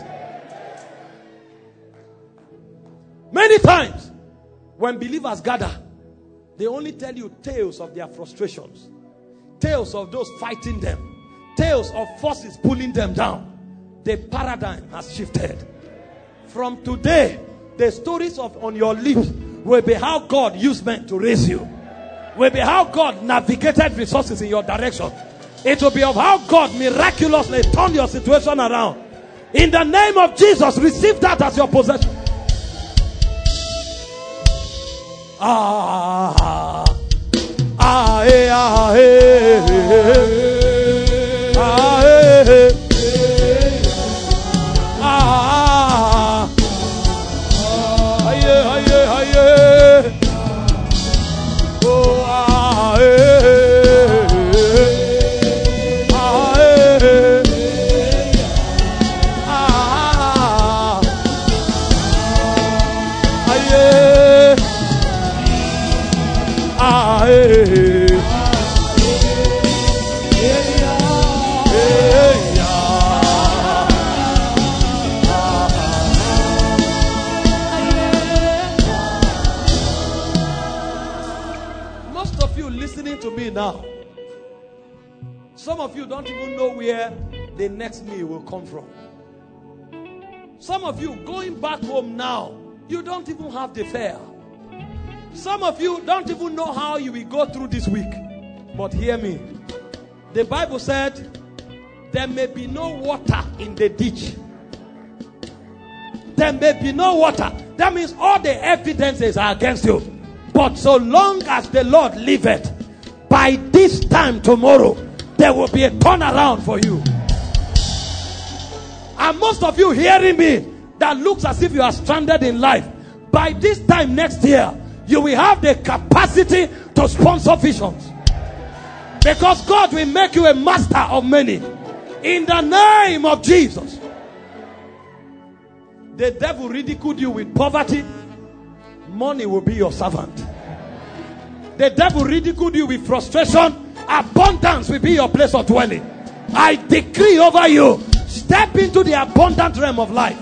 Many times, when believers gather, they only tell you tales of their frustrations, tales of those fighting them, tales of forces pulling them down. The paradigm has shifted. From today, the stories on your lips will be how God used men to raise you, will be how God navigated resources in your direction. It will be of how God miraculously turned your situation around. In the name of Jesus, receive that as your possession. Most of you listening to me now, some of you don't even know where the next meal will come from. Some of you going back home now, you don't even have the fare. Some of you don't even know how you will go through this week. But hear me. The Bible said, there may be no water in the ditch. There may be no water. That means all the evidences are against you. But so long as the Lord liveth, by this time tomorrow, there will be a turnaround for you. And most of you hearing me, that looks as if you are stranded in life, by this time next year, you will have the capacity to sponsor visions. Because God will make you a master of many. In the name of Jesus. The devil ridiculed you with poverty. Money will be your servant. The devil ridiculed you with frustration. Abundance will be your place of dwelling. I decree over you, step into the abundant realm of life.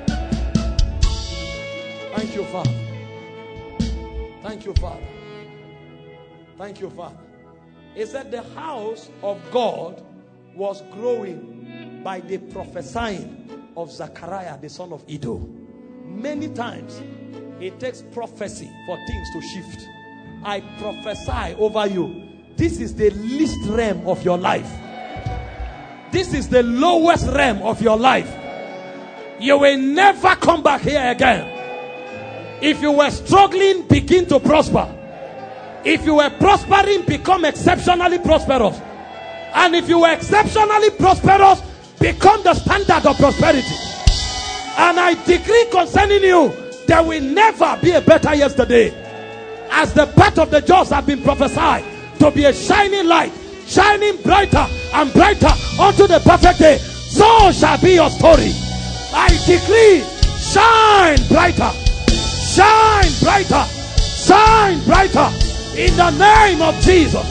Thank you, Father. Thank you, Father. Thank you, Father. It said the house of God was growing by the prophesying of Zechariah, the son of Iddo. Many times it takes prophecy for things to shift. I prophesy over you. This is the least realm of your life. This is the lowest realm of your life. You will never come back here again. If you were struggling, begin to prosper. If you were prospering, become exceptionally prosperous. And if you were exceptionally prosperous, become the standard of prosperity. And I decree concerning you, there will never be a better yesterday. As the path of the just have been prophesied to be a shining light, shining brighter and brighter unto the perfect day, so shall be your story. I decree, shine brighter, shine brighter, shine brighter in the name of Jesus.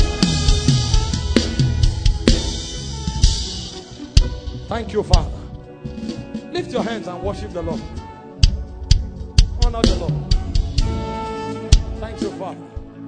Thank you, Father. Lift your hands and worship the Lord. Honor the Lord. Thank you, Father.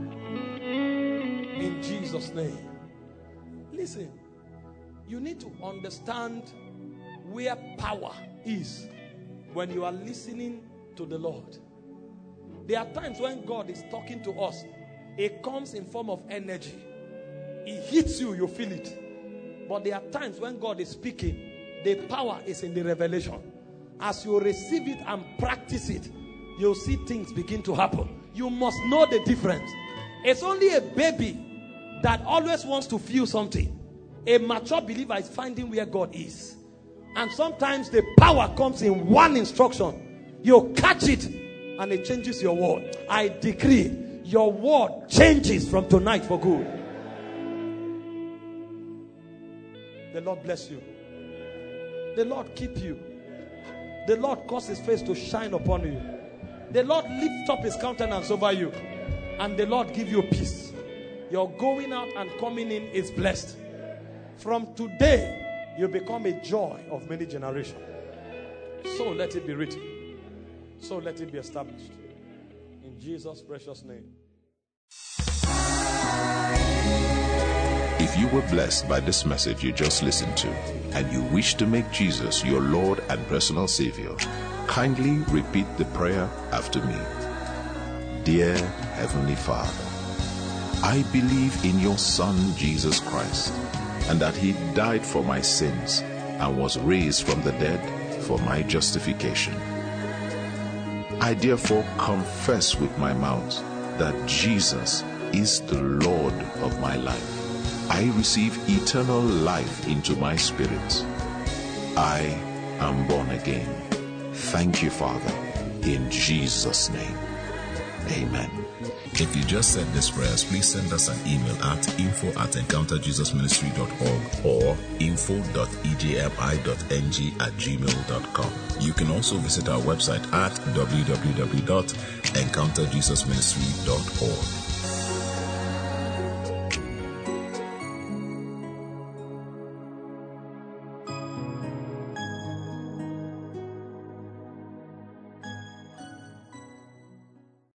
In Jesus' name. Listen, you need to understand where power is when you are listening to the Lord. There are times when God is talking to us, it comes in form of energy. It hits you, you feel it. But there are times when God is speaking, the power is in the revelation. As you receive it and practice it, you'll see things begin to happen. You must know the difference. It's only a baby that always wants to feel something. A mature believer is finding where God is. And sometimes the power comes in one instruction. You catch it and it changes your world. I decree your world changes from tonight for good. The Lord bless you. The Lord keep you. The Lord cause his face to shine upon you. The Lord lift up his countenance over you. And the Lord give you peace. Your going out and coming in is blessed. From today, you become a joy of many generations. So let it be written. So let it be established. In Jesus' precious name. If you were blessed by this message you just listened to, and you wish to make Jesus your Lord and personal Savior, kindly repeat the prayer after me. Dear Heavenly Father, I believe in your Son Jesus Christ, and that he died for my sins and was raised from the dead for my justification. I therefore confess with my mouth that Jesus is the Lord of my life. I receive eternal life into my spirit. I am born again. Thank you, Father, in Jesus' name. Amen. If you just said this prayers, please send us an email at info@encounterjesusministry.org or info.ejmi.ng@gmail.com. You can also visit our website at www.encounterjesusministry.org.